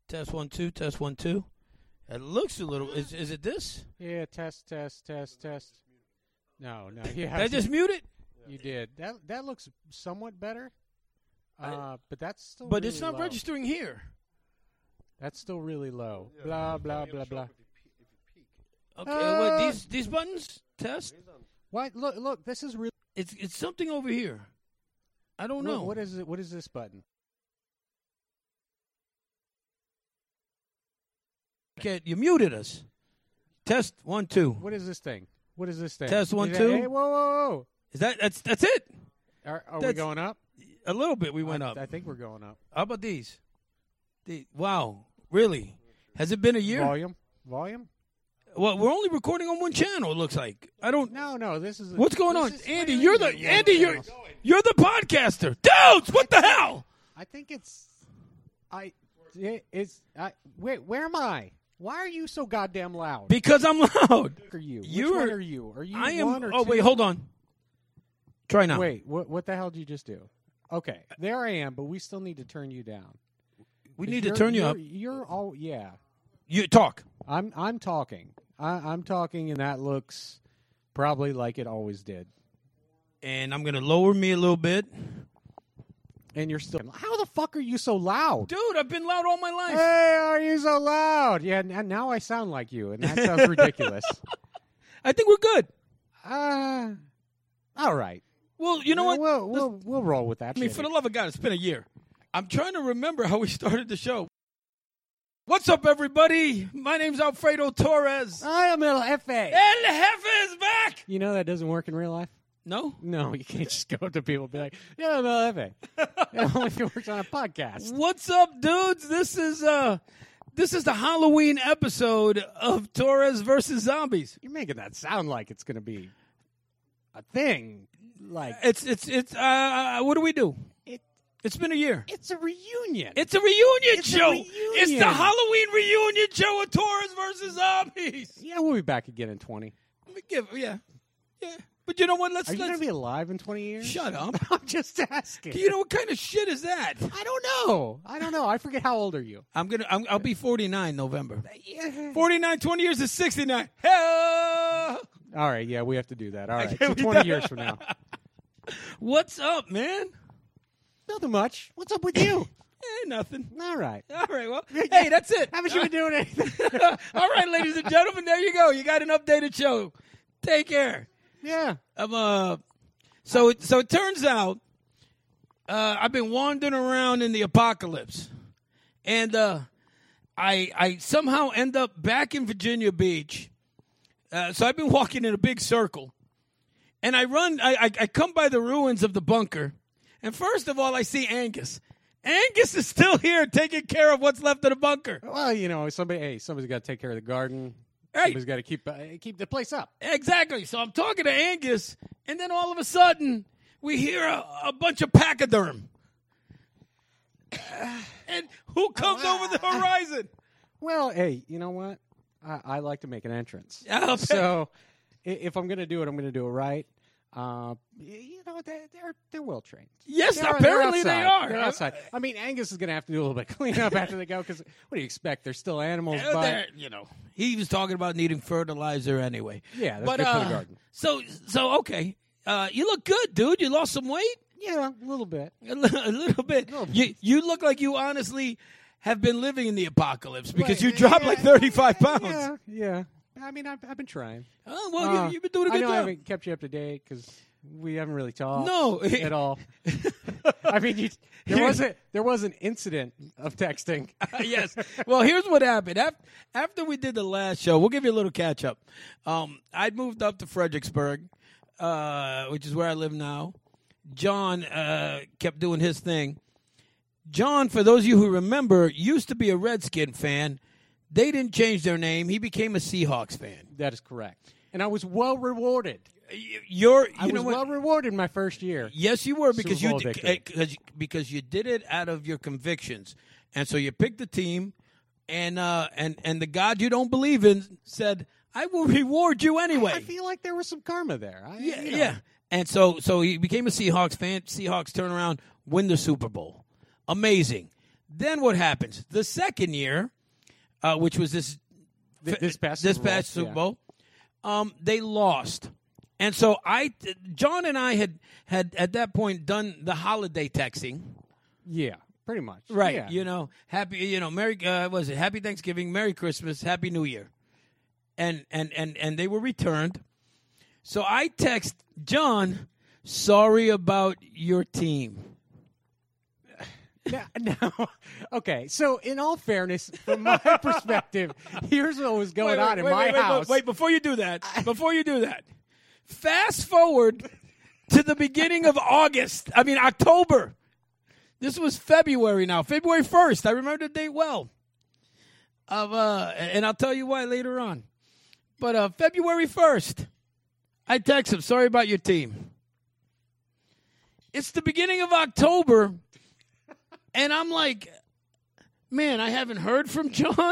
Test 1 2. Test 1 2. It looks a little. Is it this? Yeah. Test. No. Yeah. Did I just mute it? You did. That looks somewhat better. But that's still. But really it's not low. registering here. That's still really low. Blah blah blah blah. Okay. What these buttons? Test. What? Look. This is really. It's something over here. I don't know. What is it? What is this button? Okay, you muted us. Test 1 2. What is this thing? What is this thing? Test 1 Is 2. Hey, whoa. Is that's it? Are we That's- going up? A little bit. We went up. I think we're going up. How about these? Wow, really? Has it been a year? Volume. Well, we're only recording on one channel. It looks like. I don't. No. This is. What's going on, this is Andy? clearly You're the podcaster, dudes. What the hell? I think it's. Wait. Where am I? Why are you so goddamn loud? Because I'm loud. Are you? You're- Which one are you? Are you I am. one or Oh two? wait, hold on. Try now. Wait. What the hell did you just do? Okay, there I am, but we still need to turn you down. We need to turn you up. You're all yeah. You talk. I'm talking. I'm talking, and that looks probably like it always did. And I'm gonna lower me a little bit. And you're still. How the fuck are you so loud? Dude, I've been loud all my life. Hey, are you so loud? Yeah, now I sound like you, and that sounds ridiculous. I think we're good. All right. Well, you know what? We'll roll with that. I mean, shit. for the love of God, it's been a year. I'm trying to remember how we started the show. What's up, everybody? My name's Alfredo Torres. I am El Jefe. El Jefe is back. You know that doesn't work in real life? No? No, you can't just go up to people and be like, yeah, I'm El Jefe. It only works on a podcast. What's up, dudes? This is the Halloween episode of Torres versus Zombies. You're making that sound like it's going to be a thing. Like It's what do we do? It's been a year. it's a reunion. It's a reunion It's a show. reunion. It's the Halloween reunion show of Torres versus Zombies. Yeah, we'll be back again in 20. Yeah. But you know what? Are you going to be alive in 20 years? Shut up. I'm just asking. You know what kind of shit is that? I don't know. I forget how old are you? I'll be 49 November. Yeah. 49, 20 years is 69. Hell! All right, yeah, we have to do that. All right, Okay, so we 20 done. years from now. What's up, man? Nothing much. What's up with you? Nothing. All right. All right, well, hey, that's it. Haven't you been doing anything? All right, ladies and gentlemen, there you go. You got an updated show. Take care. Yeah. So it turns out I've been wandering around in the apocalypse, and I somehow end up back in Virginia Beach. So I've been walking in a big circle, and I come by the ruins of the bunker, and first of all I see Angus. Angus is still here taking care of what's left of the bunker. Well, you know, somebody's got to take care of the garden. Right. Somebody's got to keep the place up. Exactly. So I'm talking to Angus, and then all of a sudden, we hear a bunch of pachyderm. And who comes over the horizon? Well, hey, you know what? I like to make an entrance. Okay. So if I'm going to do it, I'm going to do it right. You know, they're well trained. Yes, They're apparently they outside. are. They're outside. I mean, Angus is going to have to do a little bit of cleanup after they go because what do you expect? They're still animals, but He was talking about needing fertilizer anyway. yeah, that's good for the garden. So okay. You look good, dude. You lost some weight? Yeah, a little bit. A little bit. You look like you honestly have been living in the apocalypse because you dropped like 35 pounds. Yeah. I mean, I've been trying. Oh, well, you've been doing a good I know job. I haven't kept you up to date because we haven't really talked. No. at all. I mean, there was an incident of texting. Yes. Well, here's what happened. After we did the last show, we'll give you a little catch up. I'd moved up to Fredericksburg, which is where I live now. John kept doing his thing. John, for those of you who remember, used to be a Redskin fan. They didn't change their name. He became a Seahawks fan. That is correct. And I was well rewarded. I was well rewarded my first year. Yes, you were because Super Bowl victory. because you did it out of your convictions, and so you picked the team, and the God you don't believe in said, "I will reward you anyway." I feel like there was some karma there. Yeah. And so he became a Seahawks fan. Seahawks turn around, win the Super Bowl. Amazing. Then what happens? The second year, which was this past Super Bowl, they lost. And so John and I had at that point done the holiday texting. Yeah, pretty much. Right. Yeah. You know, Merry Happy Thanksgiving, Merry Christmas, Happy New Year. And they were returned. So I text John, sorry about your team. Now, okay, so in all fairness, from my perspective, here's what was going on in my house. Wait, before you do that, fast forward to the beginning of October. This was February now, February 1st. I remember the date well. And I'll tell you why later on. But February 1st, I text him, sorry about your team. It's the beginning of October. And I'm like, man, I haven't heard from John.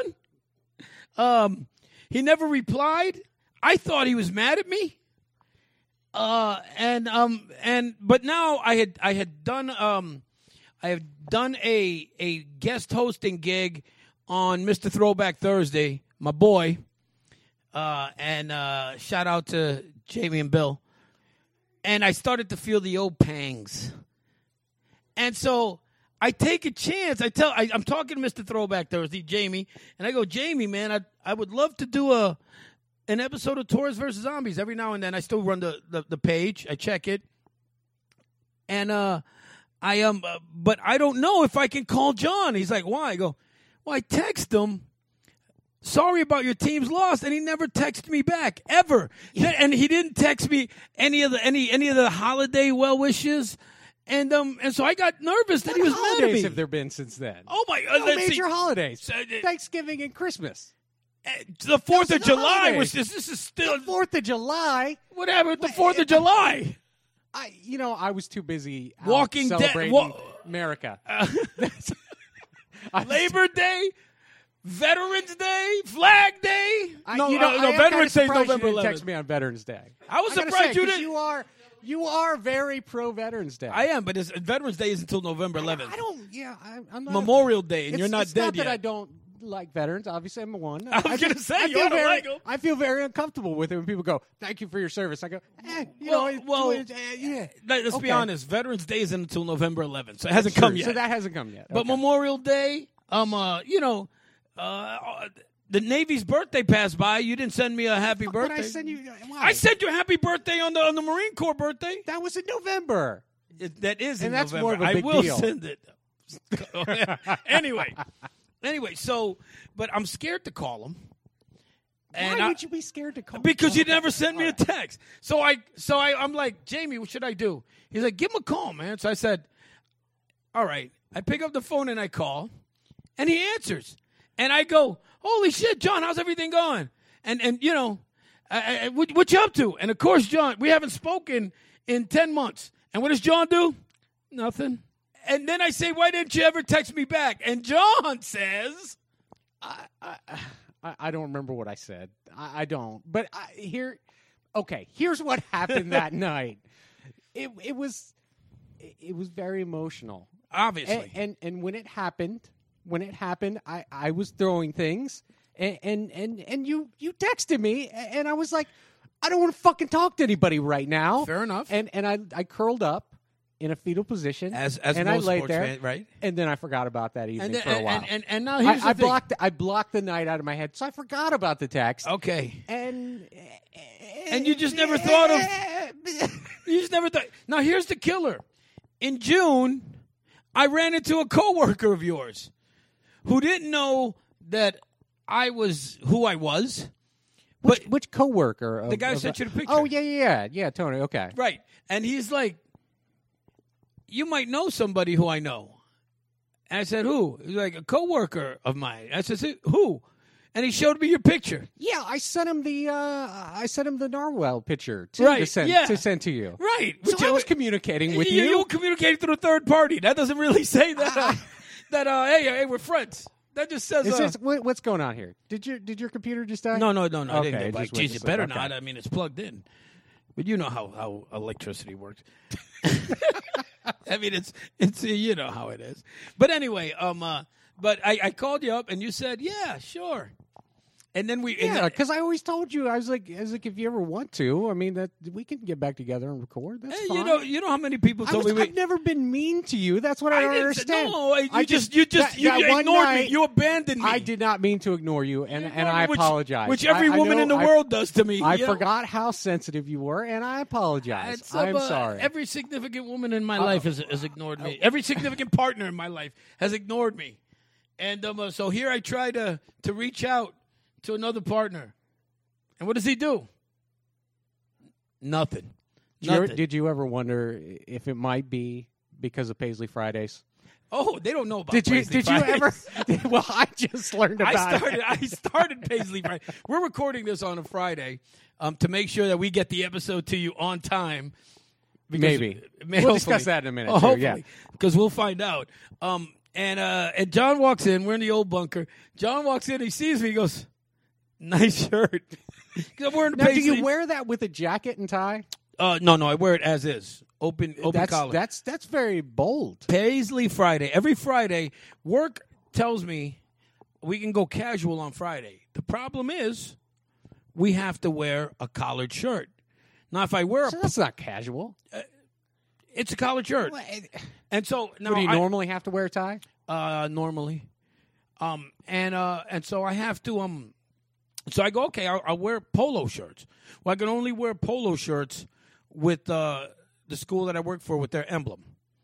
He never replied. I thought he was mad at me. But now I had done a guest hosting gig on Mr. Throwback Thursday, my boy. And shout out to Jamie and Bill. And I started to feel the old pangs. And so I take a chance. I'm talking to Mr. Throwback Thursday, Jamie, and I go, Jamie, man, I would love to do an episode of Tourists versus Zombies every now and then. I still run the page. I check it, and but I don't know if I can call John. He's like, why? I go, well, I text him. Sorry about your team's loss, and he never texted me back ever. Yeah. And he didn't text me any of the holiday well wishes. And so I got nervous that he was mad at me. What holidays have there been since then? Oh my God! Major holidays: Thanksgiving and Christmas. The 4th of July was this is still the 4th of July. What happened with the 4th of July? I was too busy Walking Dead, celebrating America. Labor Day, Veterans Day, Flag Day. Veterans Day is November 11th. Text me on Veterans Day. I was surprised you didn't. You are very pro Veterans Day. I am, but Veterans Day is until November 11th. I'm not Memorial Day, and you're not dead yet. It's not that I don't like veterans. Obviously, I'm one. I was going to say, you don't like them. I feel very uncomfortable with it when people go, thank you for your service. I go, yeah. Let's be honest. Veterans Day isn't until November 11th, so it hasn't come yet. So that hasn't come yet. But Memorial Day, the Navy's birthday passed by. You didn't send me a happy birthday. But I sent you. I sent you a happy birthday on the Marine Corps birthday. That was in November. That is in that's November. More of a big I will deal. Send it. Anyway, so, but I'm scared to call him. And why would you be scared to call? Because you never sent me a text. So I'm like, Jamie, what should I do? He's like, give him a call, man. So I said, all right. I pick up the phone and I call, and he answers, and I go, holy shit, John, how's everything going? And what you up to? And of course, John, we haven't spoken in 10 months. And what does John do? Nothing. And then I say, why didn't you ever text me back? And John says, I don't remember what I said. I don't. But here's what happened that night. It was very emotional. Obviously. And when it happened, I was throwing things, and you texted me, and I was like, I don't want to fucking talk to anybody right now. Fair enough. And I curled up in a fetal position, as and most I laid sports there, fans, right? And then I forgot about that evening for a while. And now here's the thing. I blocked the night out of my head, so I forgot about the text. Okay. And you just never thought of. You just never thought. Now here's the killer. In June, I ran into a coworker of yours who didn't know that I was who I was. Which coworker? The guy who sent you the picture. Oh, yeah, Tony. Okay, right. And he's like, "You might know somebody who I know." And I said, "Who?" He's like, "A coworker of mine." I said, "Who?" And he showed me your picture. Yeah, I sent him the Narwhal picture to send to you. Right. So I was communicating with you. You were communicating through a third party. That doesn't really say that. Hey, we're friends. That just says. What's going on here? Did your computer just die? No. Okay, Jeez, it better not. I mean, it's plugged in. But you know how electricity works. I mean, it's you know how it is. But anyway, but I called you up and you said, yeah, sure. And then because I always told you, I was like, if you ever want to, I mean, that we can get back together and record. That's fine. You know how many people told me I've never been mean to you. That's what I don't understand. No, you just ignored me. You abandoned me. I did not mean to ignore you, and I apologize. Which every woman in the world does to me. I forgot how sensitive you were, and I apologize. I'm sorry. Every significant woman in my life has ignored me. Every significant partner in my life has ignored me, and so here I try to reach out to another partner. And what does he do? Nothing. Did you ever wonder if it might be because of Paisley Fridays? Oh, they don't know about Paisley Fridays. Did you ever? Well, I just learned about it. I started Paisley Friday. We're recording this on a Friday to make sure that we get the episode to you on time. Maybe. We'll discuss that in a minute. Hopefully, yeah. Because we'll find out. And John walks in. We're in the old bunker. John walks in. He sees me. He goes, nice shirt. I'm wearing the Paisley. Do you wear that with a jacket and tie? No. I wear it as is. Open collar. That's very bold. Paisley Friday. Every Friday, work tells me we can go casual on Friday. The problem is we have to wear a collared shirt. Now, if I wear that's not casual. It's a collared shirt. And so now do you normally have to wear a tie? Normally. And so I have to so I go, okay, I'll wear polo shirts. Well, I can only wear polo shirts with the school that I work for with their emblem.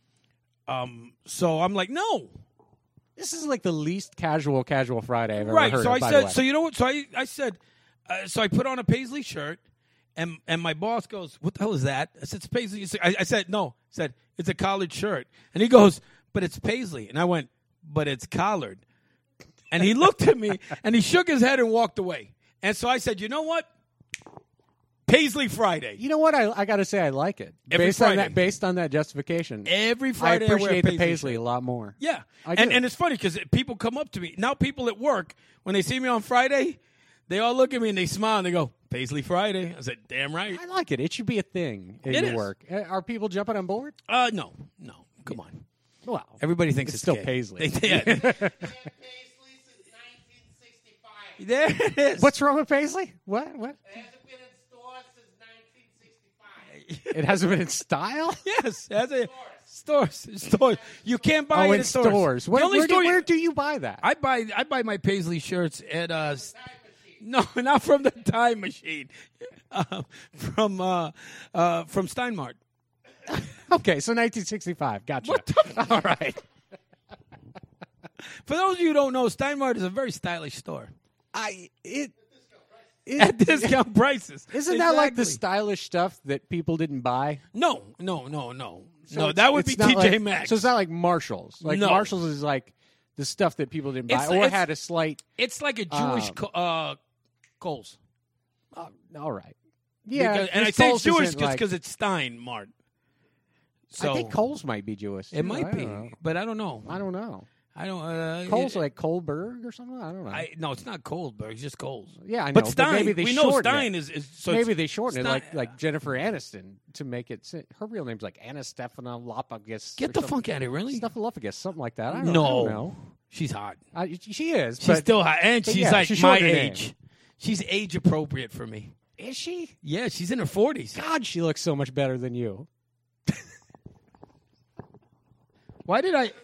So I'm like, no. This is like the least casual Friday I've ever heard. Right. So I said, so you know what? So I said, so I put on a Paisley shirt, and my boss goes, "What the hell is that?" I said, "It's Paisley." I said, "No." I said, "It's a collared shirt," and he goes, "But it's Paisley," and I went, "But it's collared." And he looked at me, and he shook his head and walked away. And so I said, "You know what? Paisley Friday." You know what? I got to say, I like it. Based on that justification. Every Friday, I appreciate the Paisley a lot more. Yeah, and it's funny because people come up to me now. People at work, when they see me on Friday, they all look at me and they smile and they go, "Paisley Friday." I said, "Damn right." I like it. It should be a thing in your work. Are people jumping on board? No. Come on. Well, everybody thinks it's still gay. Paisley. There it is. What's wrong with Paisley? What? It hasn't been in stores since 1965. It hasn't been in style? Yes. It has stores. You can't buy it in stores. Where do you buy that? I buy my Paisley shirts at no, not from the Time Machine. From Steinmart. Okay, so 1965. Gotcha. All right. For those of you who don't know, Steinmart is a very stylish store. At discount prices. Isn't that like the stylish stuff that people didn't buy? No. So no, that would be TJ Maxx. So it's not like Marshalls. Like No. Marshalls is like the stuff that people didn't buy or had a slight. It's like a Jewish Kohl's. All right. Yeah, and I say it's Jewish because it's Steinmart. So I think Kohl's might be Jewish. It might be, but I don't know. I don't know. I don't. Kohl's like Kohlberg or something. I don't know. No, it's not Kohlberg. It's just Kohl's. Yeah, I know. But Stein, maybe they we know shorten Stein it. is so maybe they shorten Stein, it like Jennifer Aniston to make it. Her real name's like Anna Stephanopoulos. Get the fuck out of here, really? Stephanopoulos, something like that. I don't know. She's hot. She is. She's still hot, and she's like she my shortened her age. name. She's age appropriate for me. Is she? Yeah, she's in her 40s. God, she looks so much better than you. Why did I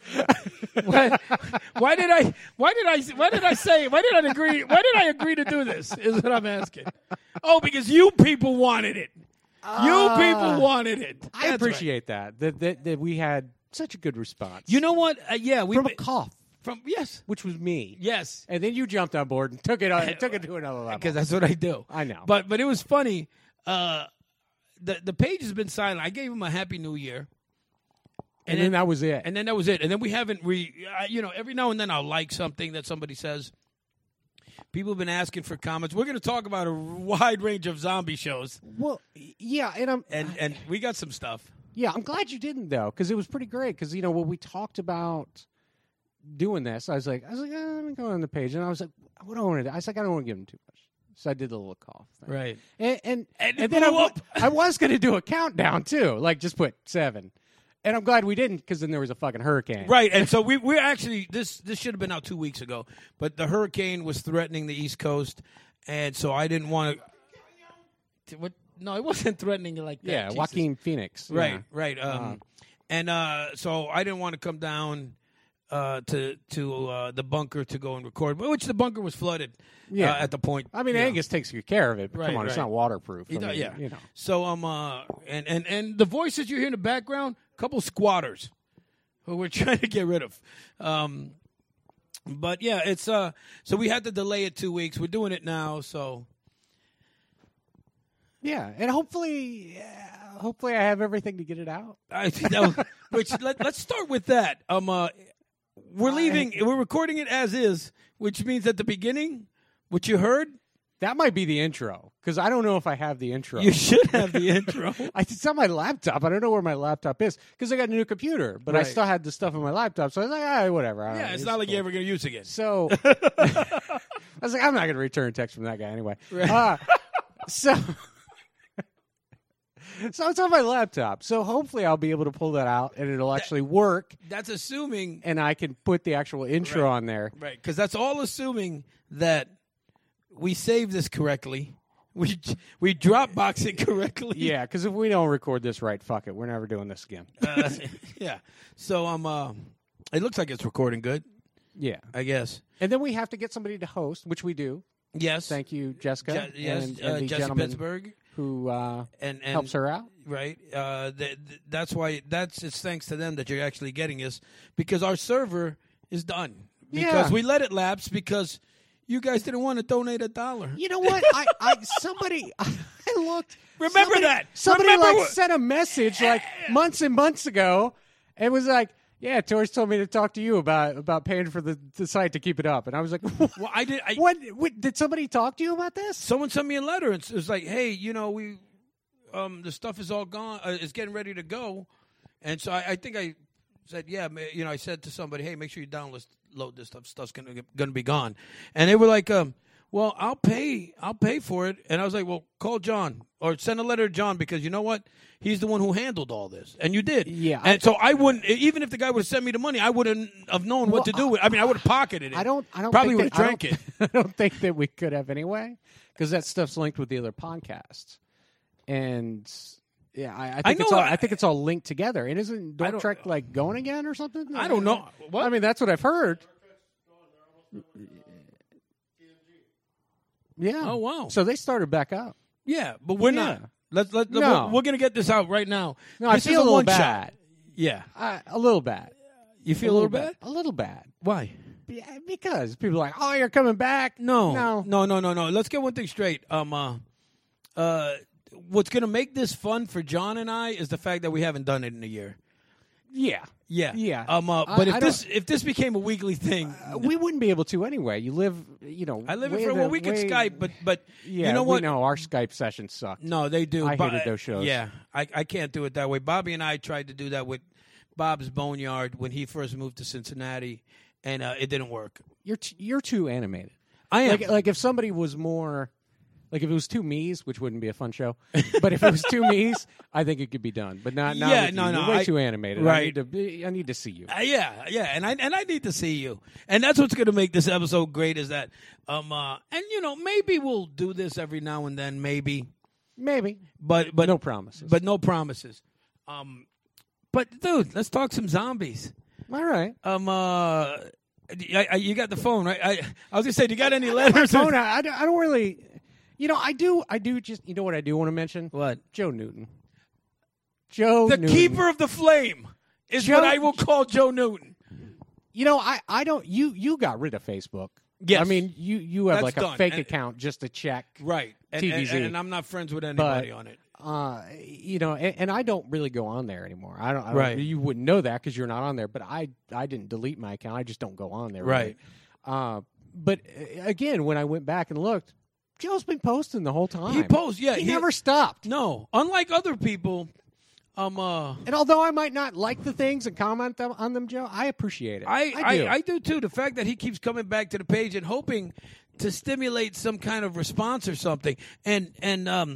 agree to do this? Is what I'm asking. Oh, because you people wanted it. You people wanted it. I appreciate that we had such a good response. You know what? Yeah, we from a cough. Yes, which was me. Yes, and then you jumped on board and took it to another level. Because that's what I do. I know. But it was funny. The page has been silent. I gave him a Happy New Year. And then that was it. And then that was it. And then we haven't every now and then I'll like something that somebody says. People have been asking for comments. We're going to talk about a wide range of zombie shows. Well, yeah, and we got some stuff. Yeah, I'm glad you didn't though, because it was pretty great. Because when we talked about doing this, I was like, let me go on the page, and I was like, what do I want to do? I was like, I don't want to give him too much. So I did the little cough thing. Right. And then I was going to do a countdown too, like just put 7. And I'm glad we didn't, because then there was a fucking hurricane. Right, and so we're actually this should have been out 2 weeks ago, but the hurricane was threatening the East Coast, and so I didn't want to. What? No, it wasn't threatening it like that. Yeah, Jesus. Joaquin Phoenix. Right, Yeah. right. And so I didn't want to come down to the bunker to go and record, which the bunker was flooded. Yeah. At the point. I mean, you know. Angus takes good care of it. But Right, come on, it's right. not waterproof. I You know, mean, yeah. You know. So and the voices you hear in the background, a couple squatters who we're trying to get rid of. But yeah, it's so we had to delay it 2 weeks. We're doing it now, so Yeah, and hopefully I have everything to get it out. I think let's start with that. We're leaving. We're recording it as is, which means at the beginning, what you heard, That might be the intro, because I don't know if I have the intro. you should have the intro. It's on my laptop. I don't know where my laptop is, because I got a new computer, but I Right. still had the stuff on my laptop, so I was like, whatever. I don't Yeah, know. it's not like you're ever going to use it again. So I was like, I'm not going to return a text from that guy anyway. So it's on my laptop. So hopefully I'll be able to pull that out and it'll actually work, That's assuming, and I can put the actual intro Right. on there. right? Because that's all assuming that we saved this correctly. We Dropbox it correctly. Yeah, because if we don't record this right, fuck it. We're never doing this again. Yeah. So it looks like it's recording good, Yeah. I guess. And then we have to get somebody to host, which we do. Yes. Thank you, Jessica. Yes. and the Jesse gentleman Pittsburgh who and helps her out. Right. That's why. It's thanks to them that you're actually getting us, because our server is done. Because Yeah. we let it lapse because you guys didn't want to donate $1. You know what? I looked. Remember that. Somebody Remember like what- sent a message like months and months ago, and was like, "Yeah, Torch told me to talk to you about paying for the site to keep it up." And I was like, Well, I did. What did somebody talk to you about this?" Someone sent me a letter and it was like, "Hey, we, the stuff is all gone. It's getting ready to go," and so I think I said, "Yeah, I said to somebody, hey, make sure you download this stuff. Stuff's gonna be gone," and they were like, "Well, I'll pay for it," and I was like, "Well, call John or send a letter to John, because you know what, he's the one who handled all this, and you did." Yeah, and so I wouldn't, even if the guy would have sent me the money, I wouldn't have known what to do with. I mean, I would have pocketed it. I don't probably think would have that- drank it. I don't think that we could have anyway, because that stuff's linked with the other podcasts, and yeah, I think it's all linked together. And isn't Dork Trek like going again or something? I don't know. What? I mean, that's what I've heard. Yeah. Oh, wow. So they started back up. Yeah, but we're Yeah. not. Let's No. we're gonna get this out right now. No, This I is feel a little one bad. shot. Yeah, A little bad. you feel a little bad. A little bad. Why? Yeah, because people are like, "Oh, you're coming back." No. Let's get one thing straight. What's gonna make this fun for John and I is the fact that we haven't done it in a year. Yeah. Yeah, Yeah. But I if this became a weekly thing, We wouldn't be able to anyway. You live, I live it for we could Skype, but yeah, you know what? No, our Skype sessions suck. No, they do. I hated those shows. Yeah, I can't do it that way. Bobby and I tried to do that with Bob's Boneyard when he first moved to Cincinnati, and it didn't work. You're too animated. I am. Like if somebody was more, like if it was two me's, which wouldn't be a fun show, but if it was two me's, I think it could be done. But not. Yeah, with no, you. no, You're way I- too animated. right. I need to see you. Yeah, and I need to see you, and that's what's going to make this episode great. Is that and maybe we'll do this every now and then, maybe, Maybe, but no promises. But no promises. But dude, let's talk some zombies. all right. You got the phone, right? I was gonna say, do you got any letters? Phone, I don't really. I do just. You know what I do want to mention? What? Joe Newton. Joe The Newton. keeper of the flame is Joe- what I will call Joe Newton. I don't. You got rid of Facebook. Yes. I mean, you have That's like a done. fake And- account just to check. Right. And, TVZ. and I'm not friends with anybody on it. And I don't really go on there anymore. I don't. Right. You wouldn't know that because you're not on there. But I didn't delete my account. I just don't go on there. Right. Really. But again, when I went back and looked, Joe's been posting the whole time. He posts, yeah. He never stopped. No. Unlike other people, And although I might not like the things and comment on them, Joe, I appreciate it. I do too. The fact that he keeps coming back to the page and hoping to stimulate some kind of response or something. And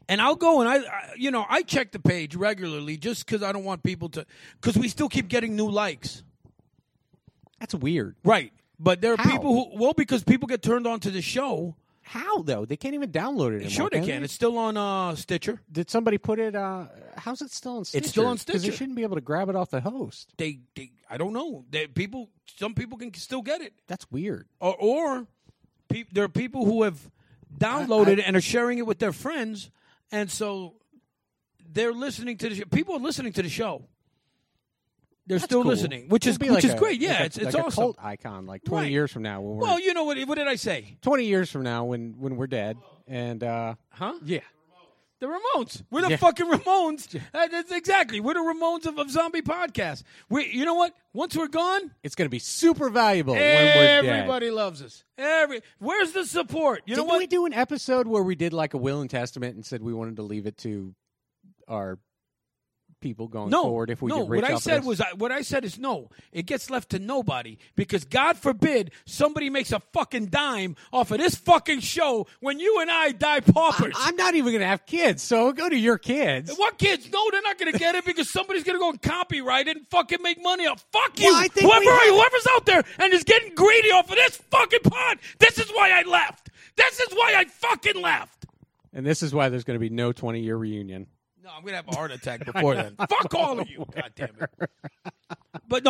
And I'll go and I check the page regularly just because I don't want people to, because we still keep getting new likes. That's weird. Right. But there are How? people who, because people get turned on to the show. How, though? They can't even download it anymore. Sure they can. It's still on Stitcher. Did somebody put it, how's it still on Stitcher? It's still on Because they Stitcher. shouldn't be able to grab it off the host. I don't know. Some people can still get it. That's weird. Or there are people who have downloaded it and are sharing it with their friends, and so they're listening to the show. People are listening to the show. They're That's still cool. listening, which is It'll be like great. Yeah, like it's like awesome. a cult icon, like 20 Right. years from now. When we're, Well, you know what did I say? 20 years from now when we're dead. And, Huh? yeah. The Ramones. We're the Yeah. fucking Ramones. That's exactly. We're the Ramones of Zombie Podcast. You know what? Once we're gone, It's going to be super valuable when we're dead. everybody loves us. Where's the support? You know Didn't what? we do an episode where we did like a will and testament and said we wanted to leave it to our people going forward if we get rich what I off said of this? what I said is no. It gets left to nobody because God forbid somebody makes a fucking dime off of this fucking show when you and I die paupers. I'm not even going to have kids, so go to your kids. What kids? No, they're not going to get it because somebody's going to go and copyright it and fucking make money off. Fuck you. Well, I think Whoever's out there and is getting greedy off of this fucking pod. This is why I left. This is why I fucking left. And this is why there's going to be no 20-year reunion. No, I'm gonna have a heart attack before then. Fuck all of you. God damn it. But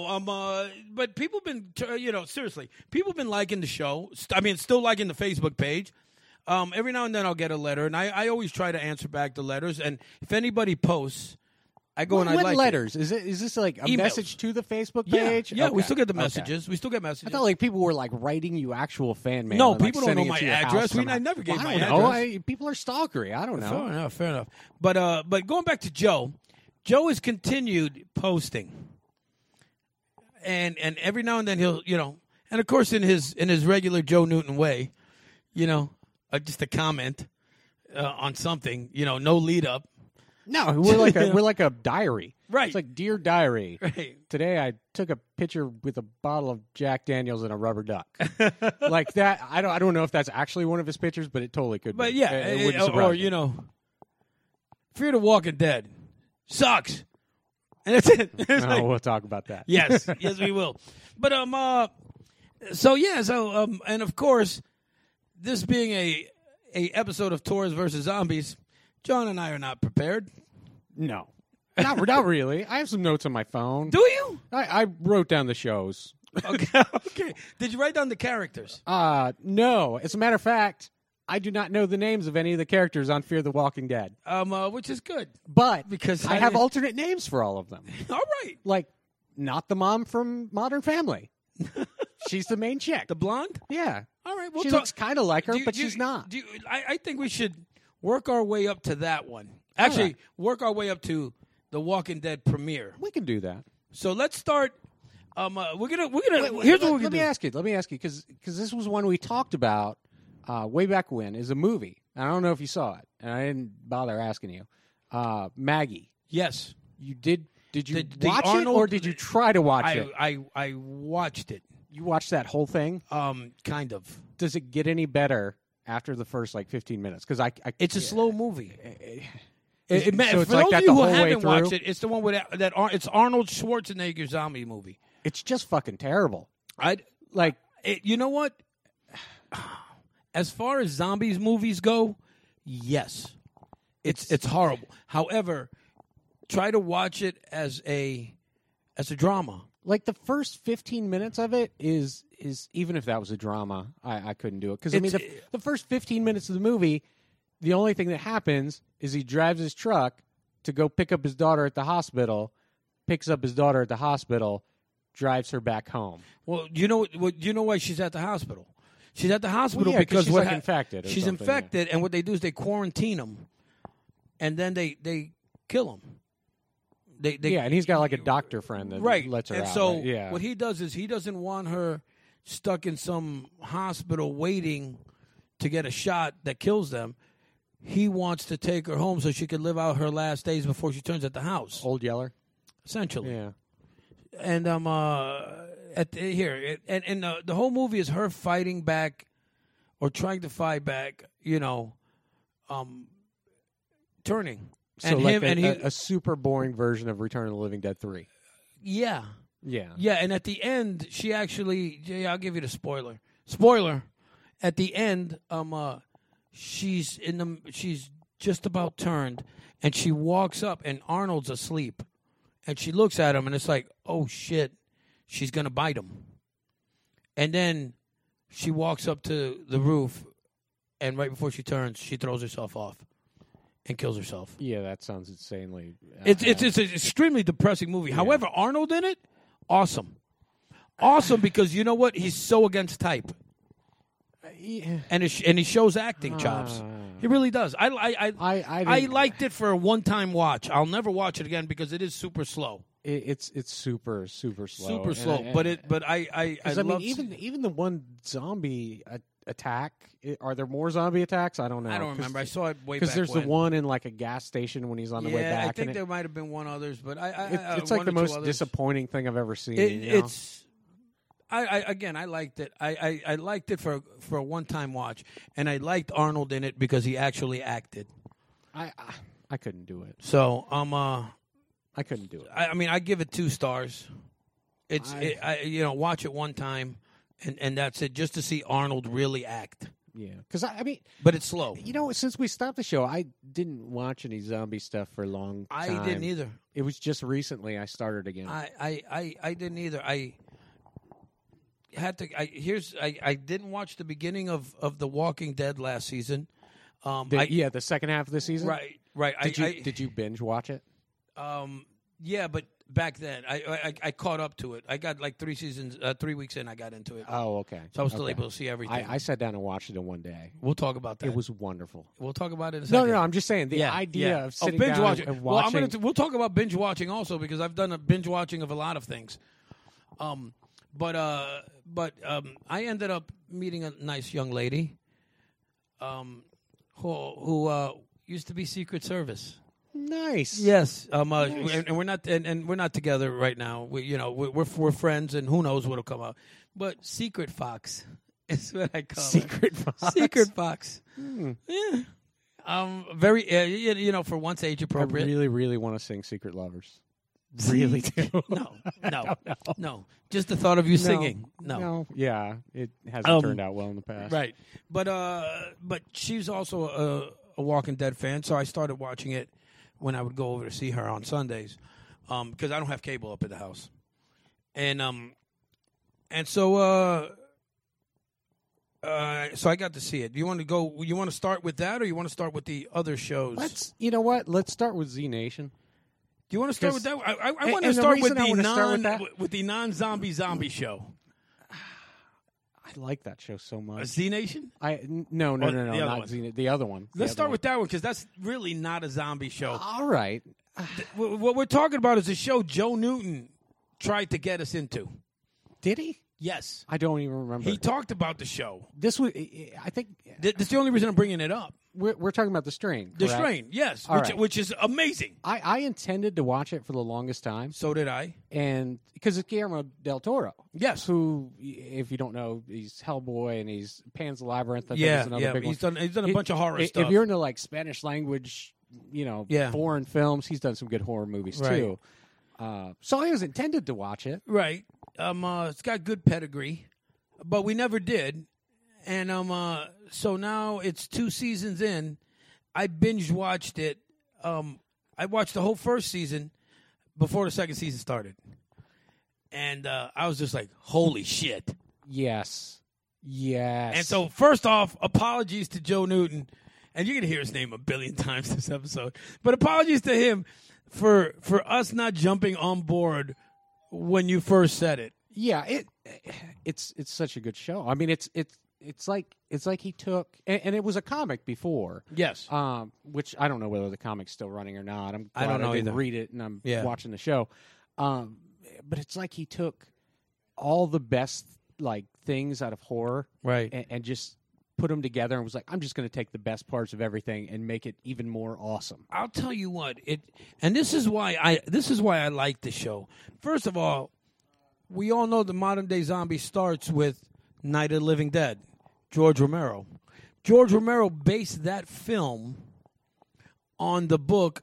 but people been, seriously, people been liking the show. Still liking the Facebook page. Every now and then I'll get a letter, and I always try to answer back the letters. And if anybody posts, I go and I What like letters? Is this like a Emails. message to the Facebook it. page? Yeah, we Okay. still get the Okay. messages. We still get I messages. thought like people were like writing you actual fan mail. No, and, like, people don't know sending it my to your house address. somehow. I never gave Well, my I don't know. address. People are stalkery. I don't know. Fair enough. But going back to Joe has continued posting, and every now and then he'll and of course in his regular Joe Newton way, just a comment on something, no lead up. No, we're like a diary. Right. It's like Dear Diary. Right. Today I took a picture with a bottle of Jack Daniels and a rubber duck. Like that. I don't know if that's actually one of his pictures, but it totally could But be. yeah, It wouldn't surprise me. Fear the Walking Dead sucks, and that's it. It's Oh, like- we'll talk about that. Yes, we will. But and of course, this being a episode of Tours versus Zombies, John and I are not prepared. No. Not really. I have some notes on my phone. Do you? I wrote down the shows. Okay. Did you write down the characters? No. As a matter of fact, I do not know the names of any of the characters on Fear the Walking Dead. Which is good. But Because I I have didn't- alternate names for all of them. All right. Like, not the mom from Modern Family. She's the main chick. The blonde? Yeah. All right. We'll She talk. looks kind of like her, Do you- but do you- she's not. I think we should work our way up to that one. Actually, right. work our way up to the Walking Dead premiere. We can do that. So let's start. We're gonna. Here's what we're Let me gonna ask you because this was one we talked about way back when. Is a movie. I don't know if you saw it, and I didn't bother asking you. Maggie, do. Yes, you did. Did you The watch Arnold- it, or did you try to watch it? I watched it. You watched that whole thing. Kind of. Does it get any better after the first 15 minutes? Because It's a slow movie. So For it's those like that of you the who whole way haven't watched through? it, it's the one with that. It's Arnold Schwarzenegger zombie movie. It's just fucking terrible. Like you know what? As far as zombies movies go, yes, it's horrible. However, try to watch it as a drama. Like the first 15 minutes of it is even if that was a drama, I couldn't do it because I mean the first 15 minutes of the movie, the only thing that happens is he drives his truck to go pick up his daughter at the hospital, picks up his daughter at the hospital, drives her back home. Well, you know why she's at the hospital? She's at the hospital yeah, 'cause because she's, what like, infected or She's something, infected, and what they do is they quarantine them, and then they kill them. They Yeah, and he's got like a doctor friend that right. lets her and out. so right? Yeah. what he does is he doesn't want her stuck in some hospital waiting to get a shot that kills them. He wants to take her home so she could live out her last days before she turns at the house. Old Yeller. Essentially. Yeah. And the whole movie is her fighting back or trying to fight back, turning. So And like him a, and he, a super boring version of Return of the Living Dead 3. yeah. Yeah. Yeah, and at the end, she actually. Yeah, I'll give you the spoiler. Spoiler. At the end, she's just about turned, and she walks up, and Arnold's asleep, and she looks at him, and it's like, oh shit, she's gonna bite him. And then she walks up to the roof, and right before she turns, she throws herself off, and kills herself. Yeah, that sounds insanely. It's an extremely depressing movie. However, Arnold in it, awesome because you know what? He's so against type, and he shows acting chops. He really does. I liked it for a one-time watch. I'll never watch it again because it is super slow. It's super slow. Super slow. But I mean, even the one zombie attack. Are there more zombie attacks? I don't know. I don't remember. I saw it way back because there's when. the one in like a gas station when he's on the way back. I think there might have been one others, but it's like the most disappointing thing I've ever seen. It's. I liked it. I liked it for a one-time watch, and I liked Arnold in it because he actually acted. I couldn't do it. So I couldn't do it. I mean, I give it 2 stars. Watch it one time, and that's it, just to see Arnold really act. Yeah, because I mean, but it's slow. Since we stopped the show, I didn't watch any zombie stuff for a long time. I didn't either. It was just recently I started again. I didn't either. I had to. I didn't watch the beginning of The Walking Dead last season. The second half of the season. Right. Did you binge watch it? Yeah, but back then I caught up to it. I got like 3 seasons, 3 weeks in. I got into it. Oh, okay. So I was still able to see everything. I sat down and watched it in one day. We'll talk about that. It was wonderful. We'll talk about it in a second. No. I'm just saying the idea of sitting binge down watching. and watching. Well, we'll talk about binge watching also because I've done a binge watching of a lot of things. But I ended up meeting a nice young lady, who used to be Secret Service. Nice. Yes. Nice. And we're not and we're not together right now. We're friends, and who knows what'll come out. But Secret Fox is what I call Secret Fox. Secret Fox. Yeah. Very. For once, age appropriate. I really, really want to sing Secret Lovers. Really do. No. Just the thought of you singing. No. Yeah, it hasn't turned out well in the past. Right. But she's also a Walking Dead fan, so I started watching it when I would go over to see her on Sundays, because I don't have cable up at the house, and so I got to see it. You want to start with that, or you want to start with the other shows? You know what? Let's start with Z Nation. Do you want to start with that? I want to start with the non-zombie zombie show. I like that show so much. Z Nation? No, not Z. The other one. Let's start with that one because that's really not a zombie show. All right. What we're talking about is a show Joe Newton tried to get us into. Did he? Yes. I don't even remember. He talked about the show. This was, I think. That's the only reason I'm bringing it up. We're talking about The Strain. The Strain, yes, which is amazing. I intended to watch it for the longest time. So did I. And because it's Guillermo del Toro. Yes. Who, if you don't know, he's Hellboy and he's Pan's Labyrinth. I think is another big one. He's done a bunch of horror stuff. If you're into like Spanish language, foreign films, he's done some good horror movies too. So I was intended to watch it. Right. It's got good pedigree, but we never did. And so now it's 2 seasons in. I binge watched it. I watched the whole first season before the second season started, and I was just like, "Holy shit!" Yes. And so, first off, apologies to Joe Newton, and you're gonna hear his name a billion times this episode. But apologies to him for us not jumping on board when you first said it. Yeah, it's such a good show. I mean, it's like he took, and it was a comic before. Yes. Which I don't know whether the comic's still running or not. I don't know I didn't either. read it, and I'm watching the show. But it's like he took all the best like things out of horror, right, and just put them together, and was like, I'm just going to take the best parts of everything and make it even more awesome. I'll tell you what and this is why I like the show. First of all, we all know the modern day zombie starts with Night of the Living Dead. George Romero. George Romero based that film on the book.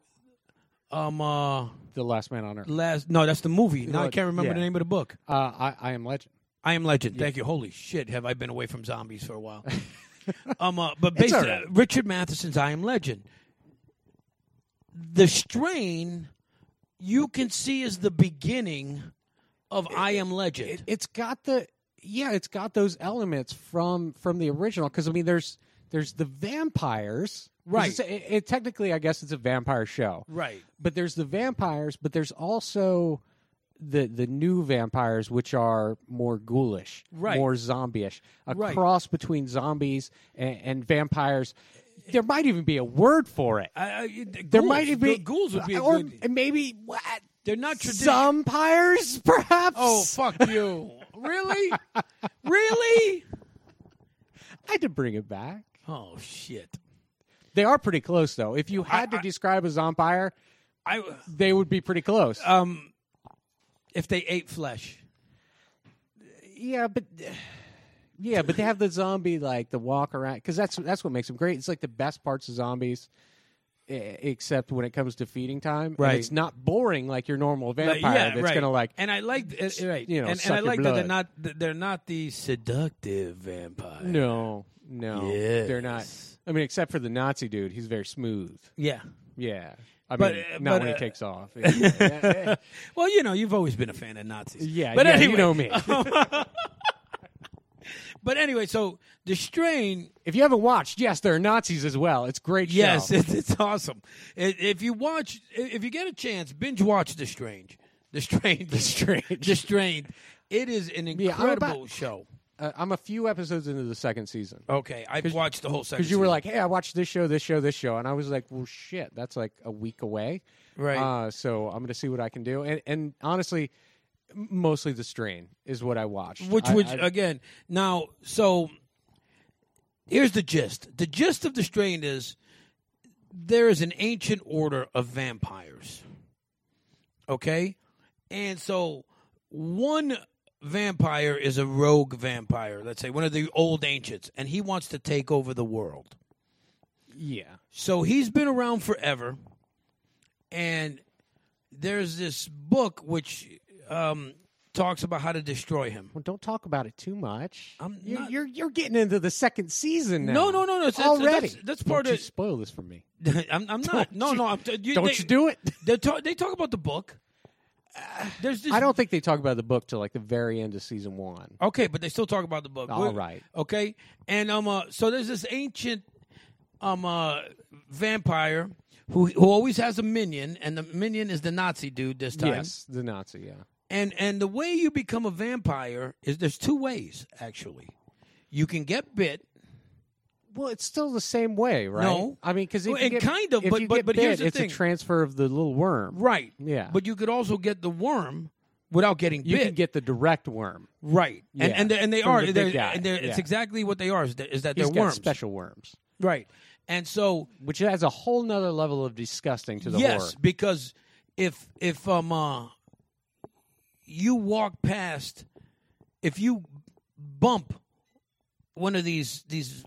The Last Man on Earth. No, that's the movie. Now I can't remember Yeah. the name of the book. I Am Legend. I Am Legend. Thank you. Holy shit, have I been away from zombies for a while? But It's basically, all right. Richard Matheson's I Am Legend. The Strain, you can see as the beginning of I Am Legend. It's got it's got those elements from the original, because I mean there's the vampires, 'cause Right. it technically, I guess it's a vampire show, Right. but there's the vampires, but there's also the new vampires, which are more ghoulish, Right. more zombie-ish, a Right. cross between zombies and vampires. There might even be a word for it. There might even be ghouls would be a or good. maybe what? They're not traditional. Zompires, perhaps. Oh, fuck you! Really? Really? I had to bring it back. Oh shit! They are pretty close, though. If you had to describe a zompire, they would be pretty close. If they ate flesh. Yeah, but they have the zombie, like the walk around, because that's what makes them great. It's like the best parts of zombies, except when it comes to feeding time. Right. And it's not boring like your normal vampire. That's gonna like. And I like right. you know, and suck I your like that blood. they're not the seductive vampire. No, Yes. they're not. I mean, except for the Nazi dude, he's very smooth. Yeah. Yeah, I But- mean, but, not when he takes off. Yeah, Well, you know, you've always been a fan of Nazis. but anyway, you know me. But anyway, so The Strain. If you haven't watched, yes, there are Nazis as well. It's a great show. Yes, it's awesome. If you get a chance, binge watch The Strange. The Strange. The Strange. It is an incredible show. I'm a few episodes into the second season. Okay, I've watched the whole second. Because you were season. like, hey, I watched this show, and I was like, well, shit, that's like a week away. Right. So I'm going to see what I can do. And honestly, mostly The Strain is what I watched. Again, now, so here's the gist. The gist of The Strain is there is an ancient order of vampires. Okay? And so one vampire is a rogue vampire, let's say, one of the old ancients, and he wants to take over the world. Yeah. So he's been around forever, and there's this book which talks about how to destroy him. Well, don't talk about it too much. not- You're getting into the second season now. No. Already. That's part Don't of you spoil this for me. I'm not. No. Don't you do it? They talk about the book. There's this. I don't think they talk about the book till like the very end of season 1. Okay, but they still talk about the book. All right. Okay, and so there's this ancient vampire who always has a minion, and the minion is the Nazi dude this time. Yes, the Nazi, yeah. And the way you become a vampire is there's two ways actually. You can get bit. Well, it's still the same way, right? No. I mean, because Well, kind of, if but- you but- get but bit, here's the it's thing. a transfer of the little worm. Right. Yeah. But you could also get the worm without getting You bit. can get the direct worm. Right. Yeah, And they from are. the They're, big guy. and they're, It's Yeah. exactly what they are. Is that He's they're got worms. special worms, Right. And so which adds a whole nother level of disgusting to the yes, horror. because if you walk past, if you bump one of these,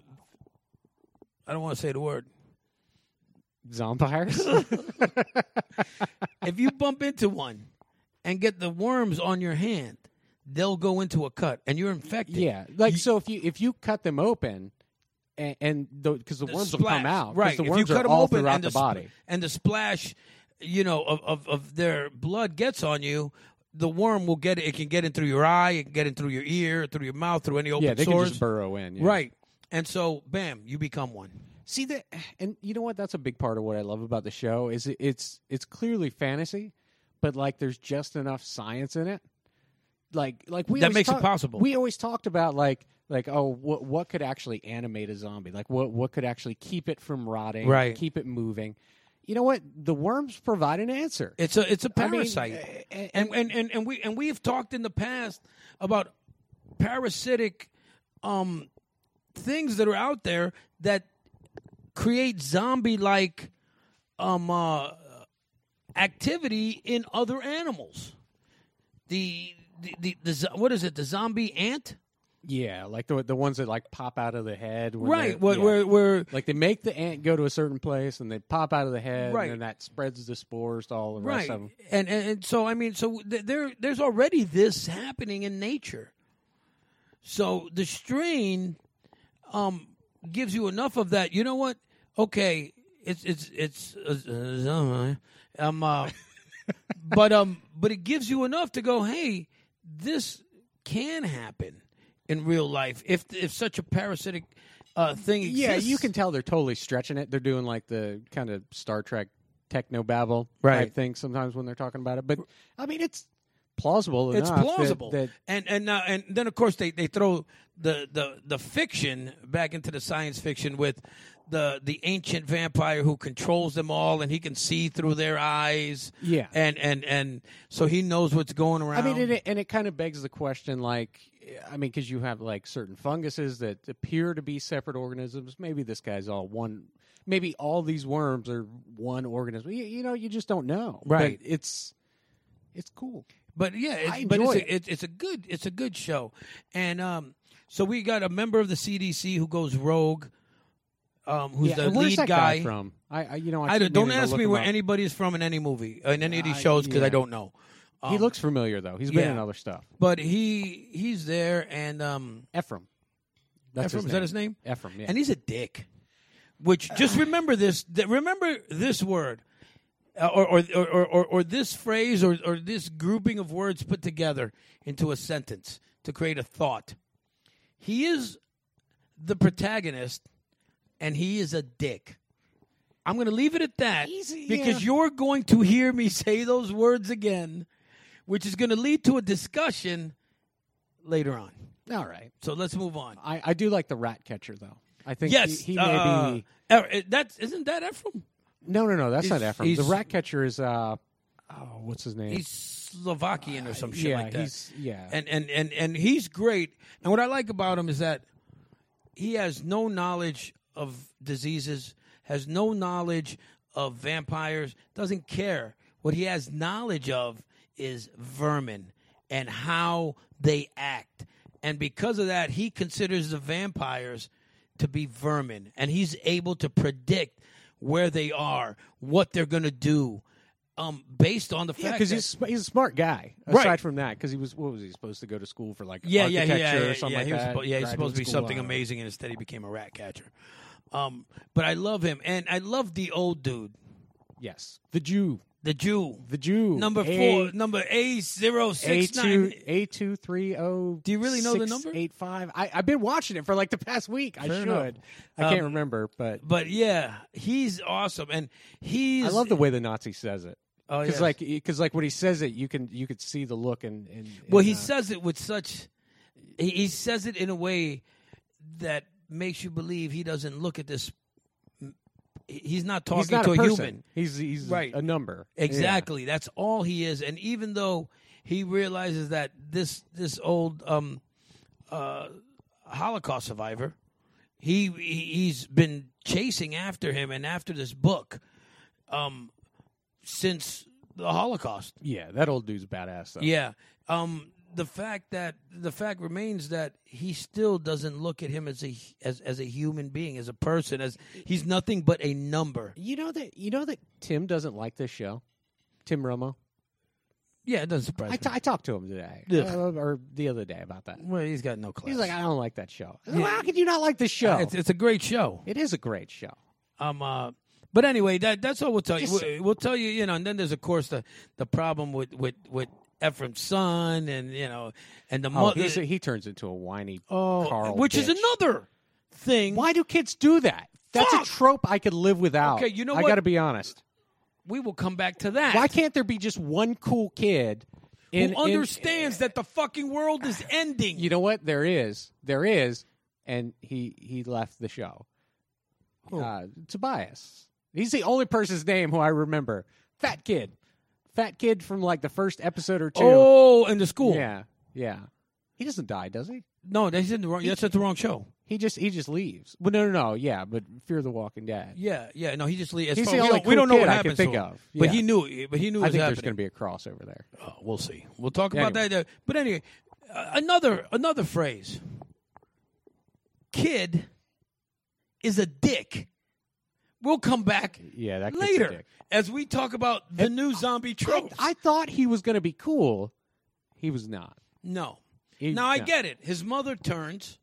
I don't want to say the word. Zompires? If you bump into one and get the worms on your hand, they'll go into a cut and you're infected. Yeah. Like, so if you cut them open, and because the worms will come Splash. out, 'cause Right. the If worms you cut are them all open throughout and the body. and the splash, of their blood gets on you, the worm will get it. It can get in through your eye, it can get in through your ear, through your mouth, through any open Yeah, they sores. can just burrow in. Yeah. Right. And so, bam, you become one. See that, and you know what? That's a big part of what I love about the show. Is it's clearly fantasy, but like there's just enough science in it. Like we That always makes it possible. We always talked about like what could actually animate a zombie? Like what could actually keep it from rotting? Right. Keep it moving. You know what? The worms provide an answer. It's a I mean, parasite. And we have talked in the past about parasitic things that are out there that create zombie-like activity in other animals. The what is it? The zombie ant? Yeah, like the ones that like pop out of the head. When Right. they're- Where like they make the ant go to a certain place and they pop out of the head, Right. and then that spreads the spores to all the right, rest of them. and so I mean, so there's already this happening in nature. So the strain gives you enough of that. You know what? Okay, it's but it gives you enough to go, hey, this can happen in real life if such a parasitic thing exists. Yeah, you can tell they're totally stretching it. They're doing like the kind of Star Trek techno babble Right. type thing sometimes when they're talking about it. But I mean, it's plausible It's enough. plausible, that and then of course they throw the fiction back into the science fiction with the ancient vampire who controls them all and he can see through their eyes. Yeah. and so he knows what's going around. I mean, and it kind of begs the question, like, I mean, because you have like certain funguses that appear to be separate organisms. Maybe this guy's all one. Maybe all these worms are one organism. You know, you just don't know. Right. But it's cool. But yeah, I but enjoy it's a good show, and so we got a member of the CDC who goes rogue, who's the and where's lead that guy. from? I keep don't meaning to ask look me him where up. anybody is from in any movie, in any of these shows, because I yeah. don't know. He looks familiar though. He's been yeah. in other stuff. But he's there, and Ephraim. That's Ephraim, is that his name? Ephraim. Yeah. And he's a dick. Which just remember this. Remember this word, or this phrase, or this grouping of words put together into a sentence to create a thought. He is the protagonist, and he is a dick. I'm going to leave it at that because you're going to hear me say those words again, which is going to lead to a discussion later on. All right. So let's move on. I do like the rat catcher though. I think Yes, he may be. Isn't that Ephraim? No, that's not Ephraim. The he's- rat catcher is what's his name? He's Slovakian or some shit yeah, like that. he's And he's great. And what I like about him is that he has no knowledge of diseases, has no knowledge of vampires, doesn't care. What he has knowledge of is vermin and how they act. And because of that, he considers the vampires to be vermin. And he's able to predict where they are, what they're going to do, based on the fact because that... he's a smart guy. Right. Aside from that, because what was he supposed to go to school for, like or architecture or something like he was that? he's supposed to be Graduate school, something I don't know. amazing, and instead he became a rat catcher. But I love him, and I love the old dude, Yes, the Jew, number 4, number A069. A230. Do you really know the number? 85. I've been watching it for like the past week. I Fair should. enough. I can't remember, but But yeah, he's awesome, and he's. I love the way the Nazi says it. Oh, Because yes. like when he says it, you could see the look and Well, he says it with such. He says it in a way that makes you believe he doesn't look at this. He's not talking he's not to a a person. human. He's Right. a number. Exactly. That's all he is. And even though he realizes that this old Holocaust survivor, he's been chasing after him and after this book since the Holocaust. Yeah, that old dude's badass though. Yeah. The fact remains that he still doesn't look at him as a human being, as a person, as he's nothing but a number. You know that Tim doesn't like this show. Tim Romo. Yeah, it doesn't surprise me. I talked to him today Ugh. or the other day about that. Well, he's got no class. He's like, I don't like that show. Well, how could you not like this show? It's a great show. It is a great show. But anyway, that's all we'll tell you. Just- We'll tell you, and then there's of course the problem with Ephraim's son, and and the Oh, mother, he turns into a whiny Carl, which is bitch. another thing. Why do kids do that? That's Fuck! a trope I could live without. Okay, you know I what? got to be honest. We will come back to that. Why can't there be just one cool kid who understands that the fucking world is ending? You know what? There is, and he left the show. Tobias. He's the only person's name who I remember. Fat kid from like the first episode or two. Oh, in the school. Yeah. He doesn't die, does he? No, that's in the wrong. That's at the wrong show. He just leaves. Well, no. Yeah, but Fear the Walking Dead. Yeah. No, he just leaves. He's We the only don't know cool what kid I happens can think to him. of. But Yeah. he knew. It was I think happening. there's going to be a crossover there. We'll see. We'll talk about that. But anyway, another phrase. kid is a dick. We'll come back Yeah, that kid's a later dick. as we talk about the new zombie tropes. I thought he was going to be cool. He was not. No. No. I get it. His mother turns.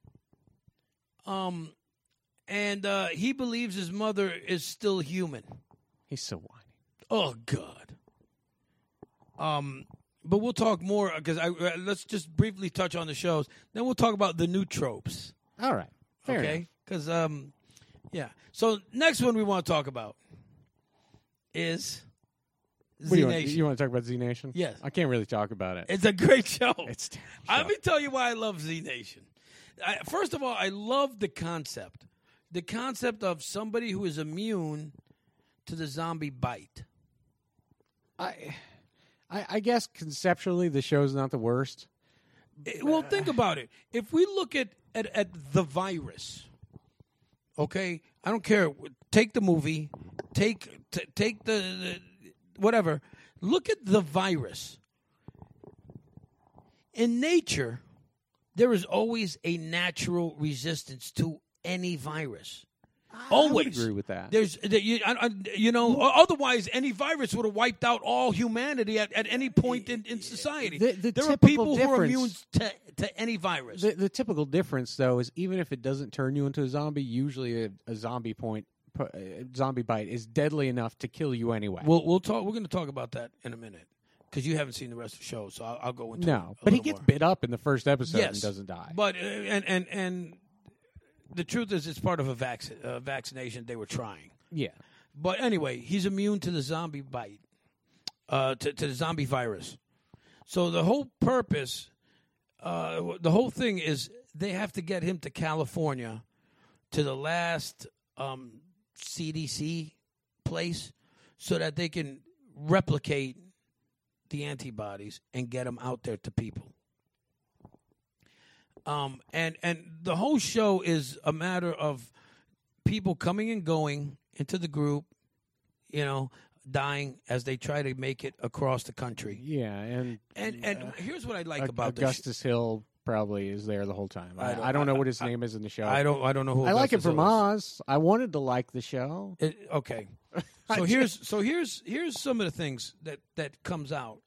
And he believes his mother is still human. He's so whiny. Oh God. But we'll talk more because let's just briefly touch on the shows. Then we'll talk about the new tropes. All right. Fair enough. Okay? Because yeah. So next one we want to talk about is What do Z Nation. you want to talk about Z Nation? Yes. I can't really talk about it. It's a great show. It's a Let me tell you why I love Z Nation. First of all, I love the concept. The concept of somebody who is immune to the zombie bite. I guess conceptually the show's not the worst. Well, think about it. If we look at the virus, okay, I don't care. Take the movie, take the whatever. Look at the virus. In nature, there is always a natural resistance to any virus. Always. I would agree with that. There's, otherwise any virus would have wiped out all humanity at any point in society. The There are typical people who are immune difference- to any virus. The typical difference, though, is even if it doesn't turn you into a zombie, usually a zombie bite is deadly enough to kill you anyway. We'll talk. We're going to talk about that in a minute because you haven't seen the rest of the show, so I'll go into it no, a but he little gets more. bit up in the first episode Yes, and doesn't die. But and the truth is, it's part of a vaccination they were trying. Yeah. But anyway, he's immune to the zombie bite, to the zombie virus. So the whole purpose, the whole thing is they have to get him to California, to the last CDC place, so that they can replicate the antibodies and get them out there to people. And the whole show is a matter of people coming and going into the group, dying as they try to make it across the country. Yeah, and here's what I like about Augustus Hill probably is there the whole time. I don't know what his name is in the show. I don't know who. I like it Augustus from Hill is. Oz. I wanted to like the show. Okay. So here's some of the things that comes out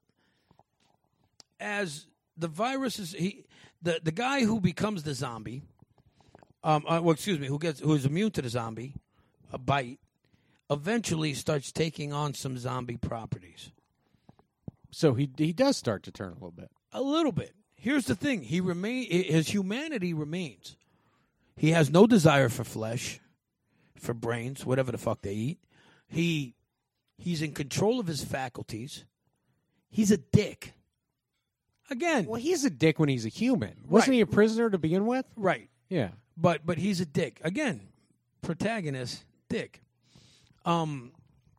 as the virus is the guy who becomes the zombie, who is immune to the zombie, a bite, eventually starts taking on some zombie properties. So he does start to turn a little bit. A little bit. Here's the thing: his humanity remains. He has no desire for flesh, for brains, whatever the fuck they eat. He's in control of his faculties. He's a dick. Again, Well, he's a dick when he's a human. Wasn't Right. he a prisoner to begin with? right. Yeah. But he's a dick. Again, protagonist, dick. And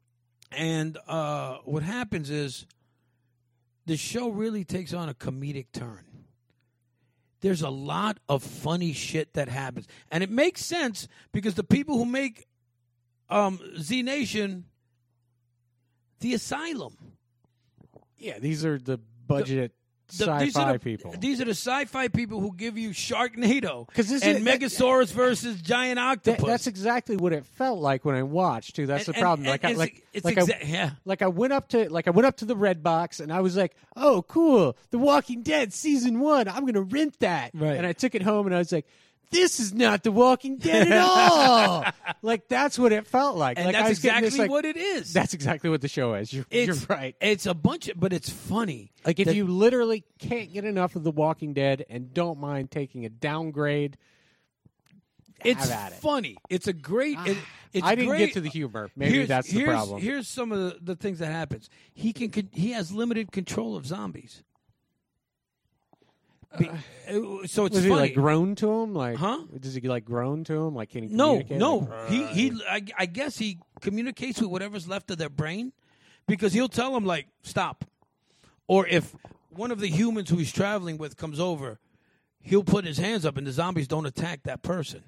what happens is the show really takes on a comedic turn. There's a lot of funny shit that happens. And it makes sense because the people who make Z Nation, the Asylum. Yeah, these are the budget sci-fi people. These are the sci-fi people who give you Sharknado 'Cause this and is- Megasaurus versus giant octopus. That's exactly what it felt like when I watched too. That's the problem. yeah. I went up to the Red Box and I was like, "Oh, cool! The Walking Dead season 1. I'm gonna rent that." Right. And I took it home and I was like, "This is not The Walking Dead at all." Like that's what it felt like. And like, that's I was getting exactly this, like, what it is. That's exactly what the show is. You're right. It's a bunch of, but it's funny. Like if you literally can't get enough of The Walking Dead and don't mind taking a downgrade, It's have at it. funny. It's a great. It's I didn't great. get to the humor. Maybe that's the problem. Here's some of the things that happens. He has limited control of zombies. So it's Was he funny. like grown to him? Like, Huh? Does he like grown to him? Like, can he No. communicate? I guess he communicates with whatever's left of their brain, because he'll tell them like stop, or if one of the humans who he's traveling with comes over, he'll put his hands up and the zombies don't attack that person.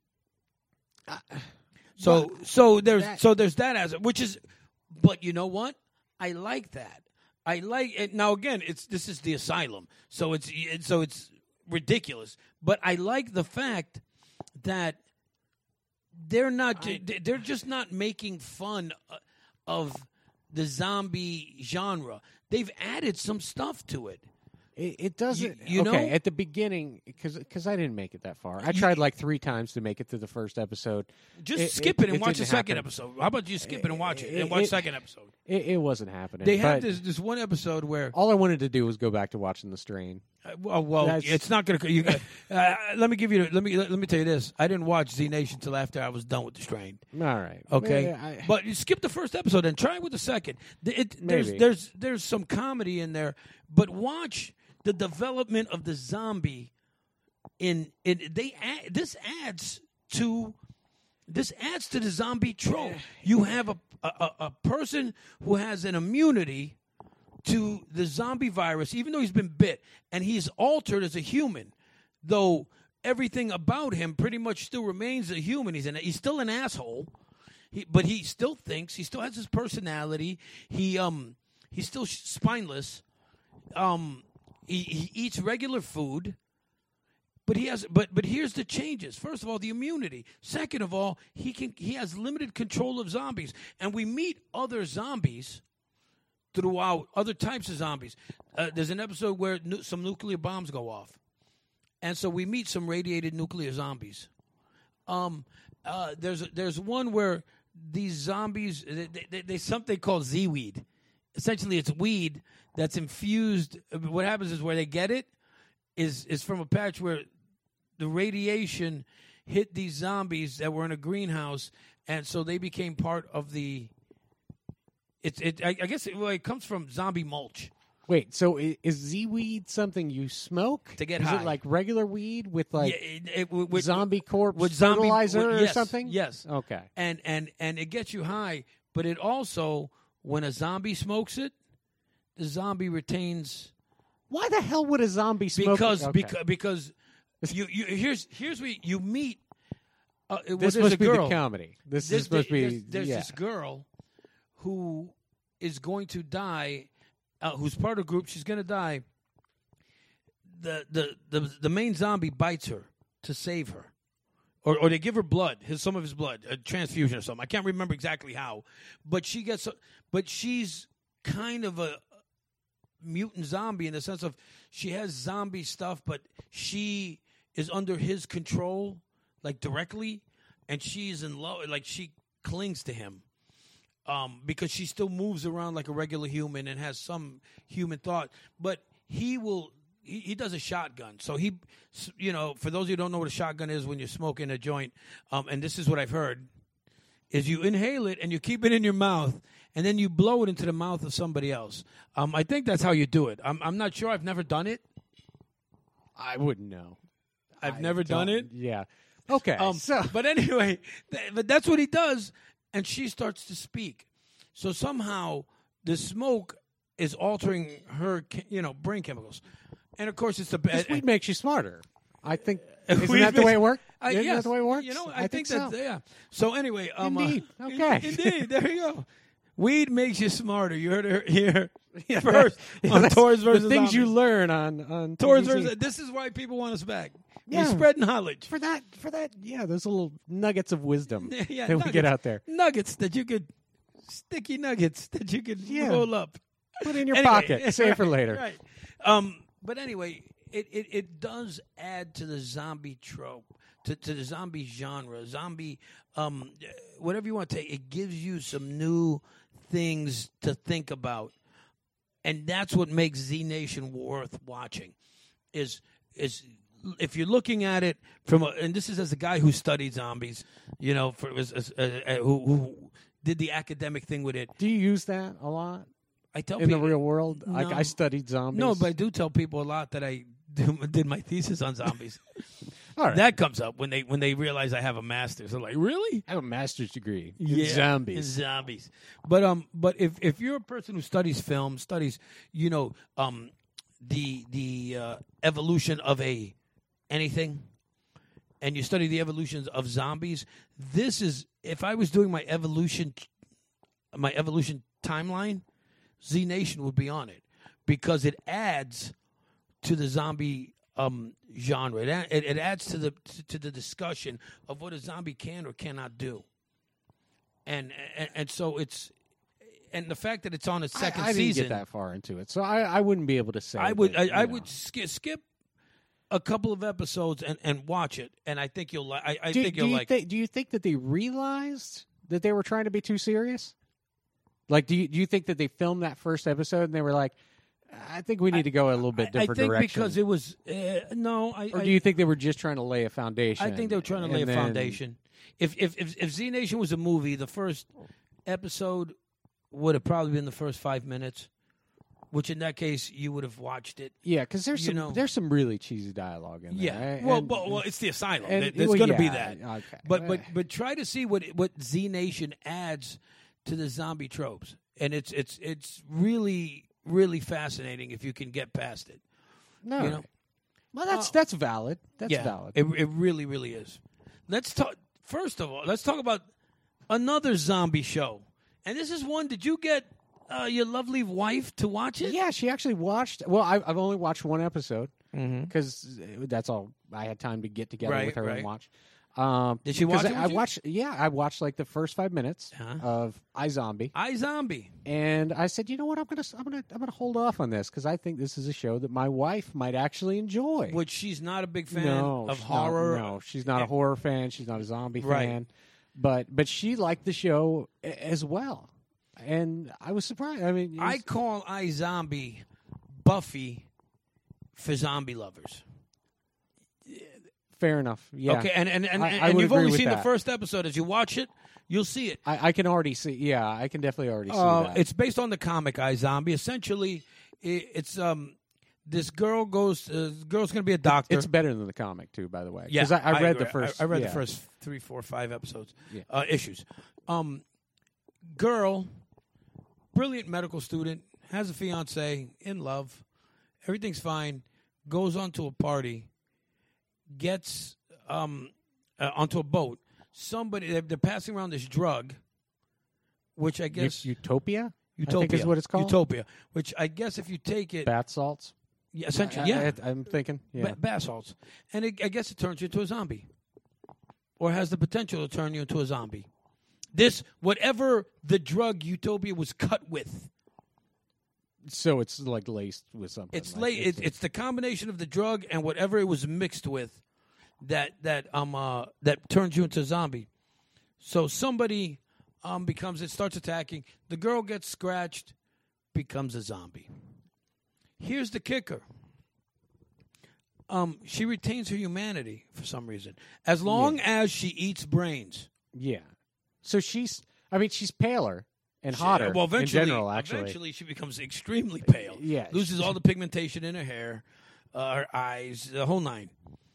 So there's that as which is, but you know what? I like that. I like it. Now again, this is the Asylum, so it's ridiculous. But I like the fact that they're just not making fun of the zombie genre. They've added some stuff to it. It doesn't. You know? At the beginning, because I didn't make it that far. I tried like 3 times to make it to the first episode. Just skip it and watch the didn't second happen. episode. How about you skip it and watch it and watch the second episôt? It wasn't happening. They had but this one episode where all I wanted to do was go back to watching The Strain. it's not going to. Let me give you. Let me tell you this. I didn't watch Z Nation till after I was done with The Strain. All right. Okay, but you skip the first episode and try with the second. There's some comedy in there, but watch the development of the zombie. This adds to the zombie trope. You have a person who has an immunity to the zombie virus, even though he's been bit, and he's altered as a human, though everything about him pretty much still remains a human. He's still an asshole, but he still thinks. He still has his personality. He's still spineless. He eats regular food. But here's the changes. First of all, the immunity. Second of all, he has limited control of zombies, and we meet other zombies throughout, other types of zombies. There's an episode where some nuclear bombs go off, and so we meet some radiated nuclear zombies. There's one where these zombies they something called Z-weed. Essentially, it's weed that's infused. What happens is where they get it is from a patch where the radiation hit these zombies that were in a greenhouse, and so they became part of the. I guess it comes from zombie mulch. Wait, so is Z-weed something you smoke to get is high? It like regular weed with like with zombie corpse with fertilizer or yes, something? Yes. Okay. And it gets you high, but it also, when a zombie smokes it, the zombie retains. Why the hell would a zombie smoke? Because you here's where you meet. This must be the comedy. This is supposed to be. There's this girl who is going to die, who's part of a group. She's going to die. The main zombie bites her to save her, or they give her blood, some of his blood, a transfusion or something. I can't remember exactly how, but she's kind of a mutant zombie in the sense of she has zombie stuff, but she is under his control, like directly, and she's in love, like she clings to him, because she still moves around like a regular human and has some human thought. But he does a shotgun. So for those of you who don't know what a shotgun is, when you're smoking a joint, and this is what I've heard, is you inhale it and you keep it in your mouth, and then you blow it into the mouth of somebody else. I think that's how you do it. I'm not sure. I've never done it. I wouldn't know. I've never done it. Yeah. Okay. But anyway, but that's what he does, and she starts to speak. So somehow the smoke is altering her, brain chemicals, and of course it's the weed makes you smarter. I think. Isn't Weed that the way it works? Yes. Isn't that the way it works? I think so. Yeah. So anyway, Indeed. Okay. Indeed. There you go. Weed makes you smarter. You heard it here first on Tours versus the things Zombies. you learn on Tours TVZ. versus. This is why people want us back. Yeah. We spread knowledge For that, yeah, those little nuggets of wisdom Yeah, that we get out there. Nuggets that you could, sticky nuggets that you could roll up. Put in your Anyway, pocket. Save for later. Right. But anyway, it does add to the zombie trope, to the zombie genre, zombie, whatever you want to take. It gives you some new things to think about, and that's what makes Z Nation worth watching. Is if you're looking at it and this is as a guy who studied zombies, who did the academic thing with it. Do you use that a lot? I tell in people, the real world. No. I studied zombies. No, but I do tell people a lot that I did my thesis on zombies. All right. That comes up when they realize I have a master's. They're like, "Really? I have a master's degree in In zombies. zombies." But if you're a person who studies film, studies the evolution of anything, and you study the evolutions of zombies, this is, if I was doing my evolution timeline, Z Nation would be on it, because it adds to the zombie genre. It adds to the discussion of what a zombie can or cannot do. And so it's, and the fact that it's on its second I didn't season, get that far into it, so I wouldn't be able to say. I would that, I you know. would skip a couple of episodes and watch it, and I think you'll like. I think you'll like. Do you think that they realized that they were trying to be too serious? Like, do you think that they filmed that first episode and they were like, I think we need to go a little bit different I think direction? because it was no. Or do you think they were just trying to lay a foundation? I think they were trying to lay a foundation. If Z Nation was a movie, the first episode would have probably been the first 5 minutes, which in that case you would have watched it. Yeah, because there's You some know. there's some really cheesy dialogue in there. Yeah, right? well, it's the asylum. and- There's well, going to be yeah, that. okay. But try to see what Z Nation adds to the zombie tropes, and it's really really fascinating if you can get past it. no, you know. well, that's valid. That's Yeah, valid. It really really is. Let's talk. First of all, let's talk about another zombie show. And this is one. Did you get your lovely wife to watch it? Yeah, she actually watched. Well, I've only watched one episode Mm-hmm. because that's all I had time to get together Right, with her right. and watch. Did she watch because it I with you? watched. Yeah, I watched like the first 5 minutes Uh-huh. of iZombie, iZombie. and I said, you know what, I'm gonna hold off on this because I think this is a show that my wife might actually enjoy. Which she's not a big fan no, of she's horror. Not, no, she's not a horror fan. She's not a zombie Right. fan. But she liked the show as well, and I was surprised. I mean, I call iZombie Buffy for zombie lovers. fair enough. Yeah. Okay, and I would you've agree only with seen the that. first episode. As you watch it, you'll see it. I can already see. Yeah, I can definitely already see that. It's based on the comic iZombie. Essentially, it's this girl goes. Girl's going to be a doctor. It's better than the comic too, by the way. Yeah, because I read agree. the first. I read yeah. the first 3, 4, 5 episodes, Yeah. issues. Girl, brilliant medical student, has a fiance, in love, everything's fine. Goes onto a party, gets onto a boat. Somebody they're passing around this drug, which I guess Utopia. Utopia I think is what it's called. Utopia, which I guess if you take it, Bath salts. yeah, essentially, yeah, I'm thinking. Yeah. bath salts, and I guess it turns you into a zombie, or has the potential to turn you into a zombie. This, whatever the drug Utopia was cut with, So it's like laced with something. it's like, it's the combination of the drug and whatever it was mixed with that turns you into a zombie. So somebody starts attacking. The girl gets scratched, becomes a zombie. Here's the kicker. She retains her humanity for some reason, as long as she eats brains. Yeah. So she's paler and hotter Well, eventually, in general. Actually, eventually she becomes extremely pale. Yeah. Loses all the pigmentation in her hair, her eyes, the whole nine.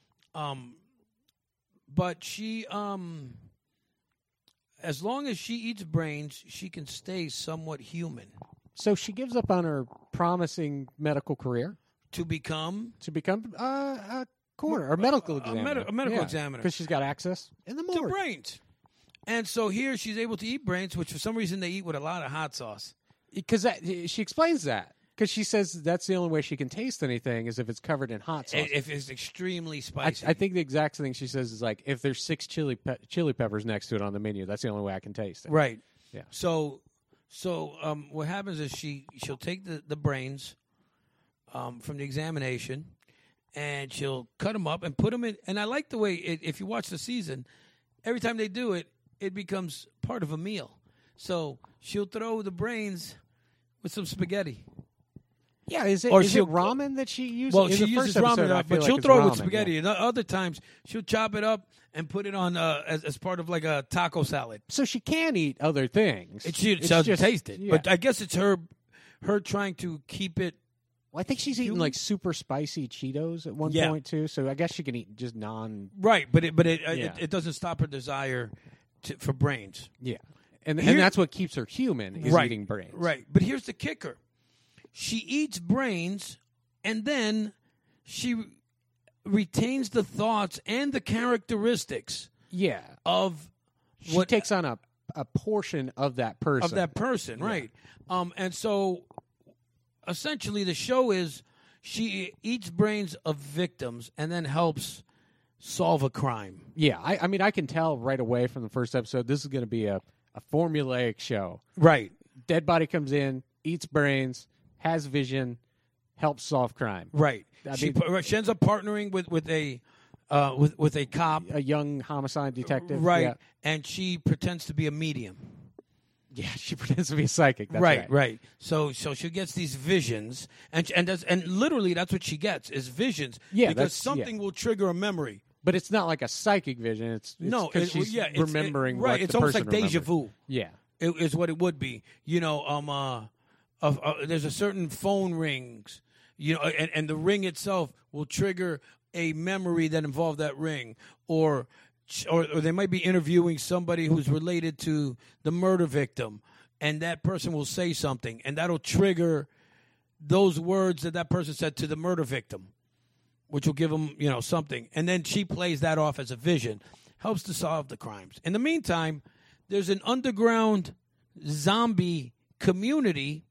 But she, as long as she eats brains, she can stay somewhat human so she gives up on her promising medical career to become to become a coroner or medical examiner. a medical examiner. because she's got access in the to morgue. brains. And so here she's able to eat brains, which for some reason they eat with a lot of hot sauce. Because she explains that. Because she says that's the only way she can taste anything is if it's covered in hot sauce. If it's extremely I spicy. think the exact thing she says is like, if there's 6 chili peppers next to it on the menu, that's the only way I can taste it. Right. Yeah. So what happens is she'll take the brains from the examination, and she'll cut them up and put them in. And I like the way if you watch the season, every time they do it, it becomes part of a meal. So she'll throw the brains with some spaghetti. Yeah, is it Or is it she'll- ramen that she uses? Well, in she the uses first episode, ramen, I feel but like she'll it's throw it with ramen, spaghetti. yeah. And other times, she'll chop it up and put it on as part of like a taco salad. So she can eat other things. She It's doesn't just- taste it, yeah. but I guess it's her trying to keep it. Well, I think she's eating Human? like super spicy Cheetos at one Yeah. point too. So I guess she can eat just non. Right, but it Yeah. it doesn't stop her desire for brains. Yeah, and Here- that's what keeps her human is Right, eating brains. Right, but here's the kicker: she eats brains, and then she retains the thoughts and the characteristics Yeah, of she what takes on a portion of that person. of that person, right? And so essentially, the show is she eats brains of victims and then helps solve a crime. Yeah, I mean, I can tell right away from the first episode this is going to be a formulaic show. Right. Dead body comes in, eats brains, has vision, helps solve crime. Right. I She mean- ends up partnering with a cop. A young homicide detective. Right. Yeah, And she pretends to be a medium. yeah, she pretends to be a psychic. That's Right, right. So she gets these visions, and literally that's what she gets is visions. Yeah, because that's- something will trigger a memory. But it's not like a psychic vision. It's No, because she's it's remembering right. what It's the almost person like deja remembered. vu. Yeah. It is what it would be. You know, there's a certain phone rings. You know, and the ring itself will trigger a memory that involved that ring, or they might be interviewing somebody who's related to the murder victim, and that person will say something, and that'll trigger those words that person said to the murder victim, which will give them, something. And then she plays that off as a vision, helps to solve the crimes. In the meantime, there's an underground zombie community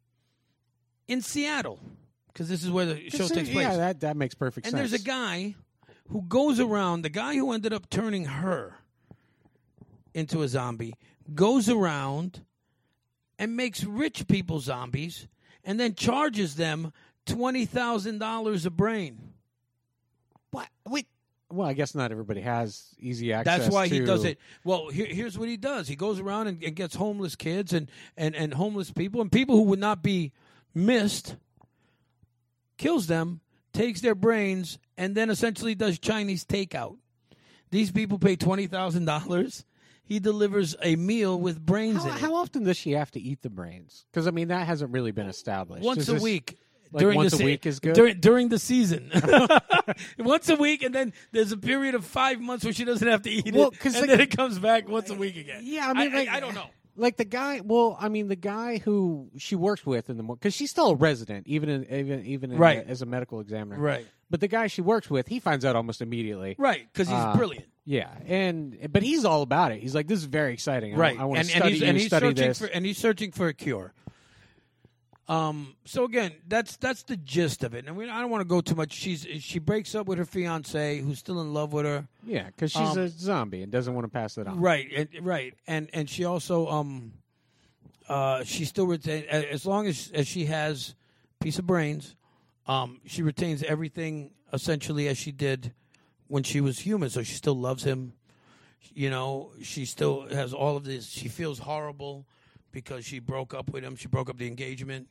in Seattle, because this is where the show takes place. Yeah, that makes perfect And sense. there's a guy who goes around, the guy who ended up turning her into a zombie, goes around and makes rich people zombies and then charges them $20,000 a brain. What? Wait. Well, I guess not everybody has easy access. That's why he to- does it. Well, here's what he does. He goes around and gets homeless kids and homeless people and people who would not be missed, kills them, takes their brains, and then essentially does Chinese takeout. These people pay $20,000. He delivers a meal with brains in it. How often does she have to eat the brains? Because, I mean, that hasn't really been established. Once Is a this- week. like once a week is good? During the season. Once a week, and then there's a period of 5 months where she doesn't have to eat Well, it. 'cause And like- then it comes back once a week again. Yeah, I mean, I don't know. Like the guy, the guy who she works with in the because she's still a resident, even in Right. as a medical examiner, Right. But the guy she works with, he finds out almost immediately, Right, because he's brilliant. Yeah, but he's all about it. He's like, "This is very exciting. Right. I want and to study he's, and he's study searching this." and he's searching for a cure. So again, that's the gist of it. And I don't want to go too much. She breaks up with her fiance, who's still in love with her. Yeah, because she's a zombie and doesn't want to pass it on. Right, and she also she still retains, as long as she has a piece of brains, she retains everything essentially as she did when she was human. So she still loves him. She still has all of this. She feels horrible because she broke up with him. She broke up the engagement.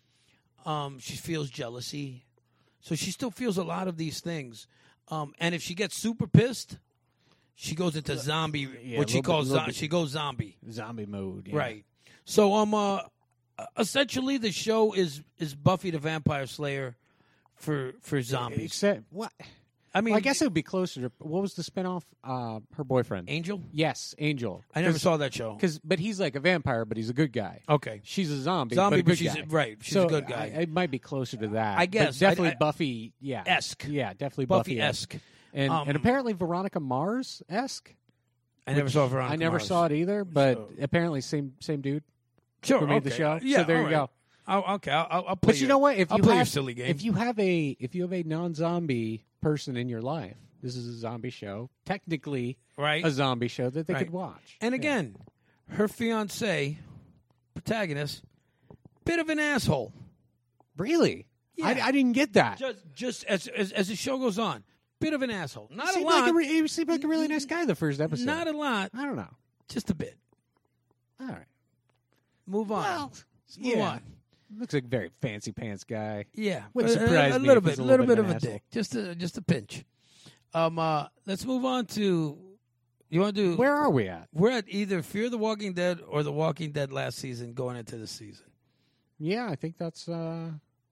She feels jealousy. So she still feels a lot of these things. And if she gets super pissed, she goes into zombie, what she calls she goes zombie. Zombie mode. Yeah. Right. So essentially the show is Buffy the Vampire Slayer for zombies. Except what? I mean, Well, I guess it would be closer to what was the spinoff? Her boyfriend. Angel? Yes, Angel. I never saw that show. But he's like a vampire, but he's a good guy. Okay. She's a zombie, Zombie, but a but good she's guy. right. She's So a good guy. it might be closer to that. I guess. But definitely I- Buffy. Yeah, Esque. Yeah, definitely Buffy-esque. And apparently Veronica Mars esque. I never saw Veronica I never Mars. saw it either, but So- apparently same dude Sure, who made the okay. show. Yeah, So there all you right. go. I'll play But you know what? If I'll you play have your silly game. if you have a non-zombie person in your life, this is a zombie show. Technically, right? a zombie show that they Right. could watch. And again, her fiance, protagonist, bit of an asshole. Really, Yeah. I didn't get that. Just as the show goes on, bit of an asshole. Not a Seemed lot. like he seemed like a really nice guy the first episode. Not a lot. I don't know. Just a bit. All right. Move on. Well, Let's move on. Looks like a very fancy pants guy. Yeah, Wouldn't but surprise a me little if bit, he's a a little little bit bit of of a an dick, just a pinch. Let's move on to. You want to do? Where are we at? We're at either Fear the Walking Dead or The Walking Dead last season, going into this season. Yeah, I think that's. I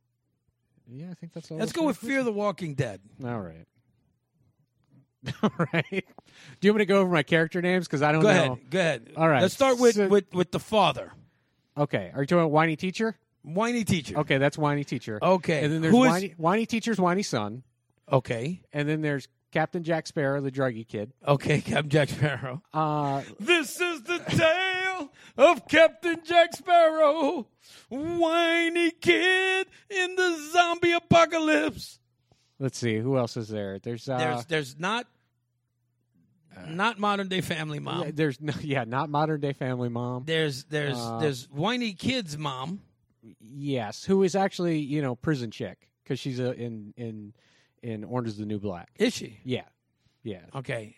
think that's all. Let's go with Fear the Walking Dead. All right. All right. Do you want me to go over my character names? Because I don't Go know. ahead. Go ahead. All right. Let's start with So- with the father, Okay. Are you talking about whiny teacher? whiny teacher. Okay, that's whiny teacher. Okay. And then there's Who is- whiny teacher's whiny son. Okay. And then there's Captain Jack Sparrow, the druggy kid. Okay, Captain Jack Sparrow. Uh, This is the tale of Captain Jack Sparrow, whiny kid in the zombie apocalypse. let's see, who else is there? There's Not modern day Family Mom. there's no, not modern day Family Mom. There's whiny kid's mom. Yes, who is actually prison chick because she's in Orange is the New Black. Is she? Yeah. Okay.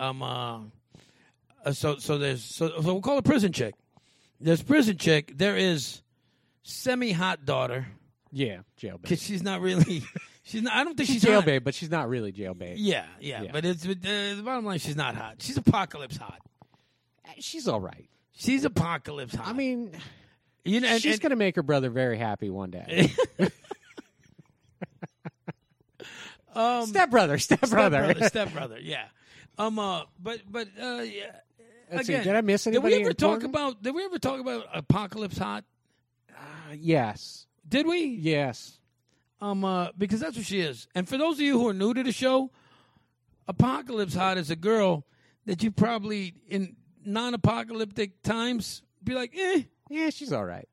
So we'll call her prison chick. There's prison chick. There is semi-hot daughter. Yeah, jailbait. Because she's not really. She's not. I don't think She's she's hot. jailbait, but she's not really jailbait. Yeah. But it's the bottom line. She's not hot. She's apocalypse hot. She's all right. She's apocalypse hot. I mean, and she's going to make her brother very happy one day. Stepbrother. Stepbrother. Yeah. But yeah. Let's Again, see, did I miss anybody? Did we ever talk about apocalypse hot? Yes. Did we? Yes. Because that's what she is. And for those of you who are new to the show, Apocalypse Hot is a girl that you probably in non-apocalyptic times be like, Yeah, she's all right.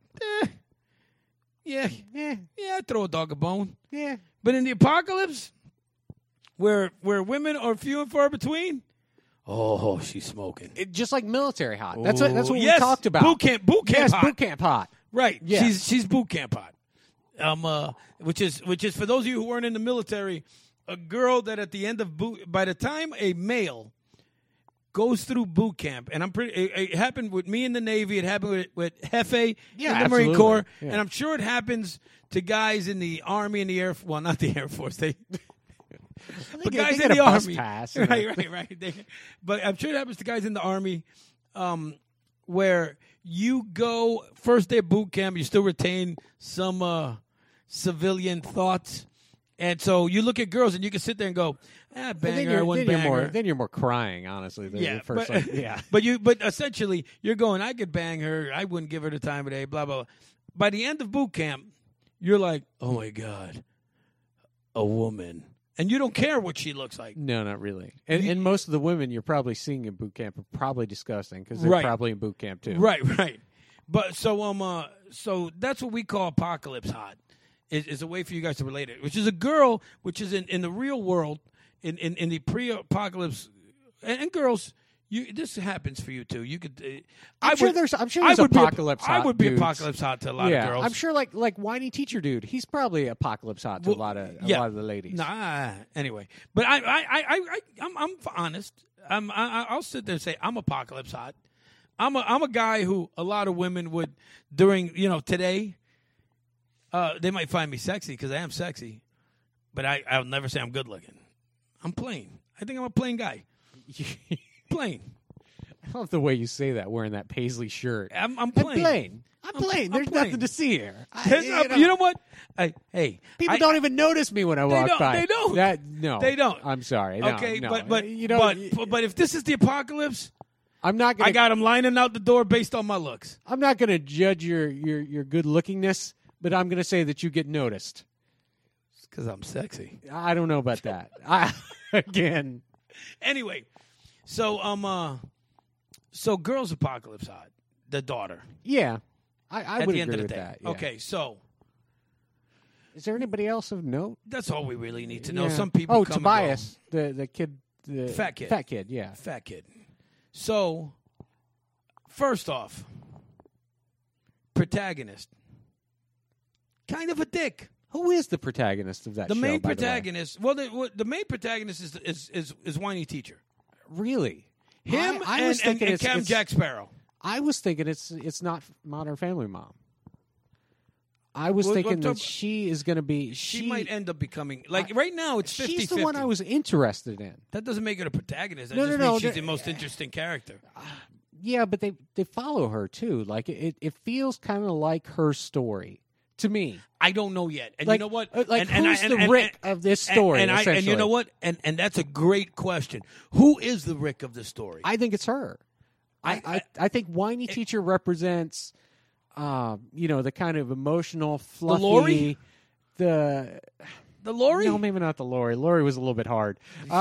yeah, I'd throw a dog a bone. Yeah. But in the apocalypse, where women are few and far between, oh, she's smoking. Just like military hot. That's what Yes, we talked about. Boot camp yes, hot. boot camp hot. Right. Yes. She's boot camp hot. Which is for those of you who weren't in the military, a girl that at the end of by the time a male goes through boot camp, and it happened with me in the Navy, it happened with Jefe in the Marine Corps, and I'm sure it happens to guys in the Army and the Air Force. Well, not the Air Force. But guys in the Army. Pass, right. But I'm sure it happens to guys in the Army where you go first day of boot camp, you still retain some civilian thoughts. And so you look at girls and you can sit there and go, bang her, I wouldn't bang her. Then you're more crying, honestly. Than the first But essentially you're going, I could bang her, I wouldn't give her the time of day, blah, blah, blah. By the end of boot camp, you're like, oh my God, a woman. And you don't care what she looks like. No, not really. And most of the women you're probably seeing in boot camp are probably disgusting because they're probably in boot camp too. Right. But so that's what we call apocalypse hot. Is a way for you guys to relate it, which is a girl, which is in the real world, in the pre-apocalypse, and girls. This happens for you too. You could. I'm sure there's apocalypse hot. I would be dudes. apocalypse hot to a lot of girls. I'm sure, like whiny teacher dude. He's probably apocalypse hot to a lot of the ladies. Nah. Anyway, but I'm honest. I'll sit there and say I'm apocalypse hot. I'm a guy who a lot of women would during today. They might find me sexy because I am sexy, but I'll never say I'm good looking. I'm plain. I think I'm a plain guy. Plain. I love the way you say that, wearing that paisley shirt. I'm plain. I'm plain. There's nothing to see here. You know what? Hey, people don't even notice me when I walk by. They don't. They don't. I'm sorry. No, okay, no. but if this is the apocalypse, I'm not gonna. I got them lining out the door based on my looks. I'm not going to judge your good lookingness, but I'm going to say that you get noticed. Because I'm sexy. I don't know about that. Again. Anyway, so girls apocalypse hot, the daughter. Yeah, I would agree with the day. that. Yeah. Okay, so is there anybody else of note? That's all we really need to know. Some people. Oh, come Tobias, and go. the kid, the fat kid. Fat kid, yeah, fat kid. So, first off, protagonist, kind of a dick. Who is the protagonist of that show? The main protagonist. The main protagonist is whiny teacher. Really? Him I was thinking and Captain Jack Sparrow. I was thinking it's not Modern Family Mom. I was thinking that she is going to be. She might end up becoming right now. It's 50-50. She's the one I was interested in. That doesn't make her a protagonist. That No. means she's the most interesting character. Yeah, but they follow her too. Like it feels kind of like her story to me. I don't know yet, and you know what? Who's the Rick of this story? And you know what? And that's a great question. Who is the Rick of the story? I think it's her. I think whiny teacher represents, the kind of emotional, fluffy, Lori? The Lori? No, maybe not the Lori. Lori was a little bit hard.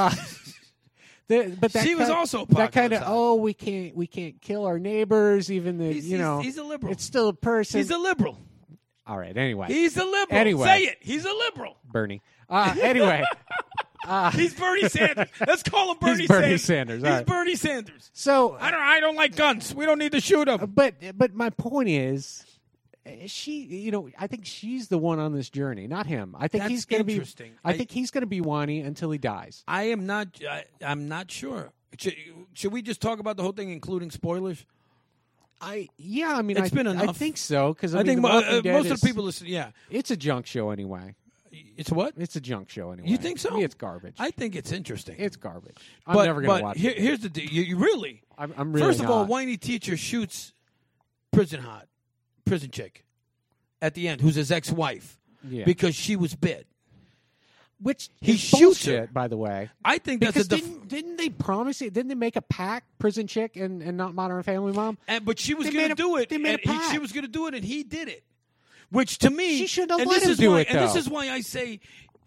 But that She was also that kind of apocalypse we can't kill our neighbors, even the He's a liberal. it's still a person. He's a liberal. All right. Anyway, He's a liberal. Anyway. Say it. He's a liberal. Bernie. Anyway, He's Bernie Sanders. Let's call him Bernie He's Bernie Sanders. Sanders. He's All right. Bernie Sanders. so I don't like guns. We don't need to shoot them. but my point is, she, I think she's the one on this journey, not him. I think That's he's going to be. interesting. I think he's going to be whiny until he dies. I'm not sure. Should we just talk about the whole thing, including spoilers? I It's been enough. I think so because I think The Walking Dead most of is- the people listen. Yeah, It's a junk show anyway. it's what? It's a junk show anyway. You think so? To me, it's garbage. I think it's interesting. It's garbage. I'm but, never going to but watch here, it. Here's the deal. You really? I'm really First of all, not. whiny teacher shoots prison chick at the end, who's his ex-wife, Yeah. because she was bit. Which he is shoots bullshit, her. by the way. I think Because that's didn't they promise it? Didn't they make a pact, prison chick and not Modern Family Mom? but she was They going made to a- do it. they made a and pact. she was going to do it, and he did it. Which to me, She shouldn't have and let this him is do why, it, And this though. is why I say,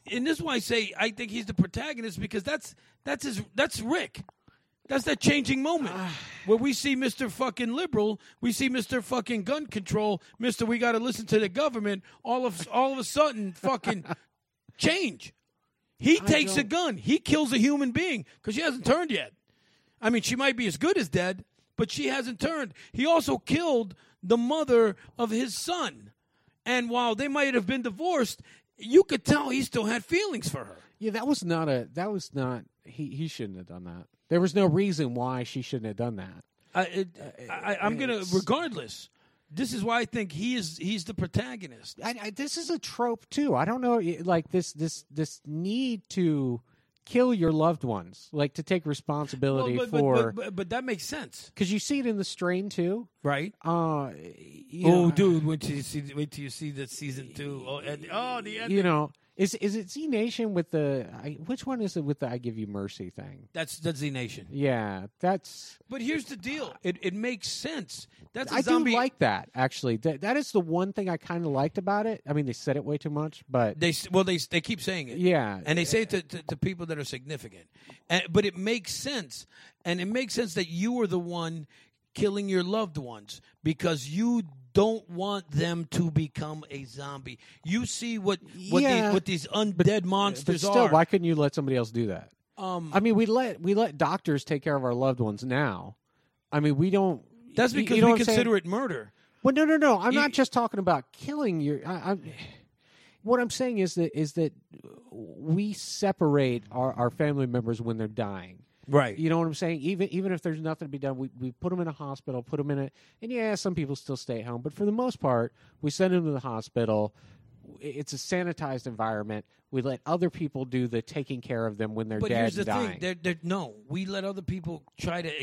I think he's the protagonist, because that's Rick. That's that changing moment where we see Mr. fucking liberal, we see Mr. fucking gun control, Mr. We got to listen to the government. All of a sudden, fucking change. He takes a gun. He kills a human being because she hasn't turned yet. I mean, she might be as good as dead, but she hasn't turned. He also killed the mother of his son, and while they might have been divorced, you could tell he still had feelings for her. Yeah, that was not. He shouldn't have done that. There was no reason why she shouldn't have done that. I'm gonna, regardless. This is why I think he's the protagonist. This is a trope too. I don't know, like this need to kill your loved ones, like to take responsibility but that makes sense, because you see it in The Strain too, right? Dude, wait till you see the season 2. The end. you know. Is it Z Nation with the which one is it with the I Give You Mercy thing? That's Z Nation. Yeah, that's. But here's the deal. It makes sense. That's a I zombie. do like that actually. That is the one thing I kind of liked about it. I mean, they said it way too much, but They keep saying it. yeah, And they say it to people that are significant. But it makes sense. And it makes sense that you are the one killing your loved ones because you don't want them to become a zombie. You see what these undead monsters but still, are. why couldn't you let somebody else do that? I mean, we let doctors take care of our loved ones now. I mean, we don't. That's because you know we what I'm saying? consider it murder. Well, no. I'm not just talking about killing your. What I'm saying is that we separate our family members when they're dying. Right. You know what I'm saying? Even if there's nothing to be done, we put them in a hospital, put them in and yeah, some people still stay at home, but for the most part, we send them to the hospital. It's a sanitized environment. We let other people do the taking care of them when they're But dead here's the and dying. thing: no, we let other people try to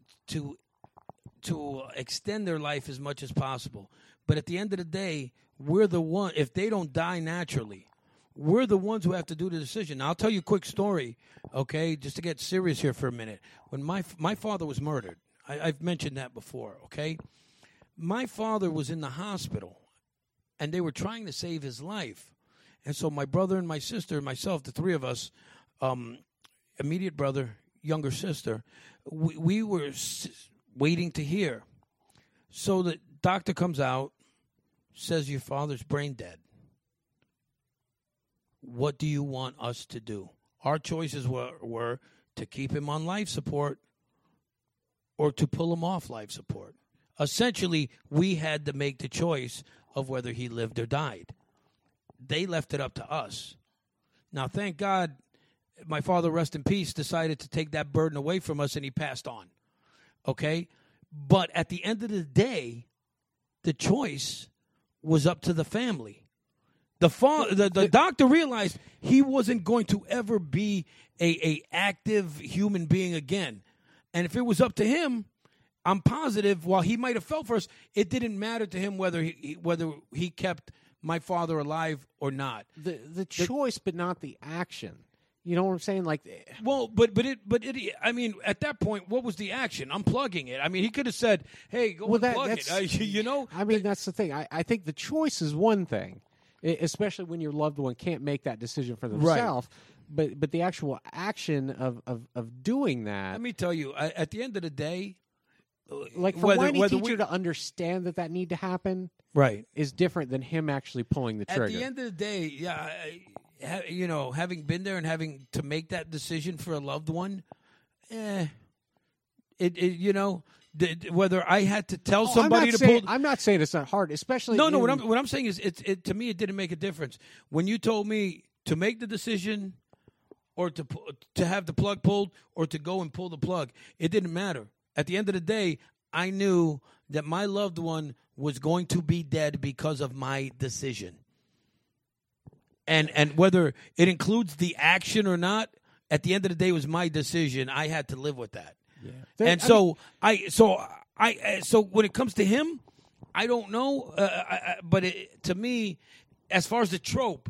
extend their life as much as possible. But at the end of the day, we're the one. If they don't die naturally, we're the ones who have to do the decision. Now, I'll tell you a quick story, okay, just to get serious here for a minute. When my father was murdered, I've mentioned that before, okay? My father was in the hospital, and they were trying to save his life. And so my brother and my sister and myself, the three of us, immediate brother, younger sister, we were waiting to hear. So the doctor comes out, says your father's brain dead. What do you want us to do? Our choices were to keep him on life support or to pull him off life support. Essentially, we had to make the choice of whether he lived or died. They left it up to us. Now, thank God, my father, rest in peace, decided to take that burden away from us, and he passed on. Okay? But at the end of the day, the choice was up to the family. The doctor realized he wasn't going to ever be a active human being again. And if it was up to him, I'm positive, while he might have felt for us, it didn't matter to him whether he kept my father alive or not. The choice, but not the action. You know what I'm saying? Like, well, but I mean, at that point, what was the action? Unplugging it. I mean, he could have said, "Hey, go unplug it." You know. I mean, that's the thing. I think the choice is one thing. especially when your loved one can't make that decision for themselves. But the actual action of doing that. Let me tell you, at the end of the day, like for Whiny Teacher to understand that need to happen, right, is different than him actually pulling the trigger. At the end of the day, yeah, having been there and having to make that decision for a loved one, whether I had to tell somebody to pull. I'm not saying it's not hard, especially. No. What I'm saying is, to me, it didn't make a difference when you told me to make the decision, or to have the plug pulled, or to go and pull the plug. It didn't matter. At the end of the day, I knew that my loved one was going to be dead because of my decision. And whether it includes the action or not, at the end of the day, it was my decision. I had to live with that. Yeah. So when it comes to him, I don't know. But to me, as far as the trope,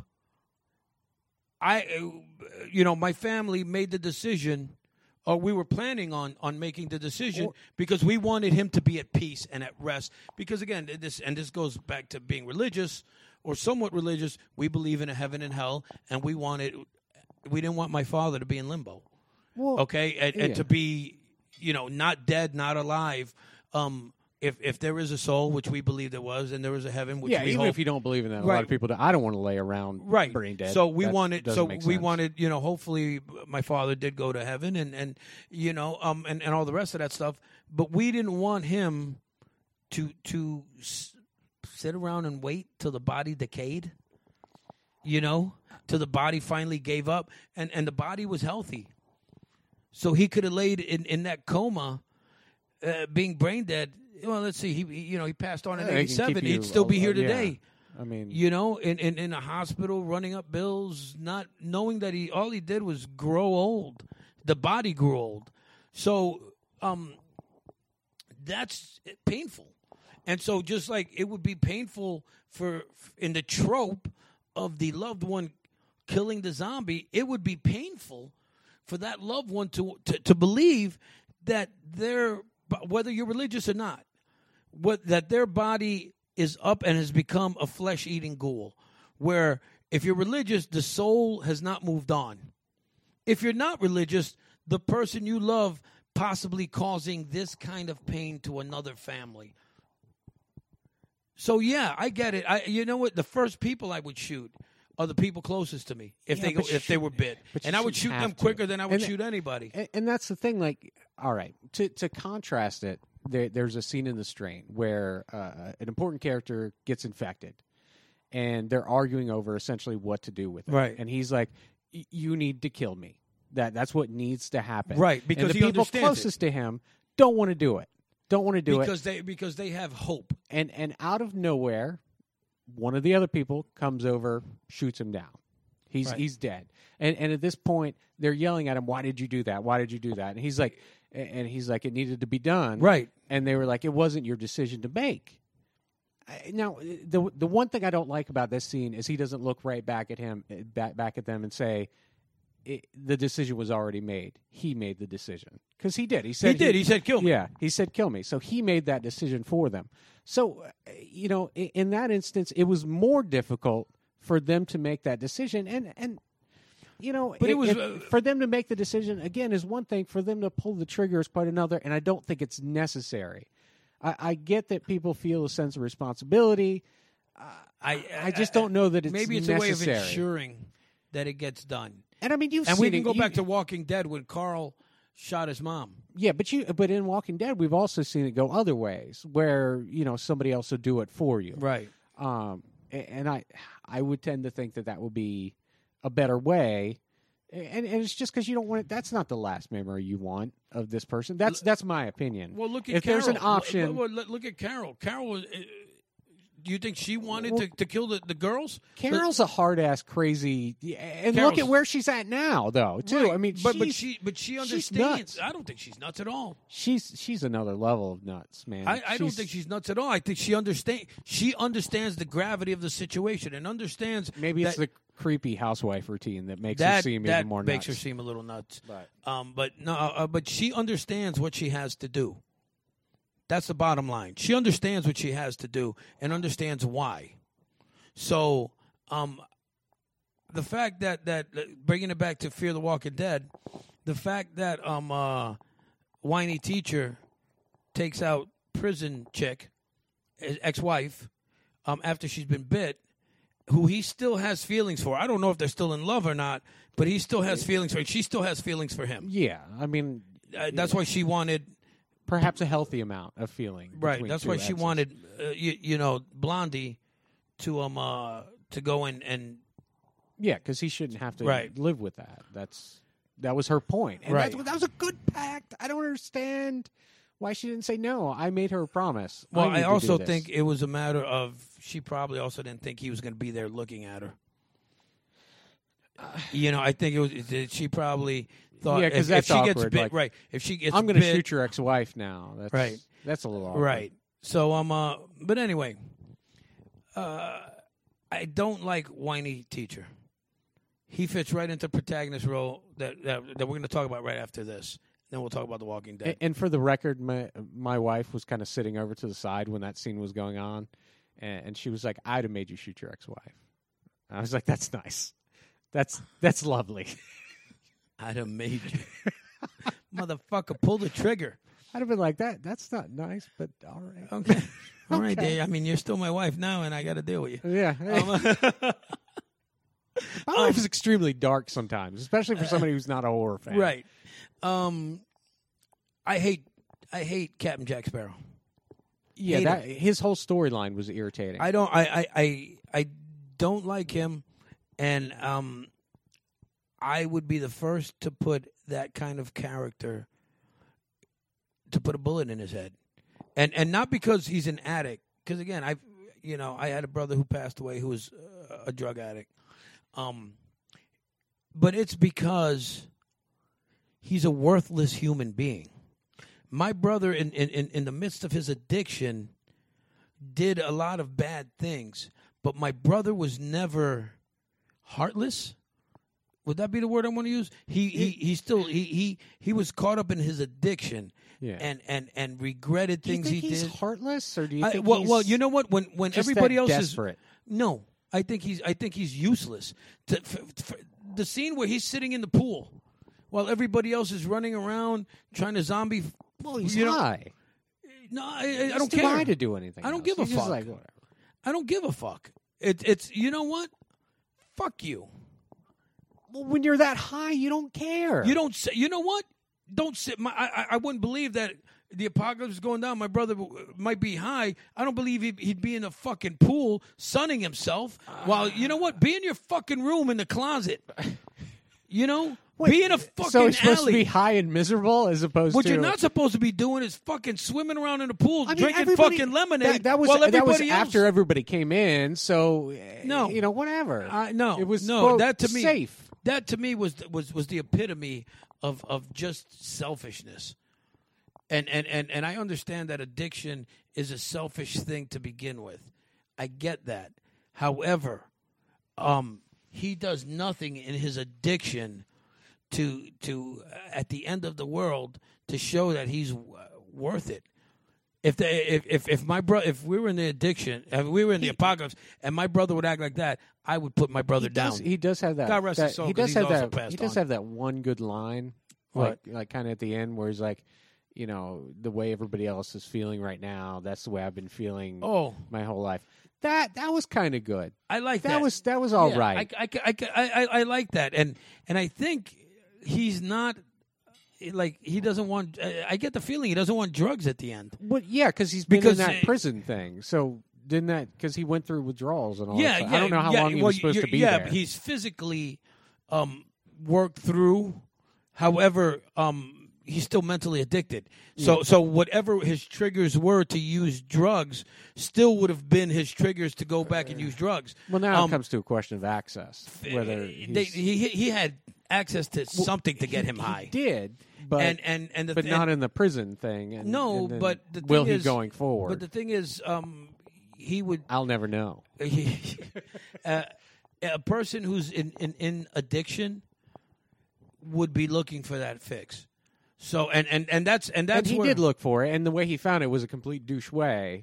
my family made the decision. Or we were planning on making the decision because we wanted him to be at peace and at rest. Because again, this goes back to being religious or somewhat religious. We believe in a heaven and hell, and we didn't want my father to be in limbo. Well, okay, and to be, not dead, not alive. If there is a soul, which we believe there was, and there was a heaven, which we even hope, if you don't believe in that, a right. lot of people do. I don't want to lay around brain dead. So we wanted, hopefully my father did go to heaven, and all the rest of that stuff. But we didn't want him to sit around and wait till the body decayed. Till the body finally gave up, and the body was healthy, so he could have laid in that coma, being brain dead. Well, let's see. He passed on at 87. He'd still be here today. Yeah. I mean, in a hospital, running up bills, not knowing that all he did was grow old. The body grew old, so that's painful. And so, just like it would be painful in the trope of the loved one killing the zombie, it would be painful for that loved one to believe that whether you're religious or not, that their body is up and has become a flesh-eating ghoul, where if you're religious, the soul has not moved on. If you're not religious, the person you love possibly causing this kind of pain to another family. So, yeah, I get it. You know what? The first people I would shoot are the people closest to me if they were bit. And I would shoot them quicker than I would shoot anybody. And that's the thing. Like, all right, to contrast it, there's a scene in The Strain where an important character gets infected, and they're arguing over essentially what to do with it. Right. And he's like, you need to kill me. That's what needs to happen. Right, because and the he people closest to him don't want to do it. Because they have hope. And out of nowhere, one of the other people comes over, shoots him down. He's dead. And at this point, they're yelling at him, "Why did you do that? Why did you do that?" And he's like, it needed to be done. Right. And they were like, it wasn't your decision to make. Now, the one thing I don't like about this scene is he doesn't look right back at him, back at them, and say, the decision was already made. He made the decision. Because he did. He said, kill me. Yeah, he said, kill me. So he made that decision for them. So, in that instance, it was more difficult for them to make that decision. And but it was for them to make the decision, again, is one thing. For them to pull the trigger is quite another. And I don't think it's necessary. I get that people feel a sense of responsibility. I just don't know that it's maybe it's necessary. A way of ensuring that it gets done. And I mean, we can go back to Walking Dead when Carl shot his mom. Yeah, but in Walking Dead, we've also seen it go other ways, where somebody else will do it for you. Right. And I would tend to think that would be a better way. And it's just because you don't want it. That's not the last memory you want of this person. That's my opinion. Well, look at if Carol. There's an option. Look at Carol. Carol. Do you think she wanted to kill the girls? Carol's a hard ass, crazy, and look at where she's at now, though. Too, right. I mean, but she understands. I don't think she's nuts at all. She's another level of nuts, man. I don't think she's nuts at all. I think she understands. She understands the gravity of the situation and understands. Maybe it's the creepy housewife routine that makes her seem even more nuts. That makes her seem a little nuts. But she understands what she has to do. That's the bottom line. She understands what she has to do and understands why. So the fact that bringing it back to Fear the Walking Dead, the fact that whiny teacher takes out prison chick, ex-wife, after she's been bit, who he still has feelings for. I don't know if they're still in love or not, but he still has feelings for her. She still has feelings for him. Yeah, I mean, that's why she wanted perhaps a healthy amount of feeling. Right. That's why she exes. wanted, Blondie to go and Yeah, because he shouldn't have to Right. live with that. That was her point. And Right. that was a good pact. I don't understand why she didn't say no. I made her a promise. Well, need I to also do this. think it was a matter of she probably also didn't think he was going to be there looking at her. I think it was. She probably thought, Yeah, 'cause if that's she gets awkward, bit, like, right? If she gets, I'm going to bit, shoot your ex-wife now. That's, Right. That's a little awkward. right? So but anyway, I don't like whiny teacher. He fits right into protagonist role that we're going to talk about right after this. Then we'll talk about The Walking Dead. And for the record, my wife was kind of sitting over to the side when that scene was going on, and she was like, "I'd have made you shoot your ex-wife." I was like, "That's nice. That's lovely." I'd have made you, motherfucker, pull the trigger. I'd have been like, That's not nice, but all right. Okay, all right, Okay. Dave. I mean, you're still my wife now, and I got to deal with you. Yeah. My life is extremely dark sometimes, especially for somebody who's not a horror fan. Right. I hate Captain Jack Sparrow. Yeah, Hate his whole storyline was irritating. I don't like him, and I would be the first to put that kind of character to put a bullet in his head, and not because he's an addict. Because again, I had a brother who passed away who was a drug addict, but it's because he's a worthless human being. My brother, in the midst of his addiction, did a lot of bad things, but my brother was never heartless. Would that be the word I want to use? He was caught up in his addiction, Yeah. and regretted do you things think he he's did. heartless, or do you think Well, you know what? When just everybody that else desperate? no, I think he's useless. For the scene where he's sitting in the pool while everybody else is running around trying to zombie. Well, he's you know- high. No, I He's don't too care. high to do anything. I don't else. give a He's just fuck. like, whatever. I don't give a fuck. It's you know what? Fuck you. Well, when you're that high, you don't care. You don't say. You know what? Don't sit. I wouldn't believe that the apocalypse is going down. My brother might be high. I don't believe he'd be in a fucking pool sunning himself. While you know what? Be in your fucking room in the closet. You know, Wait, be in a fucking so he's supposed alley. to be high and miserable as opposed What to you're not supposed to be doing is fucking swimming around in the pool, I mean, drinking everybody- fucking lemonade. That was while everybody else, after everybody came in. So No. whatever. No, it was no. quote, That to me, safe. That to me was the epitome of just selfishness. And I understand that addiction is a selfish thing to begin with. I get that. However, he does nothing in his addiction to at the end of the world to show that he's worth it. If we were in the addiction, if we were in the apocalypse, and my brother would act like that, I would put my brother down. He does have that. God rest his soul, He 'cause does he's have also that. passed He does on. have that one good line, What? like kind of at the end, where he's like, the way everybody else is feeling right now, that's the way I've been feeling Oh, my whole life. That was kind of good. I like That was all Yeah, right. I like that, and I think he's not like he doesn't want. I get the feeling he doesn't want drugs at the end. But yeah, because he's been Because, in that prison thing. So didn't that because he went through withdrawals and all Yeah, that stuff. yeah. I don't know how yeah, long he well, was supposed to be yeah, there. he's physically worked through. However, he's still mentally addicted. So whatever his triggers were to use drugs still would have been his triggers to go back and use drugs. Well, now it comes to a question of access. Whether he had access to something to get him high. He did, but and not in the prison thing. And, No, and then but the thing will he is- going forward? But the thing is, he would I'll never know. a person who's in addiction would be looking for that fix. So and that's And he where, did look for it, and the way he found it was a complete douche way.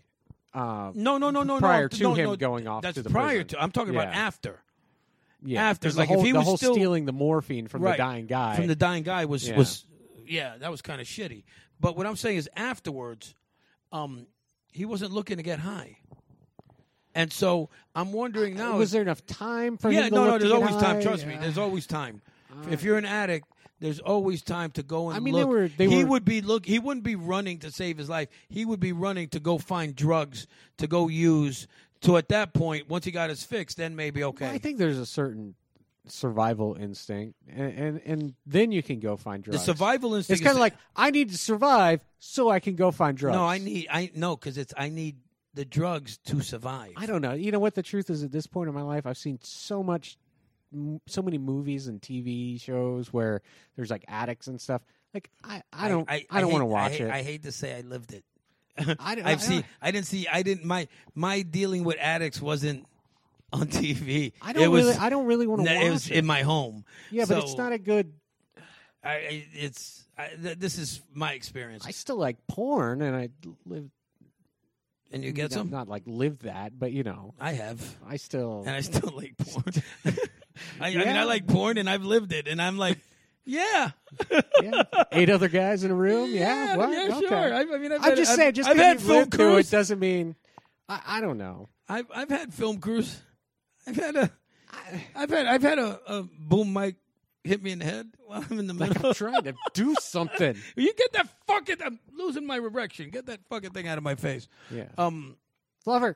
No. Prior to no, him no, going off that's to the prior prison. to. I'm talking about Yeah. after. Yeah, After, 'cause like, the if whole, he the was whole still- stealing the morphine from Right. the dying guy. From the dying guy was Yeah. that was kind of shitty. But what I'm saying is afterwards, he wasn't looking to get high. And so I'm wondering now. was there enough time for yeah, him to no, look there's to get always time. high? Trust me, there's always time. If you're an addict, there's always time to go and I mean, look. they he were- he wouldn't be running to save his life. He would be running to go find drugs to go use. So at that point, once he got his fix, then maybe okay. Well, I think there's a certain survival instinct, and then you can go find the drugs. survival instinct. It's kind of like, I need to survive so I can go find drugs. no, because I need the drugs to survive. I don't know. You know what the truth is? At this point in my life, I've seen so many movies and TV shows where there's like addicts and stuff. Like I don't want to watch it. I hate to say I lived it. I My dealing with addicts wasn't on TV. I don't really want to watch it. Was in my home. Yeah, but it's So, not a good. this is my experience. I still like porn, and I live. And you get some? Not like live that, but you know, I have. I still. And I still like porn. I mean, Yeah. I like porn, and I've lived it, and I'm like, yeah. Yeah. 8 other guys in a room. Yeah, what? yeah, Okay. sure. I mean, I'm just saying, just I've because had you've film lived through crews. it doesn't mean. I don't know. I've had film crews. I've had a boom mic hit me in the head while I'm in the Like middle. I'm trying to do something. You get that fucking. I'm losing my erection. Get that fucking thing out of my face. Yeah. Flover.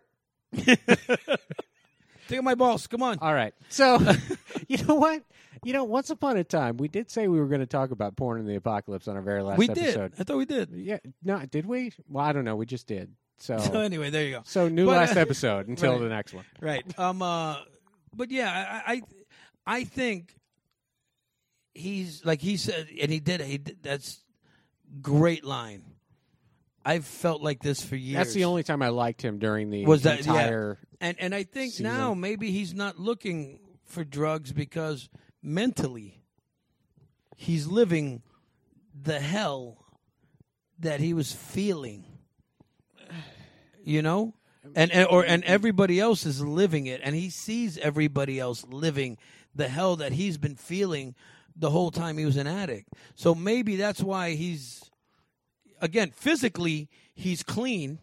Take my balls. Come on. All right. So, you know what? Once upon a time, we did say we were going to talk about porn in the apocalypse on our very last We episode. did. I thought we did. Yeah. No, did we? Well, I don't know. We just did. So So, anyway, there you go. new But, last episode until right. the next one. Right. But yeah, I think he's like he said, and he did. That's great line. I've felt like this for years. That's the only time I liked him during the Was that entire. yeah. And I think season. now maybe he's not looking for drugs because mentally he's living the hell that he was feeling. You know? And everybody else is living it, and he sees everybody else living the hell that he's been feeling the whole time he was an addict. So maybe that's why he's, again, physically he's clean,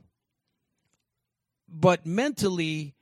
but mentally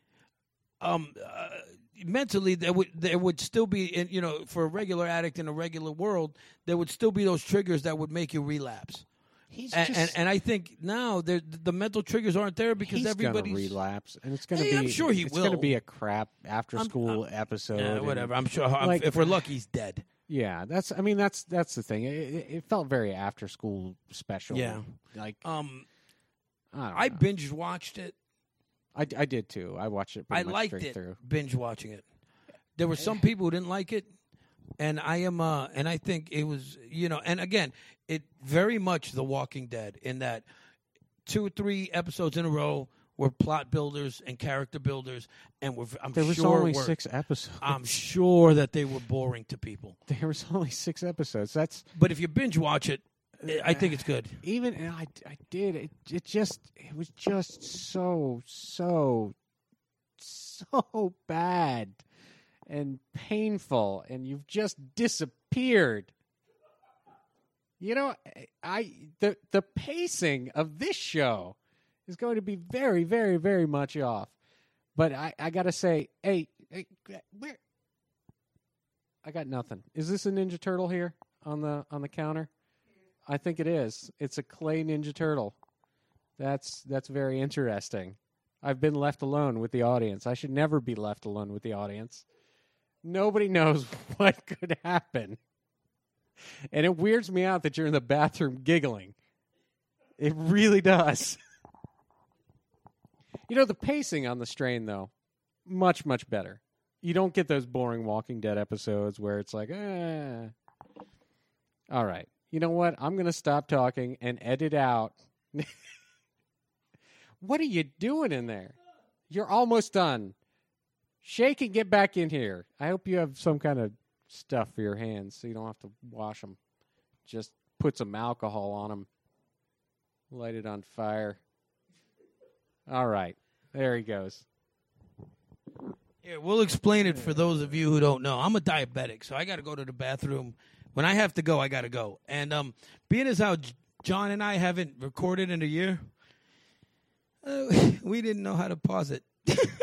there would still be, for a regular addict in a regular world, there would still be those triggers that would make you relapse. He's And I think now the mental triggers aren't there because he's everybody's gonna relapse, and it's gonna Hey, be. I'm sure he it's will. gonna be a crap after school episode. Yeah, and- whatever. I'm sure like- if we're lucky, he's dead. Yeah, that's the thing. It felt very after school special. Yeah. Like I I binge watched it. I did too. I watched it. I Pretty much liked straight it. through. Binge watching it. There were some people who didn't like it, and I think it was and again, it very much The Walking Dead in that 2 or 3 episodes in a row were plot builders and character builders, and There was only 6 episodes. I'm sure that they were boring to people. There was only 6 episodes. That's But if you binge watch it, I think it's good. even. And I did. It was just so bad and painful, and you've just disappeared. The pacing of this show is going to be very, very, very much off. But I gotta say, hey, where? I got nothing. Is this a Ninja Turtle here on the counter? I think it is. It's a clay Ninja Turtle. That's very interesting. I've been left alone with the audience. I should never be left alone with the audience. Nobody knows what could happen. And it weirds me out that you're in the bathroom giggling. It really does. The pacing on The Strain, though, much, much better. You don't get those boring Walking Dead episodes where it's like, All right. You know what? I'm going to stop talking and edit out. What are you doing in there? You're almost done. Shake and get back in here. I hope you have some kind of stuff for your hands so you don't have to wash them. Just put some alcohol on them. Light it on fire. All right. There he goes. Yeah, we'll explain it for those of you who don't know. I'm a diabetic, so I got to go to the bathroom. When I have to go, I got to go. And being as how John and I haven't recorded in a year, we didn't know how to pause it.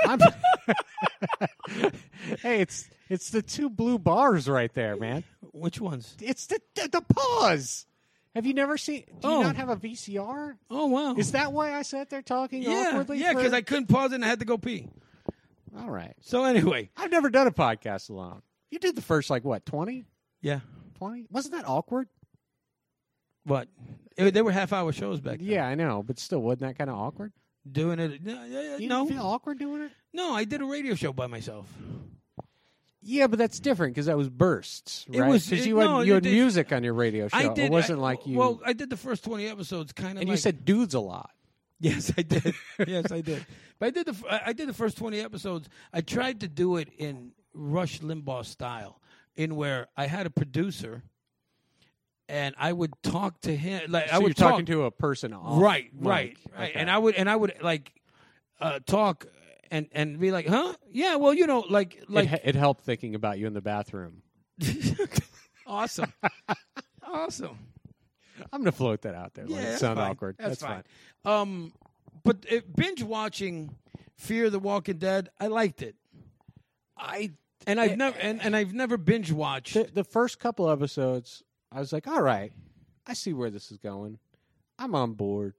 Hey, it's the two blue bars right there, man. Which ones? It's the pause. Have you never seen? Do you Oh. not have a VCR? Oh, wow. Is that why I sat there talking yeah, awkwardly? yeah, because I couldn't pause it and I had to go pee. All right. So anyway, I've never done a podcast alone. You did the first, 20? yeah. 20? Wasn't that awkward? What? They were half-hour shows back then. Yeah, I know, but still, wasn't that kind of awkward? Doing it. You No. didn't feel awkward doing it? No, I did a radio show by myself. Yeah, but that's different because that was bursts, It right? was- Because it- you had, no, you had it- music on your radio show. I did. It wasn't like you. Well, I did the first 20 episodes kind of and like. you said dudes a lot. Yes, I did. Yes, I did. But I did the first 20 episodes. I tried to do it in Rush Limbaugh style, in where I had a producer, and I would talk to him. Like So I would you're talking to a person off right, mic. right. Okay. And I would like talk and be like, huh? Yeah, well, like it helped thinking about you in the bathroom. awesome, awesome. I'm going to float that out there. Yeah, Let it that's sound fine. awkward. That's fine. But binge watching Fear the Walking Dead, I liked it. I've never binge watched. The first couple episodes, I was like, all right, I see where this is going. I'm on board.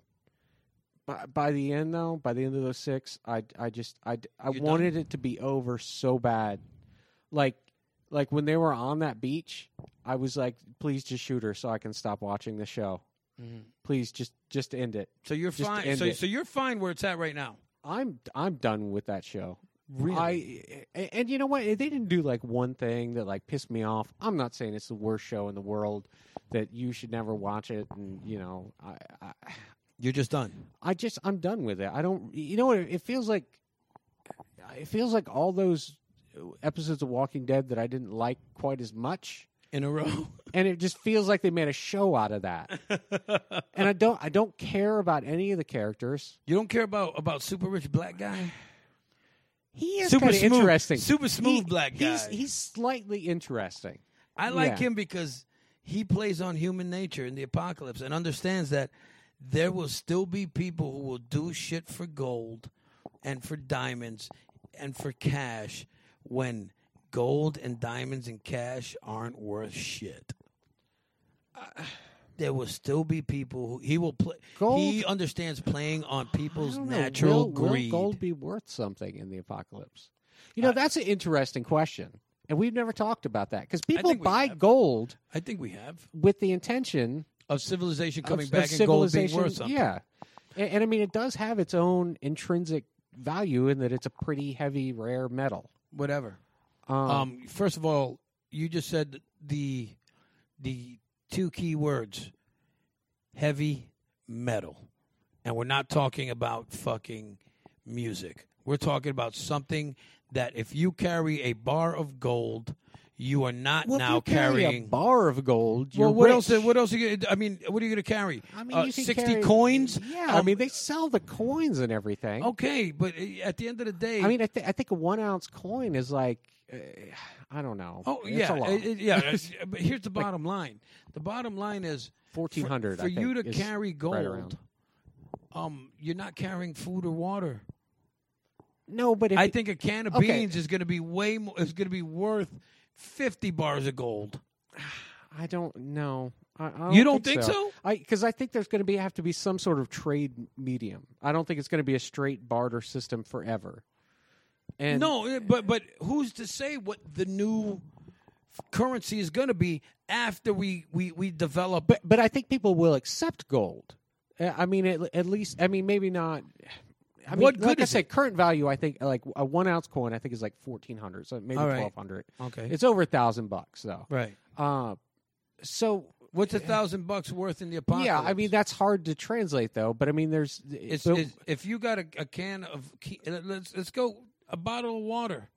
By the end, though, by the end of those 6, I wanted it to be over so bad. Like when they were on that beach, I was like, please just shoot her so I can stop watching the show. Mhm. Please just end it. So you're Just fine. end it. So you're fine where it's at right now. I'm done with that show. Really? And you know what? They didn't do like one thing that like pissed me off. I'm not saying it's the worst show in the world, that you should never watch it. And You're just done. I'm done with it. I don't. You know what? It feels like all those episodes of Walking Dead that I didn't like quite as much. In a row. And it just feels like they made a show out of that. And I don't care about any of the characters. You don't care about super rich black guy? He is Super kind of smooth- interesting. super smooth black guy. He's slightly interesting. I like Yeah. him because he plays on human nature in the apocalypse and understands that there will still be people who will do shit for gold and for diamonds and for cash when gold and diamonds and cash aren't worth shit. There will still be people who he will play. Gold- He understands playing on people's I don't know. natural Will greed. gold be worth something in the apocalypse? You know, that's an interesting question. And we've never talked about that. Because people think we buy have. gold I think we have with the intention of civilization coming of back and gold being civilization. worth something. Yeah. And I mean, it does have its own intrinsic value in that it's a pretty heavy, rare metal. Whatever. First of all, you just said the two key words: heavy metal, and we're not talking about fucking music. We're talking about something that if you carry a bar of gold, you are not Well, now if you carry carrying. a bar of gold. Well, You're what rich. else? What else? I mean, what are you going to carry? I mean, you can 60 carry- coins. Yeah, I mean, they sell the coins and everything. Okay, but at the end of the day, I mean, I think a 1 ounce coin is like, I don't know. oh It's yeah, a lot. yeah. But here's the bottom line. The bottom line is 1,400. for I think, you to is carry right gold. around. You're not carrying food or water. No, but if I think a can of Okay. beans is going to be way more. Is going to be worth 50 bars of gold. I don't know. I don't You don't think so? Because I think there's going to have to be some sort of trade medium. I don't think it's going to be a straight barter system forever. And No, but who's to say what the new currency is going to be after we develop? but I think people will accept gold. I mean, at least. I mean, maybe not. I mean, What good like I is said, it? current value. I think like a 1 ounce coin. I think is like 1,400. So maybe All right. 1,200. Okay, It's over $1,000 though. right. So What's $1,000 worth in the apocalypse? yeah, I mean that's hard to translate though. But I mean, there's If you got a can of let's go a bottle of water.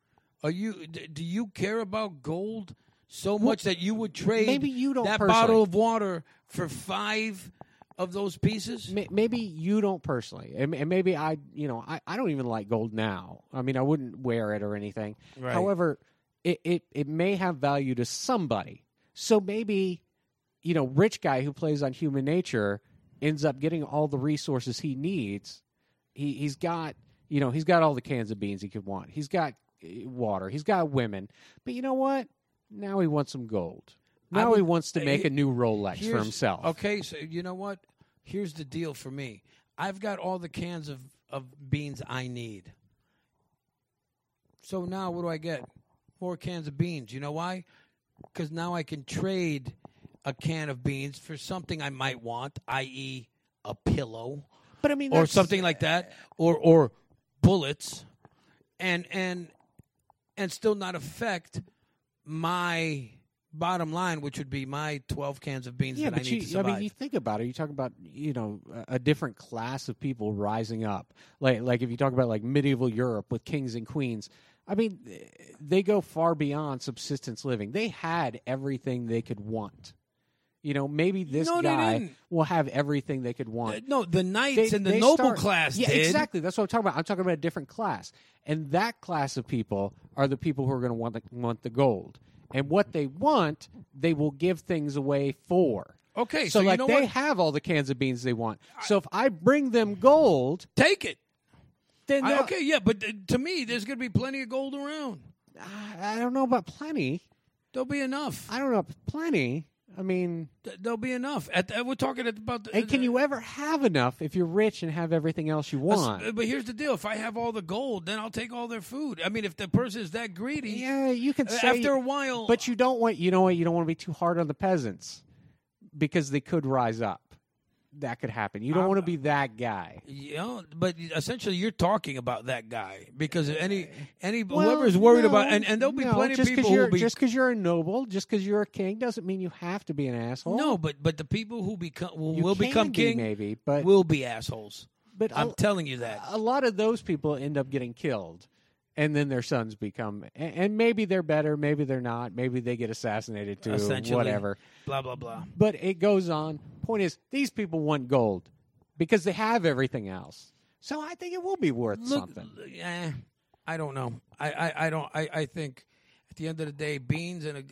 Do you care about gold so much that you would trade maybe you don't that personally. bottle of water for 5 of those pieces? Maybe you don't personally, and maybe I don't even like gold now. I mean, I wouldn't wear it or anything. Right. However, it may have value to somebody. So maybe, rich guy who plays on Human Nature ends up getting all the resources he needs. He's got all the cans of beans he could want. He's got water. He's got women. But you know what? Now he wants some gold. Now he wants to make a new Rolex for himself. Okay, so you know what? Here's the deal for me. I've got all the cans of beans I need. So now what do I get? More cans of beans. You know why? Because now I can trade a can of beans for something I might want, i.e. a pillow. But I mean, or something like that, or bullets, and still not affect my bottom line, which would be my 12 cans of beans that I need to survive. I mean, you think about it. You talk about a different class of people rising up. Like if you talk about like medieval Europe with kings and queens. I mean, they go far beyond subsistence living. They had everything they could want. Maybe this guy will have everything they could want. No, the knights and the noble class did. Exactly. That's what I'm talking about. I'm talking about a different class. And that class of people are the people who are going to want the gold. And what they want, they will give things away for. Okay, so like they what? have all the cans of beans they want. So if I bring them gold, take it. Then okay, yeah, but to me, there's going to be plenty of gold around. I don't know about plenty. There'll be enough. I don't know about plenty. I mean, there'll be enough. We're talking about. And can you ever have enough if you're rich and have everything else you want? But here's the deal: if I have all the gold, then I'll take all their food. I mean, if the person is that greedy, yeah, you can say after a while. But you don't want. You know what? You don't want to be too hard on the peasants because they could rise up. That could happen. You don't want to be that guy. But essentially, you're talking about that guy because whoever's worried about, and there'll be plenty of people who just because you're a noble, just because you're a king, doesn't mean you have to be an asshole. No, but the people who will become king, maybe, but will be assholes. But I'm telling you that a lot of those people end up getting killed. And then their sons become, and maybe they're better, maybe they're not, maybe they get assassinated too, whatever. Blah, blah, blah. But it goes on. Point is, these people want gold because they have everything else. So I think it will be worth something. I don't know. I think at the end of the day, beans and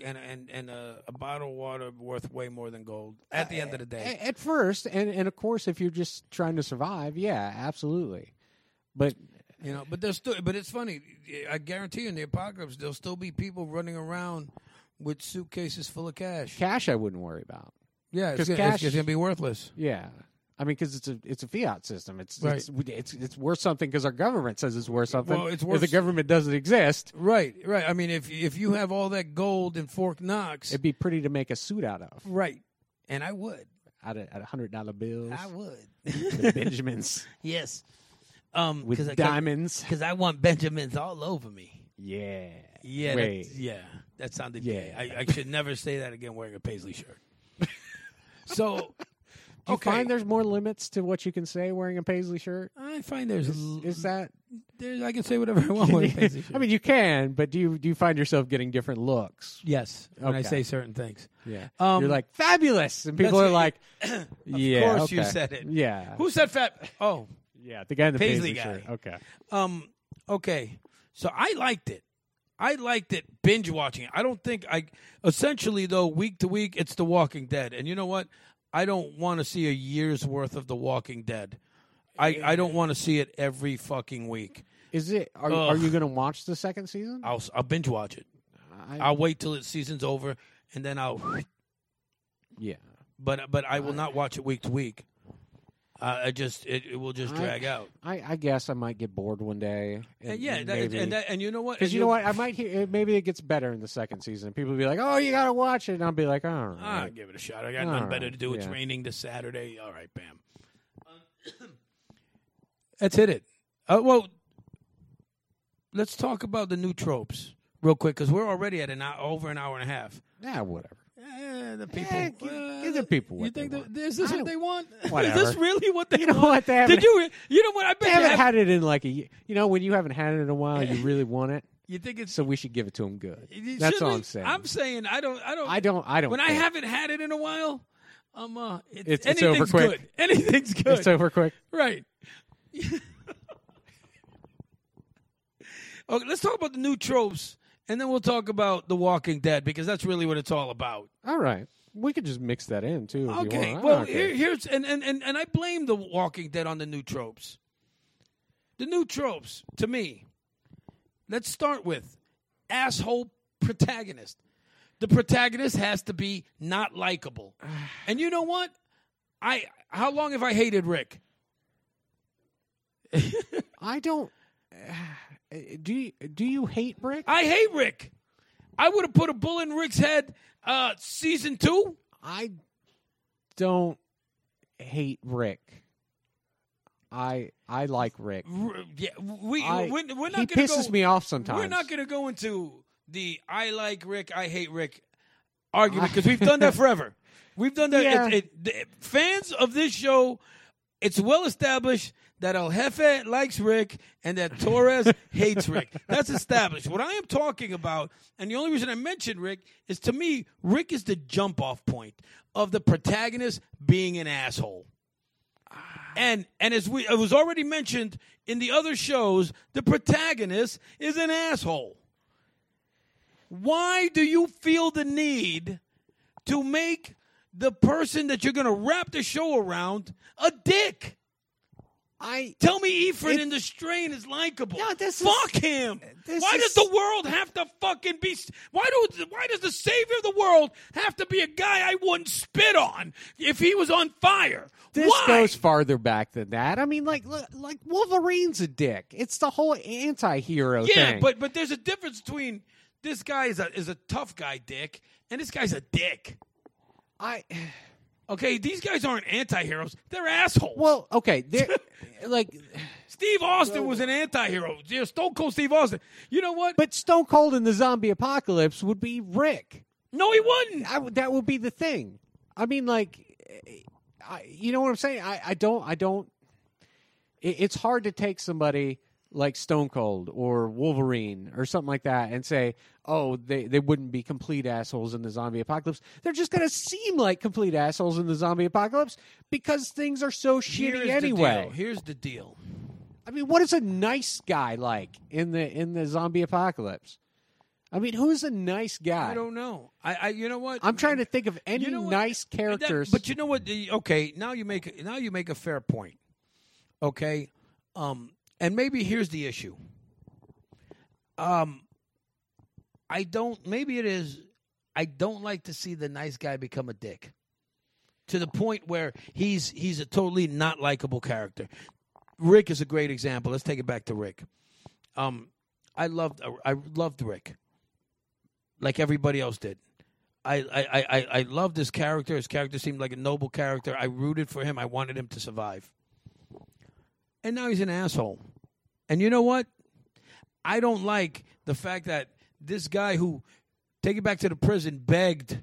a bottle of water are worth way more than gold. At the end of the day. At first, and of course, if you're just trying to survive, yeah, absolutely. But... but it's funny. I guarantee you in the apocalypse, there'll still be people running around with suitcases full of cash. Cash, I wouldn't worry about. Yeah, it's going to be worthless. Yeah, I mean, because it's a fiat system. It's right. it's worth something because our government says it's worth something. Well, it's worth if the government doesn't exist, right. I mean, if you have all that gold in Fort Knox, it'd be pretty to make a suit out of. Right, and I would out of $100 bills. I would the Benjamins. Yes. With diamonds, because I want Benjamins all over me. Yeah. That sounded gay. I should never say that again wearing a Paisley shirt. So, do you find there's more limits to what you can say wearing a Paisley shirt? I find there's is that I can say whatever I want wearing a Paisley shirt. I mean, you can, but do you find yourself getting different looks? Yes, when I say certain things. Yeah, you're like fabulous, and people are like, "Yeah, of course you said it." Yeah, who said fab? Oh. Yeah, the guy in the Paisley guy. Shirt. Okay. Okay. So I liked it. Binge watching it. I don't think essentially though, week to week, it's The Walking Dead. And you know what? I don't want to see a year's worth of The Walking Dead. I don't want to see it every fucking week. Is it? Are you going to watch the second season? I'll binge watch it. I'll wait till the season's over and then I'll. Yeah. But I will not watch it week to week. It will just drag out. I guess I might get bored one day. And you know what? Because you know what? I might hear maybe it gets better in the second season. People will be like, "Oh, you got to watch it," and I'll be like, "All right, I'll give it a shot. I got nothing better to do. It's raining this Saturday. All right, bam." That's it. Well, let's talk about the new tropes real quick because we're already at over an hour and a half. Yeah, whatever. The people. Give the people what you think they want. Is this what they want? Whatever. Is this really what they want? You know what? They haven't, you know what? I bet they haven't had it in like a year. You know, when you haven't had it in a while, you really want it. You think it's so we should give it to them good. That's all I'm saying. I'm saying I don't. When I haven't had it in a while, It's over anything's quick. good. Anything's good. It's over quick. Right. Okay, let's talk about the new tropes, and then we'll talk about The Walking Dead, because that's really what it's all about. All right. We could just mix that in, too, if Okay. you want. Well, Okay. here's and I blame The Walking Dead on the new tropes. The new tropes, to me, let's start with asshole protagonist. The protagonist has to be not likable. And you know what? How long have I hated Rick? I don't... Do you hate Rick? I hate Rick. I would have put a bullet in Rick's head season 2. I don't hate Rick. I like Rick. Yeah, we're not He going to pisses me off sometimes. We're not going to go into the I like Rick, I hate Rick argument, because we've done that forever. We've done that. Yeah. Fans of this show, it's well established that El Jefe likes Rick and that Torres hates Rick. That's established. What I am talking about, and the only reason I mentioned Rick, is to me, Rick is the jump-off point of the protagonist being an asshole. And as it was already mentioned in the other shows, the protagonist is an asshole. Why do you feel the need to make the person that you're going to wrap the show around a dick? Tell me Ephraim in the Strain is likable. No, Fuck him. Why does the world have to fucking be... Why does the savior of the world have to be a guy I wouldn't spit on if he was on fire? This Why? goes farther back than that. I mean, like Wolverine's a dick. It's the whole anti-hero Yeah, thing. but there's a difference between this guy is a tough guy dick and this guy's a dick. Okay, these guys aren't anti-heroes. They're assholes. Well, okay, they're like Steve Austin was an anti-hero. Stone Cold Steve Austin. You know what? But Stone Cold in the zombie apocalypse would be Rick. No, he wouldn't. That would be the thing. I mean, like, you know what I'm saying? I don't. It's hard to take somebody like Stone Cold or Wolverine or something like that and say, oh, they wouldn't be complete assholes in the zombie apocalypse. They're just going to seem like complete assholes in the zombie apocalypse because things are so shitty anyway. Here's the deal. I mean, what is a nice guy like in the zombie apocalypse? I mean, who's a nice guy? I don't know. You know what? I'm trying to think of any nice characters. But you know what? Okay, now you make a fair point. Okay, and maybe here's the issue. I don't like to see the nice guy become a dick to the point where he's a totally not likable character. Rick is a great example. Let's take it back to Rick. I loved Rick, like everybody else did. I loved his character. His character seemed like a noble character. I rooted for him. I wanted him to survive. And now he's an asshole. And you know what? I don't like the fact that this guy who, take it back to the prison, begged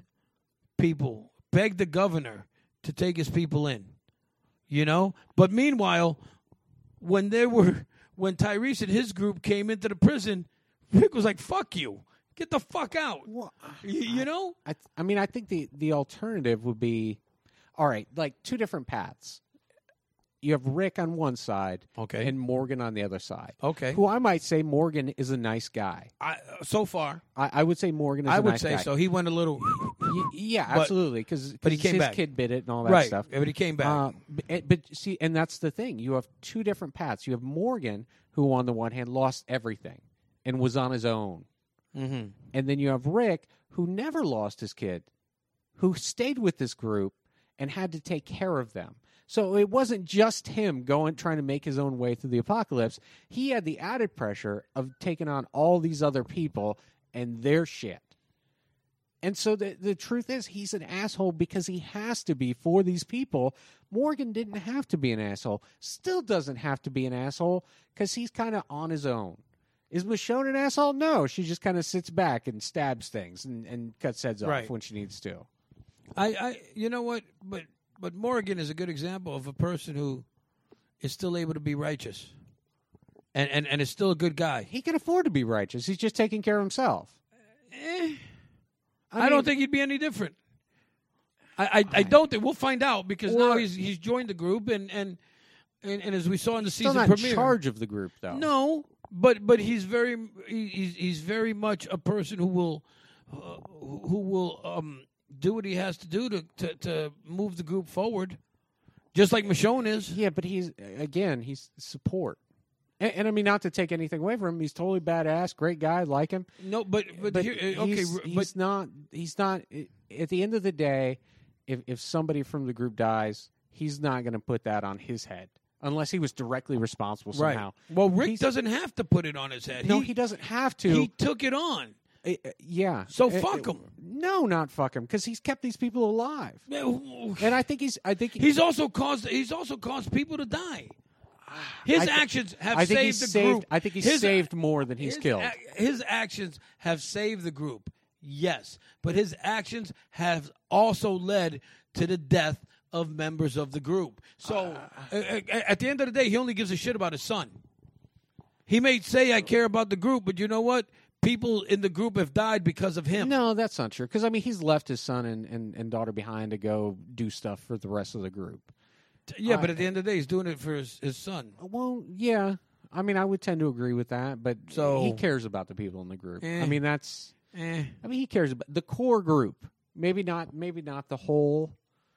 the governor to take his people in. You know? But meanwhile, when Tyrese and his group came into the prison, Rick was like, fuck you. Get the fuck out. Well, you know? I mean, I think the alternative would be, all right, like two different paths. You have Rick on one side, Okay. and Morgan on the other side. Okay. Who I might say Morgan is a nice guy. So far, I would say Morgan is a nice guy. I would say so. He went a little... Yeah, But- absolutely. Because but he came his back. kid bit it and all that Right, stuff. but he came back. But see, and that's the thing. You have two different paths. You have Morgan, who on the one hand lost everything and was on his own. Mm-hmm. And then you have Rick, who never lost his kid, who stayed with this group and had to take care of them. So it wasn't just him trying to make his own way through the apocalypse. He had the added pressure of taking on all these other people and their shit. And so the truth is, he's an asshole because he has to be for these people. Morgan didn't have to be an asshole. Still doesn't have to be an asshole because he's kind of on his own. Is Michonne an asshole? No, she just kind of sits back and stabs things and cuts heads off Right. when she needs to. You know what? But Morgan is a good example of a person who is still able to be righteous, and is still a good guy. He can afford to be righteous. He's just taking care of himself. I don't think he'd be any different. I don't think we'll find out because now Or- he's joined the group and as we saw in the Still season not premiere, in charge of the group, though. no, but he's very much a person who will do what he has to do to move the group forward, just like Michonne is. Yeah, but he's support. And I mean, not to take anything away from him, he's totally badass, great guy, like him. No, but here, okay, he's not. At the end of the day, if somebody from the group dies, he's not going to put that on his head unless he was directly responsible somehow. Right. Well, Rick doesn't have to put it on his head. No, he doesn't have to. He took it on. Yeah. So fuck him. No, not fuck him, because he's kept these people alive. And I think he's also caused people to die. His actions have saved the group. I think he's saved more than he's killed. His actions have saved the group, yes, but his actions have also led to the death of members of the group. So at the end of the day, he only gives a shit about his son. He may say, I care about the group, but you know what? People in the group have died because of him. No, that's not true. Because, I mean, he's left his son and daughter behind to go do stuff for the rest of the group. Yeah, but at the end of the day, he's doing it for his son. Well, yeah. I mean, I would tend to agree with that, but So- he cares about the people in the group. Eh. I mean, that's... Eh. I mean, he cares about the core group. Maybe not the whole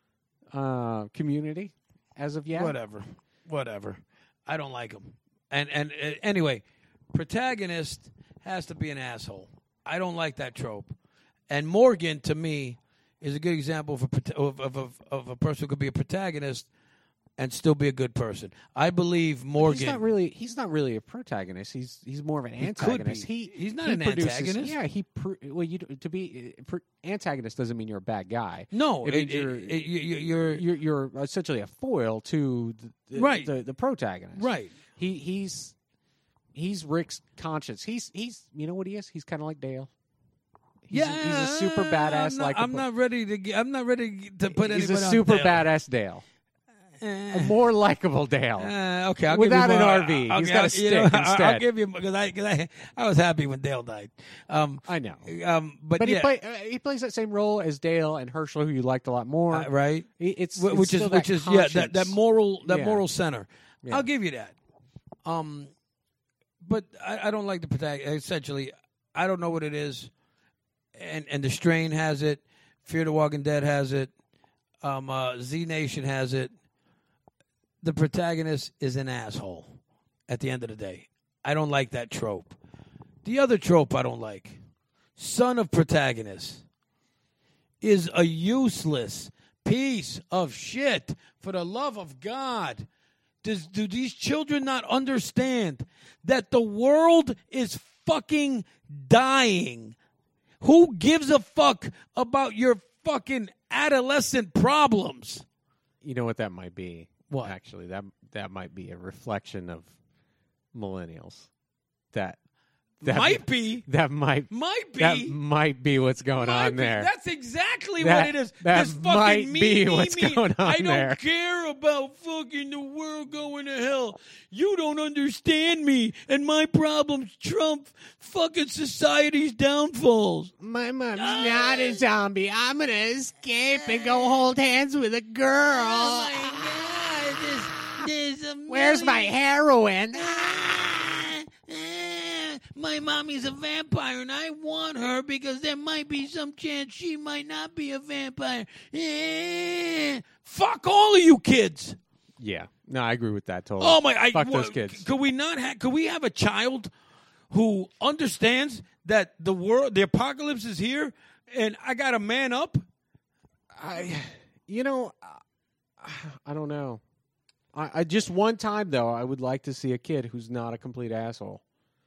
community as of yet. Whatever. I don't like him. And anyway, protagonist has to be an asshole. I don't like that trope. And Morgan, to me, is a good example of a person who could be a protagonist and still be a good person. I believe Morgan. He's not really a protagonist. He's more of an antagonist. He's not he an produces, antagonist. Yeah, antagonist doesn't mean you're a bad guy. No, it means you're essentially a foil to the protagonist. Right. He's Rick's conscience. He's you know what he is? He's kind of like Dale. He's a super badass. I'm not ready to put anybody. He's a super badass Dale. A more likable Dale. Okay, I'll without give you an RV. He's got a stick instead. I'll give you because I was happy when Dale died. I know. But yeah. he plays that same role as Dale and Herschel, who you liked a lot more. Right. It's which is that moral center. Yeah. I'll give you that. But I don't like the protagonist. Essentially, I don't know what it is, and the Strain has it. Fear the Walking Dead has it. Z Nation has it. The protagonist is an asshole at the end of the day. I don't like that trope. The other trope I don't like, son of protagonist, is a useless piece of shit. For the love of God, do these children not understand that the world is fucking dying? Who gives a fuck about your fucking adolescent problems? You know what that might be? What? Actually, that might be a reflection of millennials. That might be. That might be what's going on there. That's exactly what it is. That this might fucking be what's going on there. I don't care about fucking the world going to hell. You don't understand me, and my problems trump fucking society's downfalls. My mom's not a zombie. I'm gonna escape and go hold hands with a girl. Oh my God. Where's my heroin? My mommy's a vampire, and I want her because there might be some chance she might not be a vampire. Fuck all of you kids. Yeah, no, I agree with that totally. Oh my! Fuck those kids. Could we not? Could we have a child who understands that the apocalypse is here, and I got to man up? I don't know. I just one time though, I would like to see a kid who's not a complete asshole.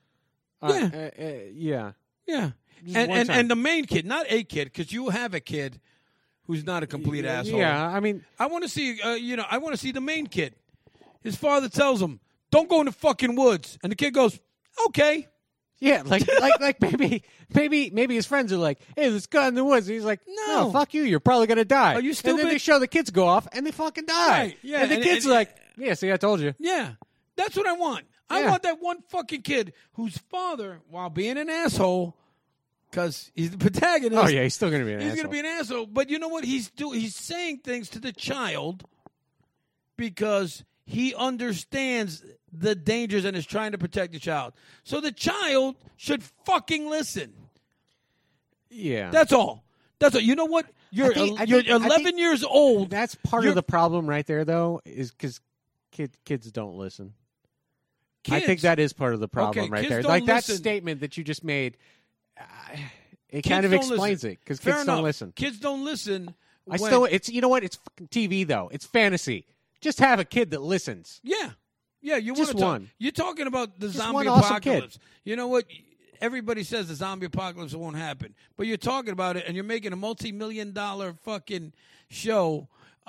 Yeah. Just And the main kid, not a kid, because you have a kid who's not a complete asshole. Yeah, I mean, I want to see, I want to see the main kid. His father tells him, "Don't go in the fucking woods," and the kid goes, "Okay." Yeah, like maybe his friends are like, "Hey, let's go in the woods." And he's like, "No, fuck you. You're probably gonna die." Are you stupid? And then they show the kids go off, and they fucking die. Right, yeah, and the kid's like, "Yeah, see, I told you." Yeah, that's what I want. I want that one fucking kid whose father, while being an asshole, because he's the protagonist. Oh yeah, he's still going to be an He's asshole. going to be an asshole. But you know what? He's saying things to the child because he understands the dangers and is trying to protect the child. So the child should fucking listen. Yeah, That's all. That's all. You know what? You're 11 years old. That's part of the problem right there, though, is because kids don't listen. I think that is part of the problem right there. Like that statement that you just made, it kind of explains it because kids don't listen. Kids don't listen. It's you know what? It's fucking TV though. It's fantasy. Just have a kid that listens. Yeah. You just want to one. You're talking about the zombie awesome apocalypse. kid. You know what? Everybody says the zombie apocalypse won't happen, but you're talking about it, and you're making a multi-million-dollar fucking show,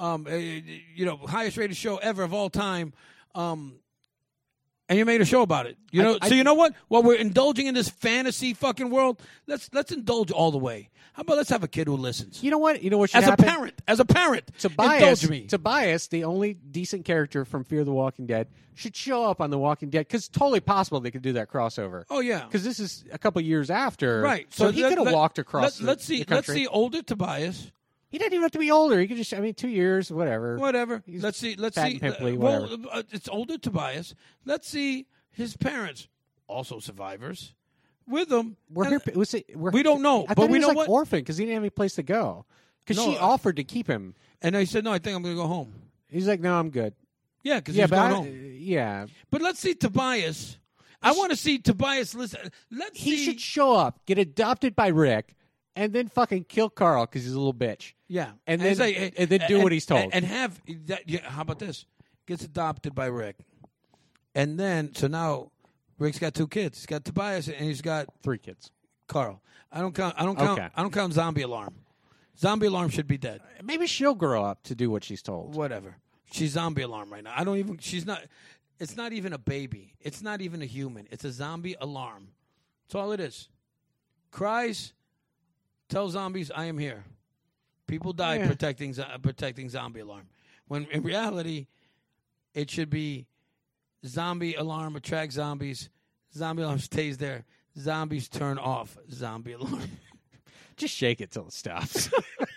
highest rated show ever of all time, and you made a show about it. So you know what? While we're indulging in this fantasy fucking world, let's indulge all the way. How about let's have a kid who listens? You know what? You know what should happen? As a parent, indulge me. Tobias, the only decent character from Fear the Walking Dead, should show up on The Walking Dead because it's totally possible they could do that crossover. Oh yeah, because this is a couple years after, right? So he could have walked across. Let's see. The country. Let's see older Tobias. He doesn't even have to be older. He could just, 2 years, whatever. Let's see. Pimply, well, it's older Tobias. Let's see his parents, also survivors, with him. We don't know, but we know what? Orphan because he didn't have any place to go. Because she offered to keep him, and I said, "No, I think I'm going to go home." He's like, "No, I'm good." Yeah, because he's going home. Yeah, but let's see Tobias. I want to see Tobias listen. He should show up, get adopted by Rick, and then fucking kill Carl because he's a little bitch. Yeah, and then do what he's told. And have that. Yeah, how about this? Gets adopted by Rick, and then so now Rick's got 2 kids. He's got Tobias, and he's got 3 kids. Carl. I don't count Zombie Alarm. Zombie Alarm should be dead. Maybe she'll grow up to do what she's told. Whatever. She's Zombie Alarm right now. She's not. It's not even a baby. It's not even a human. It's a zombie alarm. That's all it is. Cries. Tell zombies I am here. People die protecting Zombie Alarm. When in reality, it should be Zombie Alarm attract zombies. Zombie Alarm stays there. Zombies turn off Zombie Alarm. Just shake it till it stops.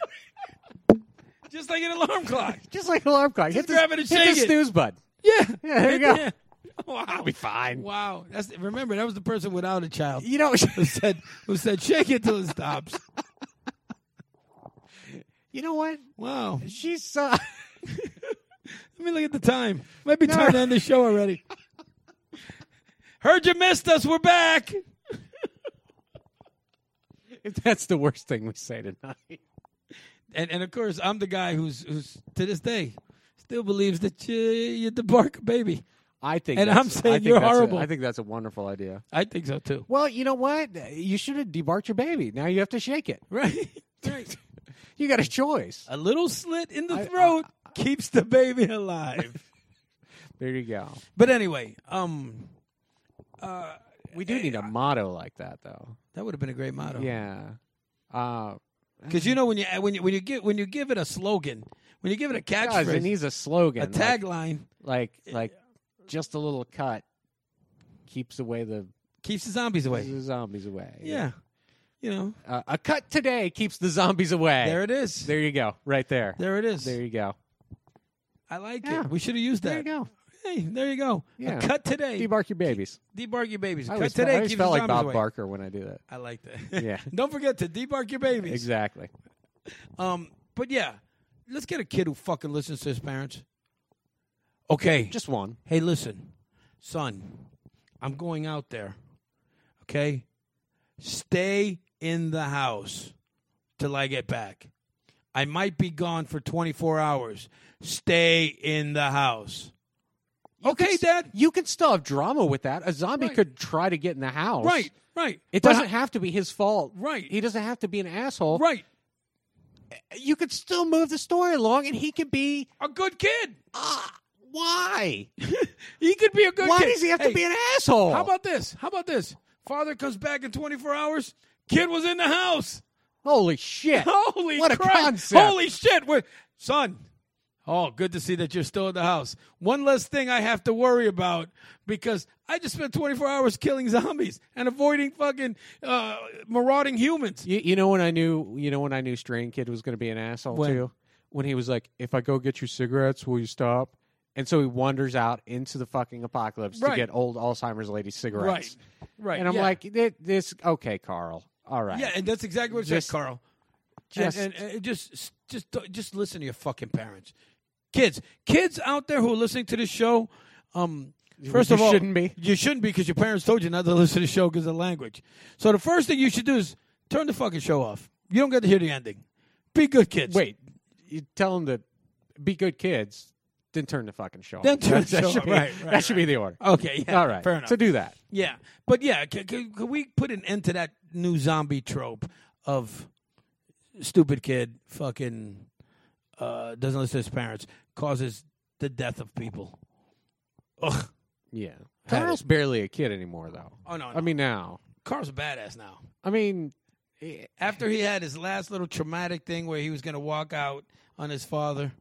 Just like an alarm clock. Just like an alarm clock. Just grab it and shake hit the snooze button. Yeah. There you go. Yeah. Wow. I'll be fine. Wow. Remember, that was the person without a child. You know, who said shake it till it stops. You know what? Wow. She's Let me look at the time. Might be time to end the show already. Heard you missed us. We're back. That's the worst thing we say tonight. And of course, I'm the guy who's to this day still believes that you debark a baby. I think, and I'm saying you're horrible. I think that's a wonderful idea. I think so too. Well, you know what? You should have debarked your baby. Now you have to shake it. Right. You got a choice. A little slit in the throat keeps the baby alive. There you go. But anyway, we do need a motto like that, though. That would have been a great motto. Yeah. Because when you give it a slogan, when you give it a catchphrase, it needs a slogan, a tagline, like just a little cut keeps the zombies away. Keeps the zombies away. Yeah. You know, a cut today keeps the zombies away. There it is. There you go. Right there. There it is. There you go. I like it. We should have used that. There you go. Hey, there you go. Yeah. A cut today. Debark your babies. Debark your babies. I Cut today. I always keeps felt the like zombies Bob away. Barker when I do that. I like that. Yeah. Don't forget to debark your babies. Exactly. But yeah, let's get a kid who fucking listens to his parents. Okay. Just one. Hey, listen, son, I'm going out there. Okay? Stay in the house till I get back. I might be gone for 24 hours. Stay in the house. Okay, Dad? You can still have drama with that. A zombie could try to get in the house. Right. It doesn't have to be his fault. Right. He doesn't have to be an asshole. Right. You could still move the story along, and he could be a good kid. Why? He could be a good kid. Why does he have to be an asshole? How about this? Father comes back in 24 hours. Kid was in the house. Holy shit. Holy what Christ. a concept. Holy shit. Son, Oh, good to see that you're still in the house. One less thing I have to worry about because I just spent 24 hours killing zombies and avoiding fucking marauding humans. You know when I knew Strain Kid was going to be an asshole When? too? When he was like, "If I go get you cigarettes, will you stop?" And so he wanders out into the fucking apocalypse to Right. get old Alzheimer's lady cigarettes. Right. And I'm yeah. like, this okay, Carl. All right. Yeah, and that's exactly what it Just- said, Carl. just- And just listen to your fucking parents. Kids out there who are listening to this show, first You of all, shouldn't be. You shouldn't be because your parents told you not to listen to the show because of language. So the first thing you should do is turn the fucking show off. You don't get to hear the ending. Be good kids. Wait, you tell them to be good kids, then turn the fucking show off. Then turn the That show should off. be- Right, That should be the order. Okay. Yeah. All right. Fair enough. So do that. Yeah, but yeah, can we put an end to that new zombie trope of stupid kid fucking doesn't listen to his parents, causes the death of people. Ugh. Yeah. Had Carl's barely a kid anymore, though. Oh no, I mean, now. Carl's a badass now. I mean, After he had his last little traumatic thing where he was going to walk out on his father,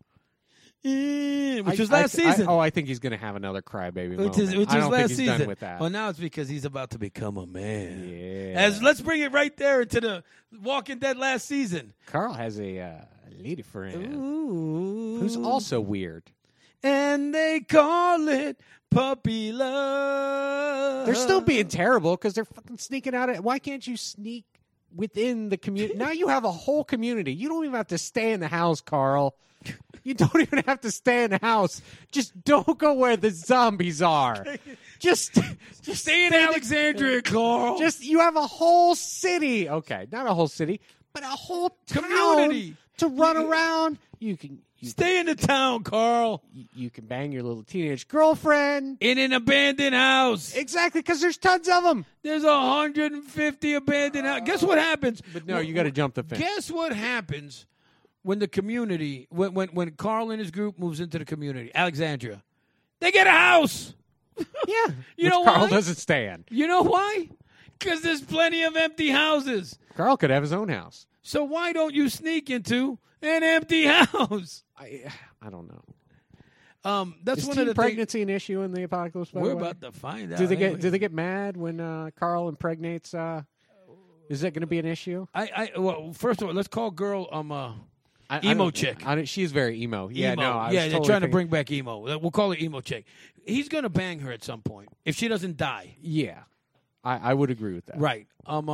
which was last season. I think he's going to have another crybaby moment. Which I was don't last think he's season. done with that. Well, now it's because he's about to become a man. Yeah. Let's bring it right there into the Walking Dead last season. Carl has a lady friend Ooh. who's also weird. And they call it puppy love. They're still being terrible because they're fucking sneaking out. Why can't you sneak within the community? Now you have a whole community. You don't even have to stay in the house, Carl. You don't even have to stay in the house. Just don't go where the zombies are. Just Stay in Alexandria, Carl. Just you have a whole city. Okay, not a whole city, but a whole Community. town to run around. You can Stay in the town, Carl. you can bang your little teenage girlfriend. In an abandoned house. Exactly, because there's tons of them. There's 150 abandoned houses. Guess what happens? But no, you got to jump the fence. Guess what happens when the community, when Carl and his group moves into the community, Alexandria? They get a house. Yeah, You know Carl why? doesn't stand. You know why? Because there's plenty of empty houses. Carl could have his own house. So why don't you sneak into an empty house? I don't know. That's Is one teen of the things. pregnancy an issue in the apocalypse? By We're the way? about to find out. Do they get ain't we? do they get mad when Carl impregnates? Is that going to be an issue? Well, first of all, let's call girl I Emo don't- chick. she's very emo. Yeah, emo. no, I was yeah, they're totally trying to thinking- bring back emo. We'll call it emo chick. He's gonna bang her at some point if she doesn't die. Yeah, I would agree with that. Right.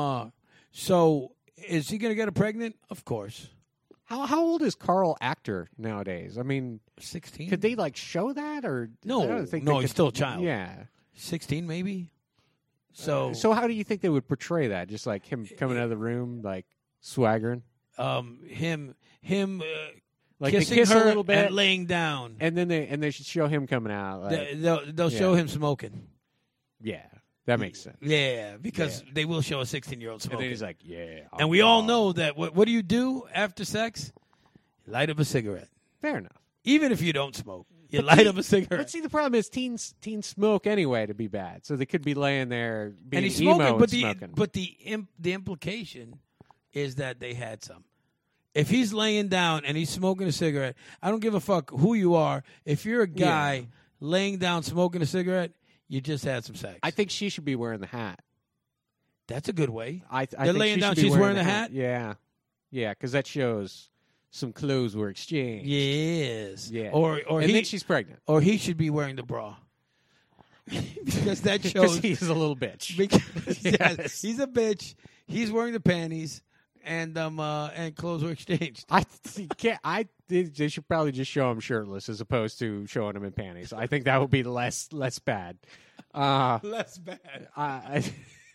So is he gonna get her pregnant? Of course. How old is Carl actor nowadays? I mean, 16. could they like show that or No, I don't think no, they he's could- still a child. Yeah. 16 maybe. So how do you think they would portray that? Just like him coming out of the room, like swaggering, him like they kissing kiss her a little bit, and laying down. and then they should show him coming out. Like, They'll show Yeah. him smoking. yeah, that makes sense. Yeah, because they will show a 16-year-old And smoking. then he's like, "Yeah," And we all know that what do you do after sex? Light up a cigarette. fair enough. Even if you don't smoke, you light up a cigarette. But see, the problem is teens smoke anyway to be bad, so they could be laying there being And he's emo smoking, and but smoking. the implication is that they had some. If he's laying down and he's smoking a cigarette, I don't give a fuck who you are. If you're a guy laying down smoking a cigarette, you just had some sex. I think she should be wearing the hat. That's a good way. I They're think laying she down, should be she's wearing the hat? Yeah, because that shows some clothes were exchanged. Yes. Yeah. Or and then she's pregnant or he should be wearing the bra. Because that because shows he's a little bitch. because yes, Yes. he's a bitch. He's wearing the panties and clothes were exchanged. They should probably just show him shirtless as opposed to showing him in panties. I think that would be less bad. Less bad.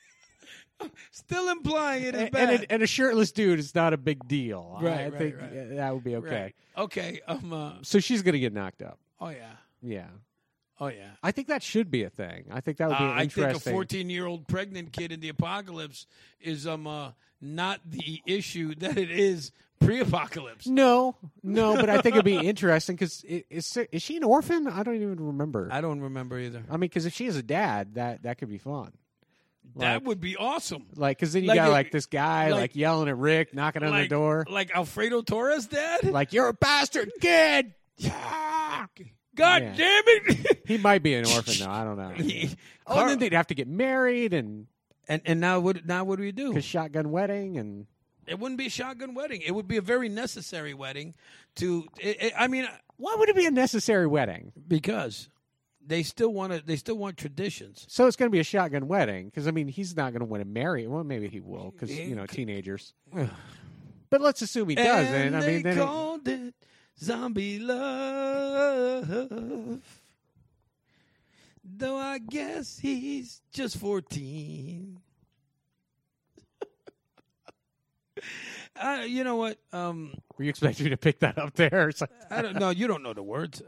Still implying it is bad. And a shirtless dude is not a big deal. Right, I right, think right. that would be okay. Right. Okay. So she's gonna get knocked up. Oh yeah. Yeah, Oh yeah. I think that should be a thing. I think that would be I think interesting. a 14-year-old pregnant kid in the apocalypse is not the issue that it is pre-apocalypse. No, but I think it'd be interesting because is she an orphan? I don't even remember. I don't remember either. I mean, because if she has a dad, that could be fun. That would be awesome. Like, because then you Like got if- like this guy like- like yelling at Rick, knocking on the door, Like Alfredo Torres' dad? like "You're a bastard kid." God Yeah. damn it! He might be an orphan though. I don't know. And then they'd have to get married and and now what do we do? because shotgun wedding and It wouldn't be a shotgun wedding. It would be a very necessary wedding. I mean, why would it be a necessary wedding? because they still want traditions. So it's going to be a shotgun wedding because I mean he's not going to want to marry. Well, maybe he will because teenagers. But let's assume he doesn't. And I mean, they then called it zombie love. Though I guess he's just 14. You know what? were you expecting me to pick that up there? Or something? I don't know. You don't know the words.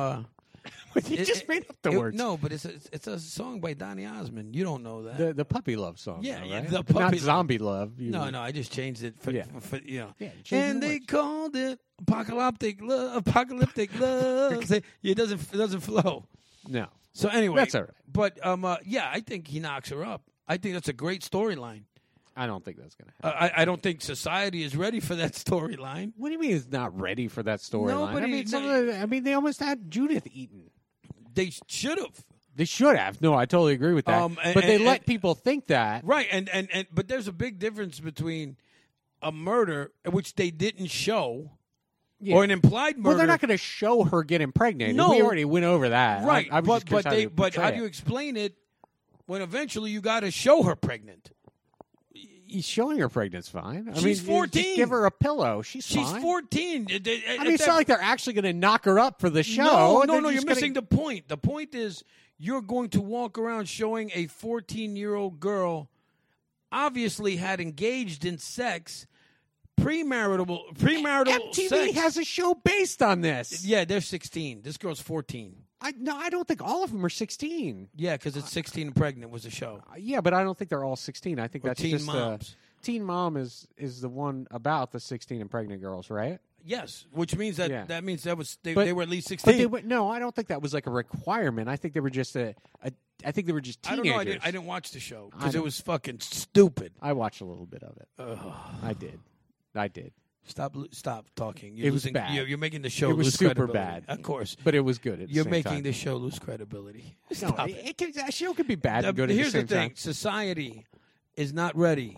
You just made up the words. No, but it's a song by Donny Osmond. You don't know that. The puppy love song. Yeah, though, yeah, right? the But puppy not love. zombie love. No, I just changed it for Yeah. you know. Yeah, change And the they words. called it apocalyptic love. Apocalyptic love. 'Cause it doesn't flow. No, So anyway, that's all right. But yeah, I think he knocks her up. I think that's a great storyline. I don't think that's going to happen. I don't think society is ready for that storyline. What do you mean it's not ready for that storyline? Nobody- I mean, they almost had Judith eaten. They should have. They should have. No, I totally agree with that. And- but they and- let people think that. Right, and but there's a big difference between a murder, which they didn't show, Yeah. or an implied murder. Well, they're not going to show her get impregnated. No. We already went over that. Right, I was just curious how they would but how portray do you it. explain it when eventually you got to show her pregnant? He's showing her pregnant's fine. I She's mean, 14. Just give her a pillow. She's She's fine. 14. I mean, it's not like they're actually going to knock her up for the show. No, They're you're just gonna- missing the point. The point is you're going to walk around showing a 14-year-old girl obviously had engaged in sex, premarital MTV sex. has a show based on this. Yeah, they're 16. This girl's 14. I don't think all of them are 16. Yeah, because it's 16 and pregnant was the show. Yeah, but I don't think they're all 16. I think Or that's teen just moms. Teen Mom is the one about the 16 and pregnant girls, right? Yes, which means that Yeah. that means that was they But- were at least But 16. no, I don't think that was like a requirement. I think they were just I think they were just I teenagers. don't know. I didn't watch the show I because it don't- was fucking stupid. I watched a little bit of it. I did. Stop talking. You're It was losing, bad. You're making the show It was lose super credibility. bad. Of course. But it was good. At the You're same making time. the show lose credibility. No, Stop it. a show could be bad and good at Here's the same thing: time. society is not ready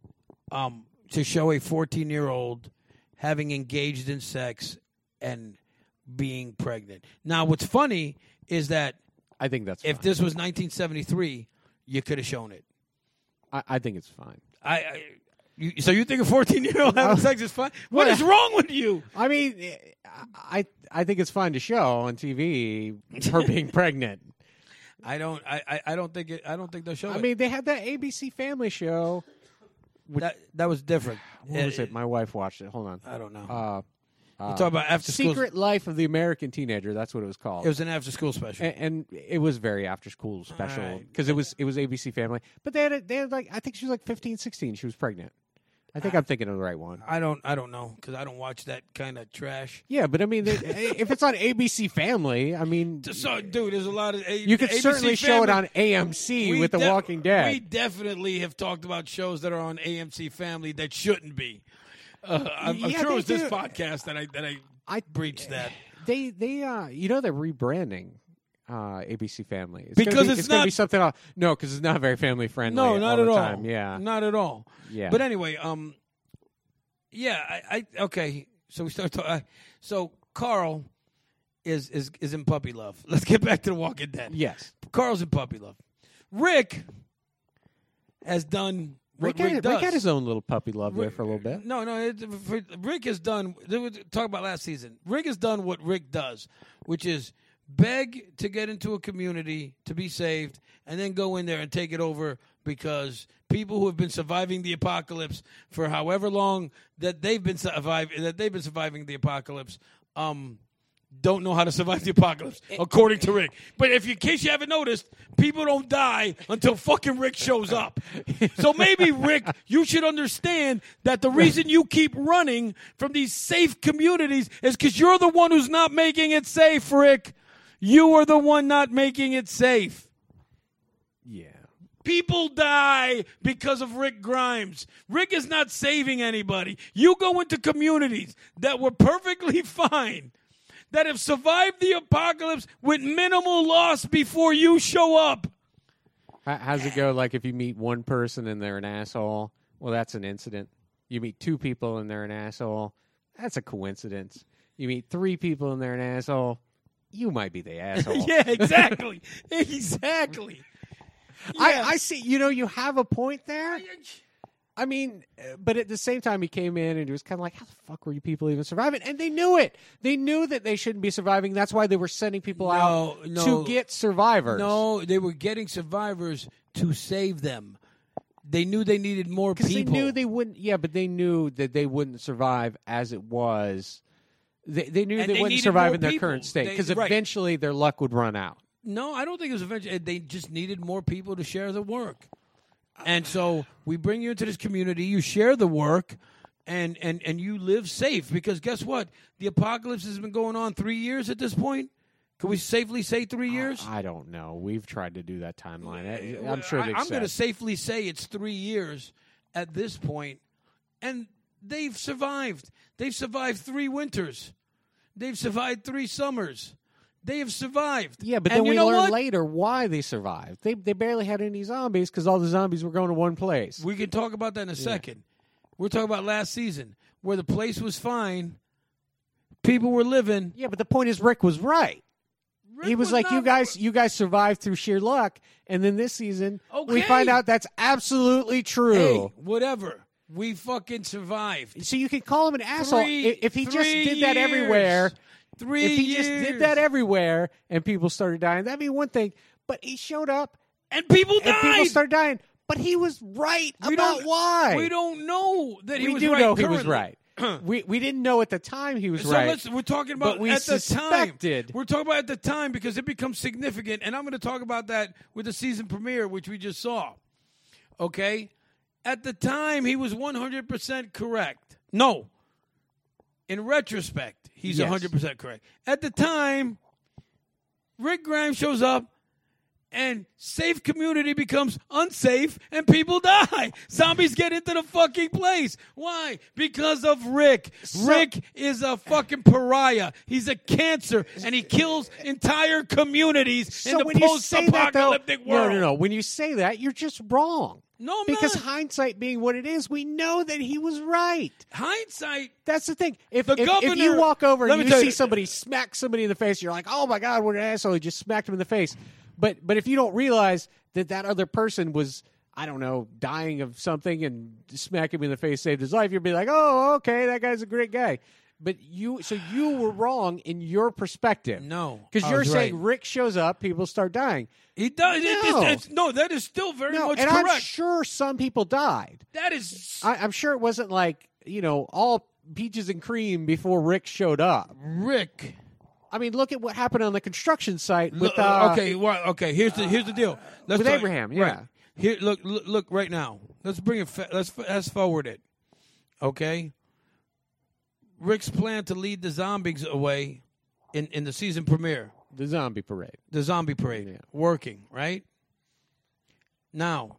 to show a 14-year-old having engaged in sex and being pregnant. Now, what's funny is that I think that's if fine. this was 1973, you could have shown it. I think it's fine. So you think a 14-year-old having sex is fine? What Well, is wrong with you? I mean, I think it's fine to show on TV her being pregnant. I don't think they'll show I it. mean, they had that ABC Family show. that was different. What was it? My wife watched it. Hold on. I don't know. You You talk about after school. Secret Life of the American Teenager. That's what it was called. It was an after school special. and it was very after school special All right. because it was ABC Family. But they had like I think she was like 15, 16. She was pregnant. I think I'm thinking of the right one. I don't know because I don't watch that kind of trash. Yeah, but I mean, if it's on ABC Family, I mean, So, dude, there's a lot of you could ABC certainly show it Family. on AMC We with The de- Walking Dead. We definitely have talked about shows that are on AMC Family that shouldn't be. I'm Yeah, sure it was they this do. podcast that I breached that. They you know they're rebranding ABC Family Because gonna it's gonna not- be something else. No, because it's not very family friendly. No, not all at the all. time. Yeah, not at all. Yeah. But anyway, yeah, I okay. So we start talking. So Carl is in puppy love. Let's get back to The Walking Dead. yes. Carl's in puppy love. Rick has done what Rick does. Rick had his own little puppy love there for a little bit. No. Rick has done. Talk about last season. Rick has done what Rick does, which is beg to get into a community to be saved, and then go in there and take it over because people who have been surviving the apocalypse for however long that they've been surviving the apocalypse. Don't know how to survive the apocalypse, according to Rick. But in case you haven't noticed, people don't die until fucking Rick shows up. So maybe, Rick, you should understand that the reason you keep running from these safe communities is because you're the one who's not making it safe, Rick. You are the one not making it safe. Yeah. People die because of Rick Grimes. Rick is not saving anybody. You go into communities that were perfectly fine, that have survived the apocalypse with minimal loss before you show up. How's it go? Like if you meet one person and they're an asshole, well, that's an incident. You meet two people and they're an asshole, that's a coincidence. You meet three people and they're an asshole, you might be the asshole. Yeah, exactly. Exactly. Yeah. I see. You have a point there. I mean, but at the same time, he came in and he was kind of like, how the fuck were you people even surviving? And they knew it. They knew that they shouldn't be surviving. That's why they were sending people out to get survivors. No, they were getting survivors to save them. They knew they needed more people. Because they knew they wouldn't. Yeah, but they knew that they wouldn't survive as it was. They knew they wouldn't survive in their current state because eventually their luck would run out. No, I don't think it was eventually. They just needed more people to share the work. And so we bring you into this community, you share the work, and you live safe. Because guess what? The apocalypse has been going on 3 years at this point. Can we safely say 3 years? I don't know. We've tried to do that timeline. I'm sure they've I'm going to safely say it's 3 years at this point. And they've survived. They've survived 3 winters. They've survived 3 summers. They have survived. Yeah, but then we learn later why they survived. They barely had any zombies because all the zombies were going to one place. We can talk about that in a second. We're talking about last season where the place was fine. People were living. Yeah, but the point is Rick was right. He was like, you guys survived through sheer luck. And then this season, we find out that's absolutely true. Hey, whatever. We fucking survived. So you can call him an asshole. If he just did that everywhere... 3 if he years. just did that everywhere and people started dying, that'd be one thing. But he showed up and people died. And people started dying. But he was right about why. We don't know that he was right. We do know he was right. we didn't know at the time he was right. We're talking about but we at suspected. the time. We're talking about at the time because it becomes significant. And I'm going to talk about that with the season premiere, which we just saw. Okay? At the time, he was 100% correct. No. In retrospect, he's 100% correct. At the time, Rick Grimes shows up, and safe community becomes unsafe, and people die. Zombies get into the fucking place. Why? Because of Rick. Rick is a fucking pariah. He's a cancer, and he kills entire communities in the post-apocalyptic world. No. When you say that, you're just wrong. No, I'm because not. Hindsight being what it is, we know that he was right. Hindsight. That's the thing. If you walk over and you see somebody smack somebody in the face, you're like, oh my God, what an asshole. He just smacked him in the face. But if you don't realize that other person was, I don't know, dying of something and smack him in the face saved his life, you'd be like, oh, okay, that guy's a great guy. But you were wrong in your perspective. No. Because you're saying Rick shows up, people start dying. He does. No, that is still very much and correct. I'm sure some people died. That is... I'm sure it wasn't like, all peaches and cream before Rick showed up. Rick... I mean, look at what happened on the construction site with... okay, here's the deal. With Abraham, yeah. Right. Here, look right now. Let's bring it... Let's forward it. Okay? Rick's plan to lead the zombies away in the season premiere. The zombie parade. Yeah. Working, right? Now,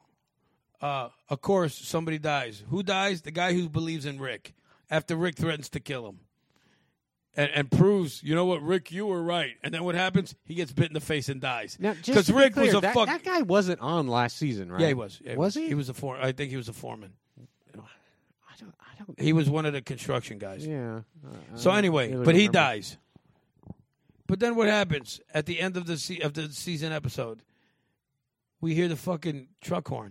of course, somebody dies. Who dies? The guy who believes in Rick after Rick threatens to kill him. And proves, you know what, Rick, you were right. And then what happens? He gets bit in the face and dies. Because Rick was a that guy wasn't on last season, right? Yeah, he was. Yeah, was he? He was I think he was a foreman. I don't. He was one of the construction guys. Yeah. So anyway, really but he remember. dies. But then what happens at the end of the season episode? We hear the fucking truck horn.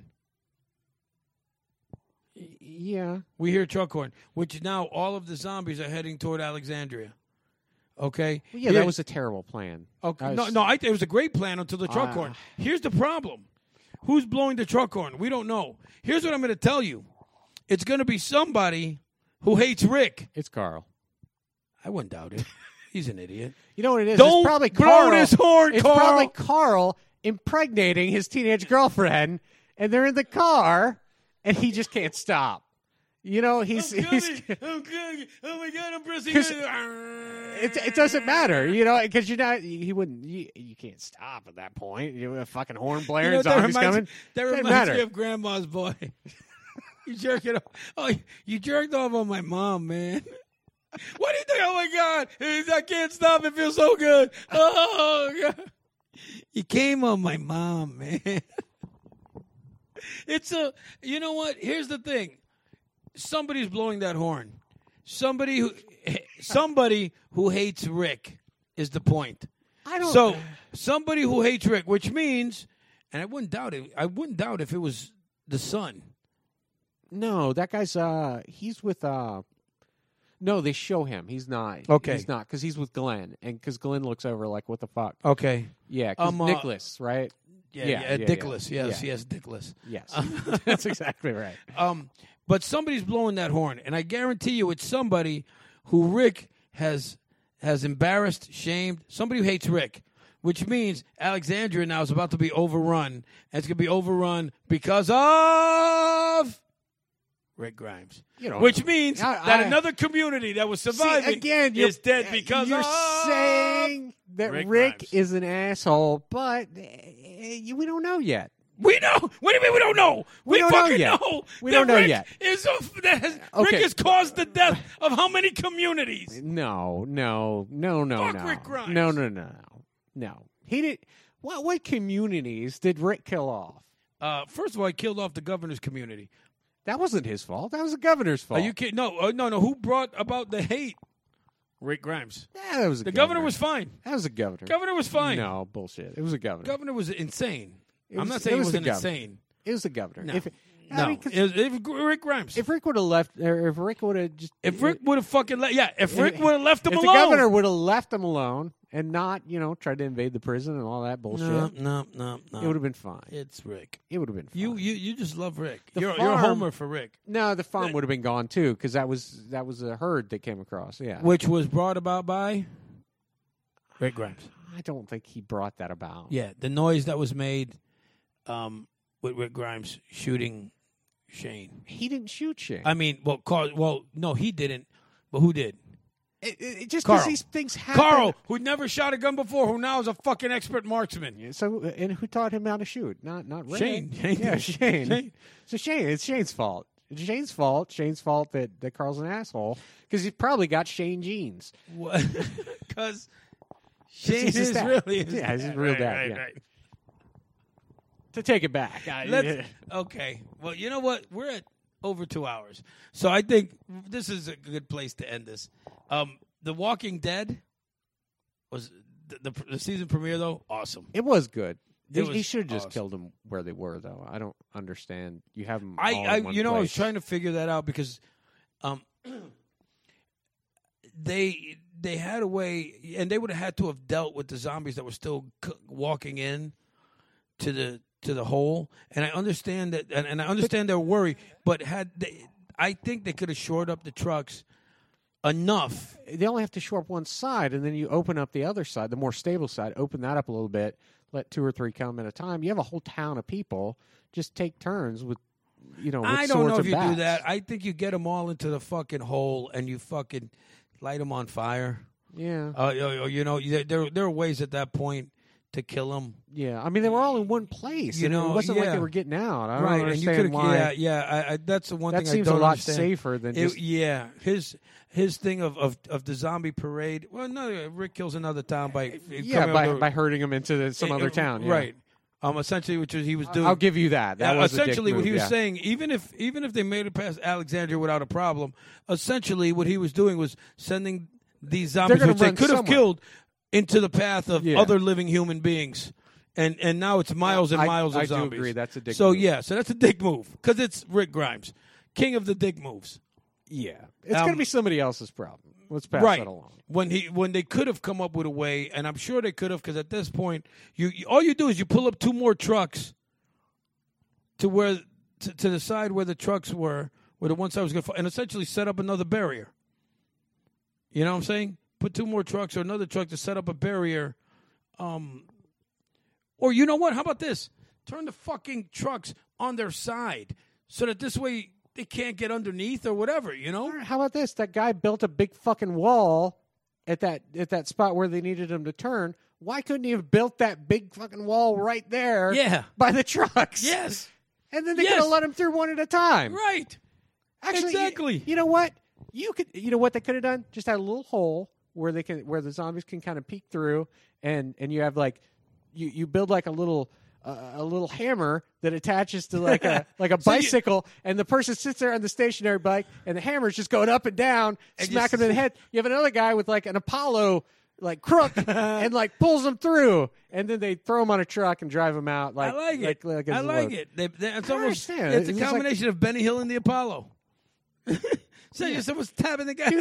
Yeah. We hear truck horn, which now all of the zombies are heading toward Alexandria. Okay? Well, yeah, that was a terrible plan. Okay. It was a great plan until the truck horn. Here's the problem. Who's blowing the truck horn? We don't know. Here's what I'm going to tell you. It's going to be somebody who hates Rick. It's Carl. I wouldn't doubt it. He's an idiot. You know what it is? Don't it's probably blow Carl. this horn, it's Carl. Probably Carl impregnating his teenage girlfriend, and they're in the car, and he just can't stop. He's I'm good. Oh my God, I'm pressing it doesn't matter, because you're not. He wouldn't. You can't stop at that point. You have a fucking horn blaring, zombies coming. That reminds me of Grandma's Boy. You jerk it off. Oh, you jerked off on my mom, man. What do you think? Oh my God! I can't stop. It feels so good. Oh God! You came on my mom, man. It's a. You know what? Here's the thing. Somebody's blowing that horn. Somebody who hates Rick is the point. I don't. So somebody who hates Rick, which means, and I wouldn't doubt it. I wouldn't doubt if it was the son. No, that guy's. He's with. No, they show him. He's not. Okay. He's not because he's with Glenn, and because Glenn looks over like, "What the fuck?" Okay. Yeah, because Nicholas, right? Yeah, Dickless. Yes, Dickless. Yes, that's exactly right. But somebody's blowing that horn, and I guarantee you, it's somebody who Rick has embarrassed, shamed. Somebody who hates Rick, which means Alexandria now is about to be overrun, and it's going to be overrun because of Rick Grimes. Which means that another community that was surviving is dead because you're saying that Rick Grimes. is an asshole, but we don't know yet. We know. What do you mean we don't know? We don't fucking know yet. know. We don't know Rick yet. Rick has caused the death of how many communities? No. Fuck Rick Grimes. No. He did. What communities did Rick kill off? First of all, he killed off the governor's community. That wasn't his fault. That was the governor's fault. Are you kidding? No. Who brought about the hate? Rick Grimes. Yeah, that was the governor was fine. That was a governor. Governor was fine. No, bullshit. It was a governor. Governor was insane. I'm not it saying he was the wasn't governor. insane. It was the governor. No. If Rick Grimes. If Rick would have left, or if Rick would have just, if Rick would have fucking if Rick would have left him if alone, the governor would have left him alone and not, tried to invade the prison and all that bullshit. No. It would have been fine. It's Rick. It would have been fine. You just love Rick. You're farm- a homer for Rick. No, the farm would have been gone too because that was a herd that came across. Yeah, which was brought about by Rick Grimes. I don't think he brought that about. Yeah, the noise that was made with Rick Grimes shooting Shane. He didn't shoot Shane. I mean, no, he didn't. But who did? It just because these things happen. Carl, who never shot a gun before, who now is a fucking expert marksman. So, and who taught him how to shoot? Not Rick. Shane. Yeah, Shane. So it's Shane's fault. It's Shane's fault. Shane's fault that Carl's an asshole because he's probably got Shane genes. Because Shane is really his he's his real dad. Right. To take it back. Okay. Well, you know what? We're at over 2 hours. So I think this is a good place to end this. The Walking Dead was the season premiere, though, awesome. It was good. It was he should have just awesome. killed them where they were, though. I don't understand. You have them all I in one place. I was trying to figure that out because they had a way, and they would have had to have dealt with the zombies that were still walking in to the hole. And I understand that, and I understand their worry, but I think they could have shored up the trucks enough. They only have to shore up one side, and then you open up the other side, the more stable side, open that up a little bit, let 2 or 3 come at a time. You have a whole town of people. Just take turns with, with I don't swords know if and you bats. do that. I think you get them all into the fucking hole and you fucking light them on fire. Yeah. There are ways at that point to kill them. Yeah. I mean, they were all in one place. It wasn't like they were getting out. I don't understand why. Yeah. That's the one that thing I seems don't a lot understand. safer than just. Yeah. His thing of the zombie parade. Well, no, Rick kills another town by by herding them into some other town. Yeah. Right. Essentially, which he was doing. I'll give you that. That was essentially a dick what he move, was saying. Even if they made it past Alexandria without a problem, essentially what he was doing was sending these zombies, which they could have killed, into the path of other living human beings. And now it's miles and miles of zombies. I do agree. That's a dick so move. So that's a dick move because it's Rick Grimes, king of the dick moves. Yeah, it's going to be somebody else's problem. Let's pass that along. When they could have come up with a way, and I'm sure they could have, because at this point, all you do is you pull up 2 more trucks to where to the side where the trucks were, where the one side was going to fall, and essentially set up another barrier. You know what I'm saying? Put 2 more trucks or another truck to set up a barrier. Or you know what? How about this? Turn the fucking trucks on their side so that this way they can't get underneath or whatever, How about this? That guy built a big fucking wall at that spot where they needed him to turn. Why couldn't he have built that big fucking wall right there? Yeah. By the trucks. Yes. And then they could have let him through one at a time. Right. Actually, exactly. You know what? You could, you know what they could have done? Just had a little hole where the zombies can kind of peek through, and you have like, you build like a little hammer that attaches to like a bicycle, and the person sits there on the stationary bike, and the hammer's just going up and down, smack him in the head. You have another guy with like an Apollo like crook and like pulls them through, and then they throw them on a truck and drive them out. Like, I like it. I like it. It's almost it's a combination of Benny Hill and the Apollo. So someone's tapping the guy.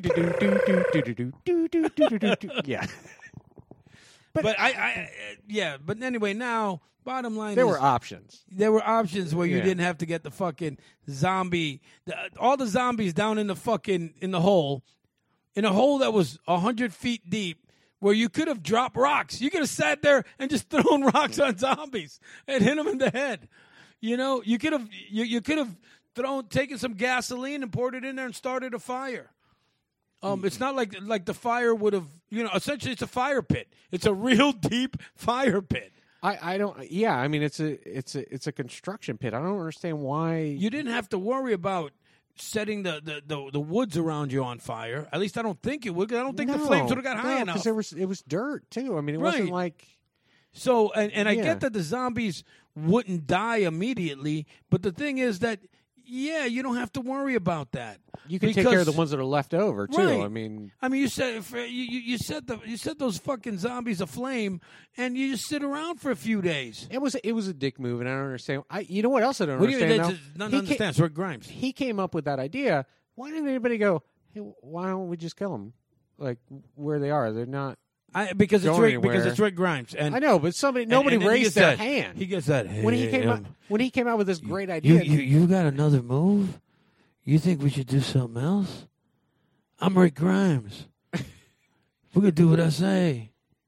Yeah. But But anyway, now bottom line, there were options. There were options where you didn't have to get the fucking zombie, all the zombies down in the fucking in a hole that was 100 feet deep, where you could have dropped rocks. You could have sat there and just thrown rocks on zombies and hit them in the head. You know, you could have taken some gasoline and poured it in there and started a fire. It's not like the fire would have, essentially it's a fire pit. It's a real deep fire pit. I don't. Yeah, I mean it's a construction pit. I don't understand why you didn't have to worry about setting the woods around you on fire. At least I don't think it would. I don't think the flames would have got high enough. Because it was dirt too. I mean, it wasn't like. So and I get that the zombies wouldn't die immediately, but the thing is that you don't have to worry about that. You can take care of the ones that are left over too. Right. I mean, you said you set those fucking zombies aflame, and you just sit around for a few days. It was a dick move, and I don't understand. You know what else I don't understand? None understand. It's Rick Grimes. He came up with that idea. Why didn't anybody go? Hey, why don't we just kill them? Like where they are, they're not. Because it's Rick Grimes, and I know, but nobody raised their hand. He gets that when he came out with this great idea. You got another move? You think we should do something else? I'm Rick Grimes. We're gonna do what I say.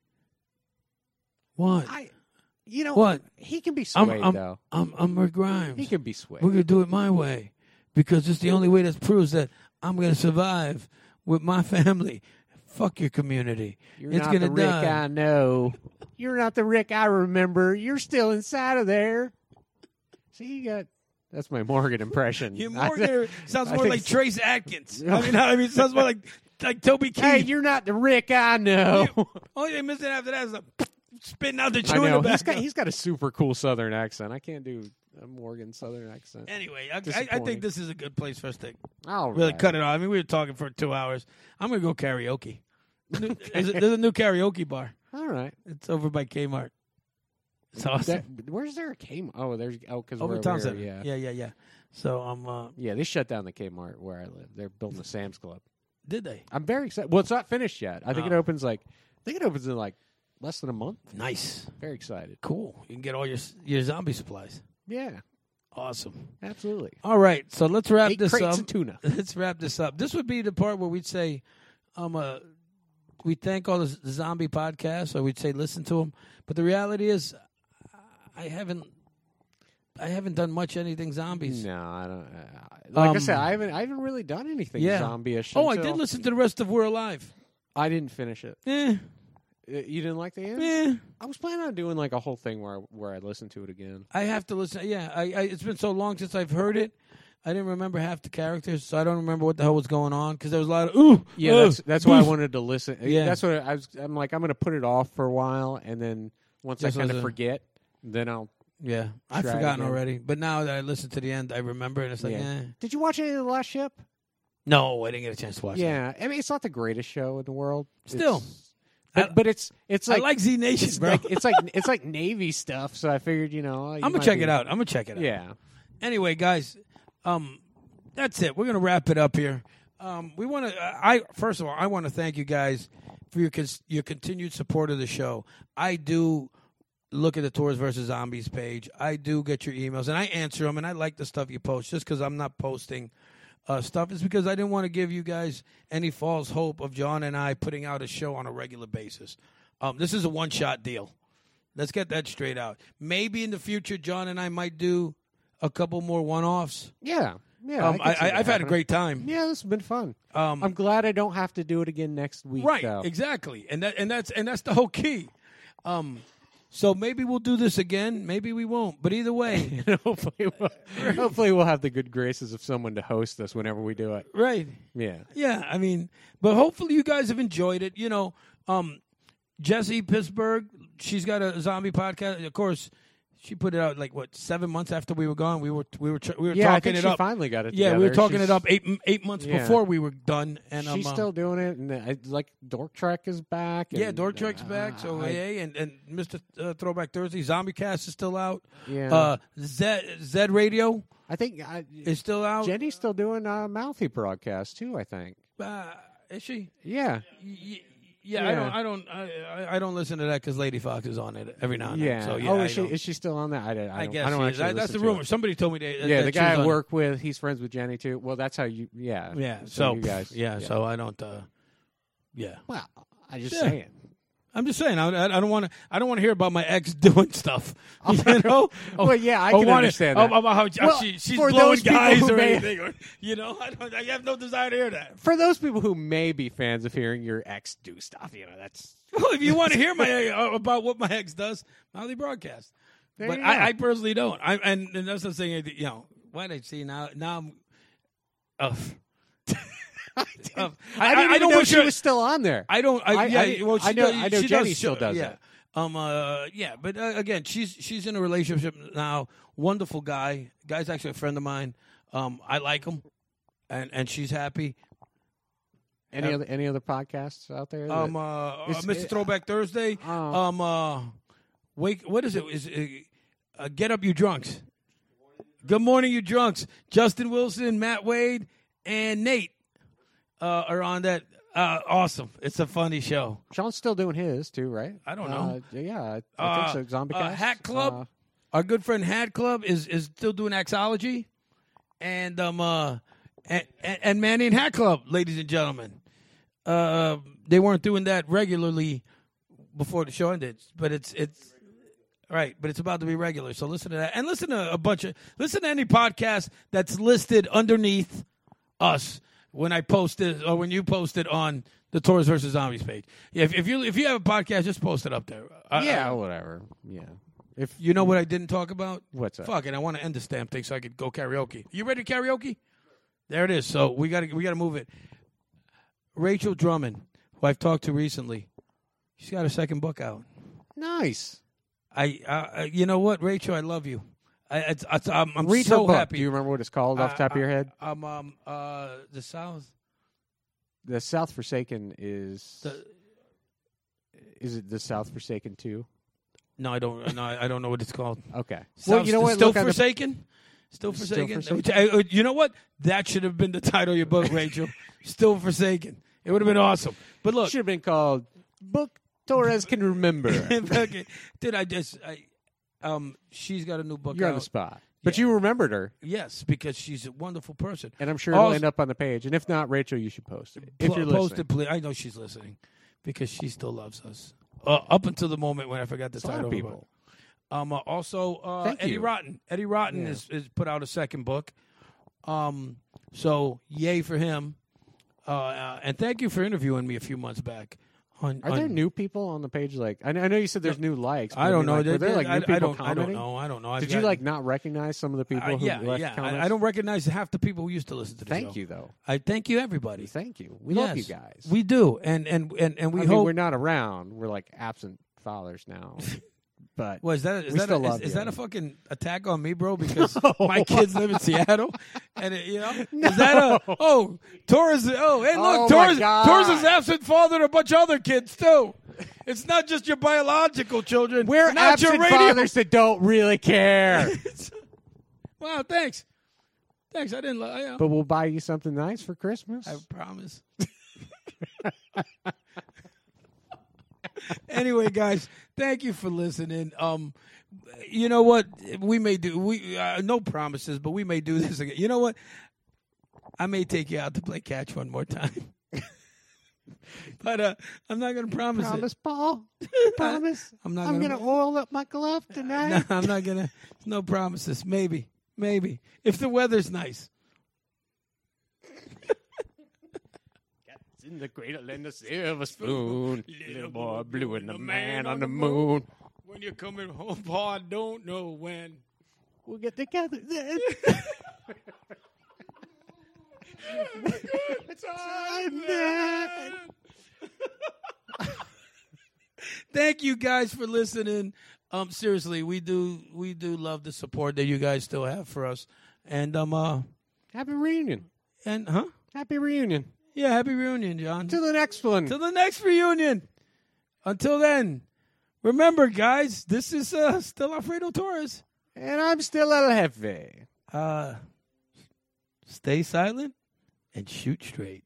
What? What? He can be swayed though. I'm Rick Grimes. He can be swayed. We're gonna do it my way because it's the only way that proves that I'm gonna survive with my family. Fuck your community. You're it's not gonna the Rick die. I know. You're not the Rick I remember. You're still inside of there. See, that's my Morgan impression. Your Morgan sounds more like Trace Atkins. I mean, it sounds more like Toby Keith. Hey, you're not the Rick I know. All you're missing after that is spitting out the chew in the back. He's got a super cool Southern accent. I can't do a Morgan Southern accent. Anyway, I think this is a good place for us to really cut it off. I mean, we were talking for 2 hours. I'm going to go karaoke. There's a new karaoke bar. All right. It's over by Kmart. It's awesome. Where's there a Kmart? Because over we're Town over Center. here. Yeah. So they shut down the Kmart where I live. They're building a Sam's Club. Did they? I'm very excited. Well, it's not finished yet. I think it opens in like less than a month. Nice. Very excited. Cool. You can get all your zombie supplies. Yeah. Awesome. Absolutely. All right. So let's wrap 8 this crates up. of tuna. Let's wrap this up. This would be the part where we'd say, we thank all the zombie podcasts, or we'd say listen to them. But the reality is, I haven't done much anything zombies. No, I don't. Like I said, I haven't really done anything zombie-ish. Oh, I did listen to the rest of We're Alive. I didn't finish it. You didn't like the end? I was planning on doing like a whole thing where I listened to it again. I have to listen. Yeah, it's been so long since I've heard it. I didn't remember half the characters, so I don't remember what the hell was going on because there was a lot of that's why I wanted to listen. Yeah, that's what I'm like. I'm going to put it off for a while, and then once I kind of forget, then I'll. Yeah, I've forgotten already. But now that I listened to the end, I remember, and it's like, Did you watch any of The Last Ship? No, I didn't get a chance to watch it. Yeah, I mean, it's not the greatest show in the world. Still. But it's like I like Z Nation, bro. It's like Navy stuff, so I figured, I'm gonna check it out. Yeah. Anyway, guys, that's it. We're gonna wrap it up here. We want to. First of all, I want to thank you guys for your continued support of the show. I do look at the Tours versus Zombies page. I do get your emails, and I answer them, and I like the stuff you post. Just because I'm not posting stuff is because I didn't want to give you guys any false hope of John and I putting out a show on a regular basis. This is a one-shot deal. Let's get that straight out. Maybe in the future, John and I might do a couple more one-offs. Yeah. I've had a great time. Yeah, this has been fun. I'm glad I don't have to do it again next week. Right, though. exactly, and that's the whole key. So maybe we'll do this again. Maybe we won't. But either way, hopefully we'll have the good graces of someone to host us whenever we do it. right? Yeah. Yeah. I mean, but hopefully you guys have enjoyed it. Jessie Pittsburgh, she's got a zombie podcast. Of course, she put it out 7 months after we were gone. We were Yeah, talking I think it she up. finally got it Yeah, together. we were talking She's- it up eight months Yeah. before we were done. And She's still doing it, and Dork Trek is back. yeah, and, Dork Trek's back. So yay, and Mr. Throwback Thursday, Zombie Cast is still out. Yeah. Zed Radio I think is still out. Jenny's still doing a Mouthy broadcast too. I think. Is she? Yeah. Yeah, Yeah. I don't listen to that because Lady Fox is on it every now and Yeah. then. So yeah, Oh, I is she still on that? I guess I don't she is. actually That's the listen to rumor. it. Somebody told me that. Yeah, that the she guy was I on- work with, he's friends with Jenny too. Well, that's how you. Yeah. Yeah. So So you guys. Yeah. So I don't. Yeah. Well, I just Yeah. saying. I'm just saying. I don't want to. I don't want to hear about my ex doing stuff. You know. Well, yeah, I Or can wanna- understand that. About how Well, she's for blowing those people guys who or may- anything. Or, I have no desire to hear that. For those people who may be fans of hearing your ex do stuff, that's. Well, if you want to hear my about what my ex does, Mouthy broadcast. There But you go. I personally don't. And that's not saying anything. Why did I see now? Now I'm. I didn't I even don't know want she you- was still on there. I don't. I know She Jenny does, still does yeah. that. Yeah, but again, she's in a relationship now. Wonderful guy. Guy's actually a friend of mine. I like him, and she's happy. Any other podcasts out there? Mr. Throwback Thursday. Wake. What is it? Is Get Up, You Drunks? Good morning, you drunks. Justin Wilson, Matt Wade, and Nate are on that. Awesome. It's a funny show. Sean's still doing his too, right? I don't know. Yeah, I think so. Zombie Cast. Hat Club. Our good friend Hat Club is still doing Axology, and Manny and Hat Club, ladies and gentlemen. They weren't doing that regularly before the show ended, but it's right. But it's about to be regular. So listen to that, and listen to any podcast that's listed underneath us when I post it or when you post it on the Tours versus Zombies page. Yeah, if you have a podcast, just post it up there. Yeah, whatever. Yeah. If You know what I didn't talk about? What's that? Fuck it, I want to end this damn thing so I could go karaoke. You ready to karaoke? There it is. So we gotta move it. Rachel Drummond, who I've talked to recently, she's got a second book out. Nice. You know what, Rachel? I love you. I'm Read so her book. happy. Do you remember what it's called off the top of your head? The South. The South Forsaken is. Is it the South Forsaken 2? No, I don't. No, I don't know what it's called. Okay. South, you know what? Still Look on the- Forsaken. Still Forsaken. Forsaken? You know what? That should have been the title of your book, Rachel. Still Forsaken. It would have been awesome. But look, should have been called Book Torres Can Remember. okay. Dude, she's got a new book You're out. on the spot. But you remembered her, Yes, because she's a wonderful person. and I'm sure it'll Also- end up on the page. And if not, Rachel, you should post it. If you're Post listening. it, please. I know she's listening because she still loves us. Up until the moment when I forgot the It's a lot title. of of the people. book. Also, Thank Eddie you. Rotten. Eddie Rotten Yeah. is put out a second book. So yay for him. And thank you for interviewing me a few months back. Are there new people on the page? Like I know you said there's new likes. But I don't know. Like, were there like new people I don't commenting? know. I don't know. Did you like not recognize some of the people who yeah, left yeah. comments? I don't recognize half the people who used to listen to the show. Thank you though. I thank you, everybody. Thank you. We love you Yes, guys. We do, and we I mean, hope. we're not around. We're like absent fathers now. But Well, is that We still love is you. that a fucking attack on me, bro? Because my kids live in Seattle, and is that Torres? Oh, hey, look, Oh, my Torres God. Torres is absent father to a bunch of other kids too. It's not just your biological children. we're not your absent radio. fathers that don't really care. Wow, thanks. I didn't. But we'll buy you something nice for Christmas. I promise. Anyway, guys, thank you for listening. You know what? We may do no promises, but we may do this again. You know what? I may take you out to play catch one more time. But I'm not going to promise Promise, it. Paul. Promise. I'm not I'm gonna- gonna oil up my glove tonight. No, I'm not going to. No promises. Maybe. If the weather's nice. In the cradle and the silver spoon, little boy blue and the man on the moon. When you're coming home, Paul, I don't know when. We'll get together then. Thank you guys for listening. Seriously, we do love the support that you guys still have for us. And Happy reunion. and Happy reunion. yeah, happy reunion, John. To the next one. Till the next reunion. Until then, remember, guys, this is still Alfredo Torres. And I'm still El Jefe. Stay silent and shoot straight.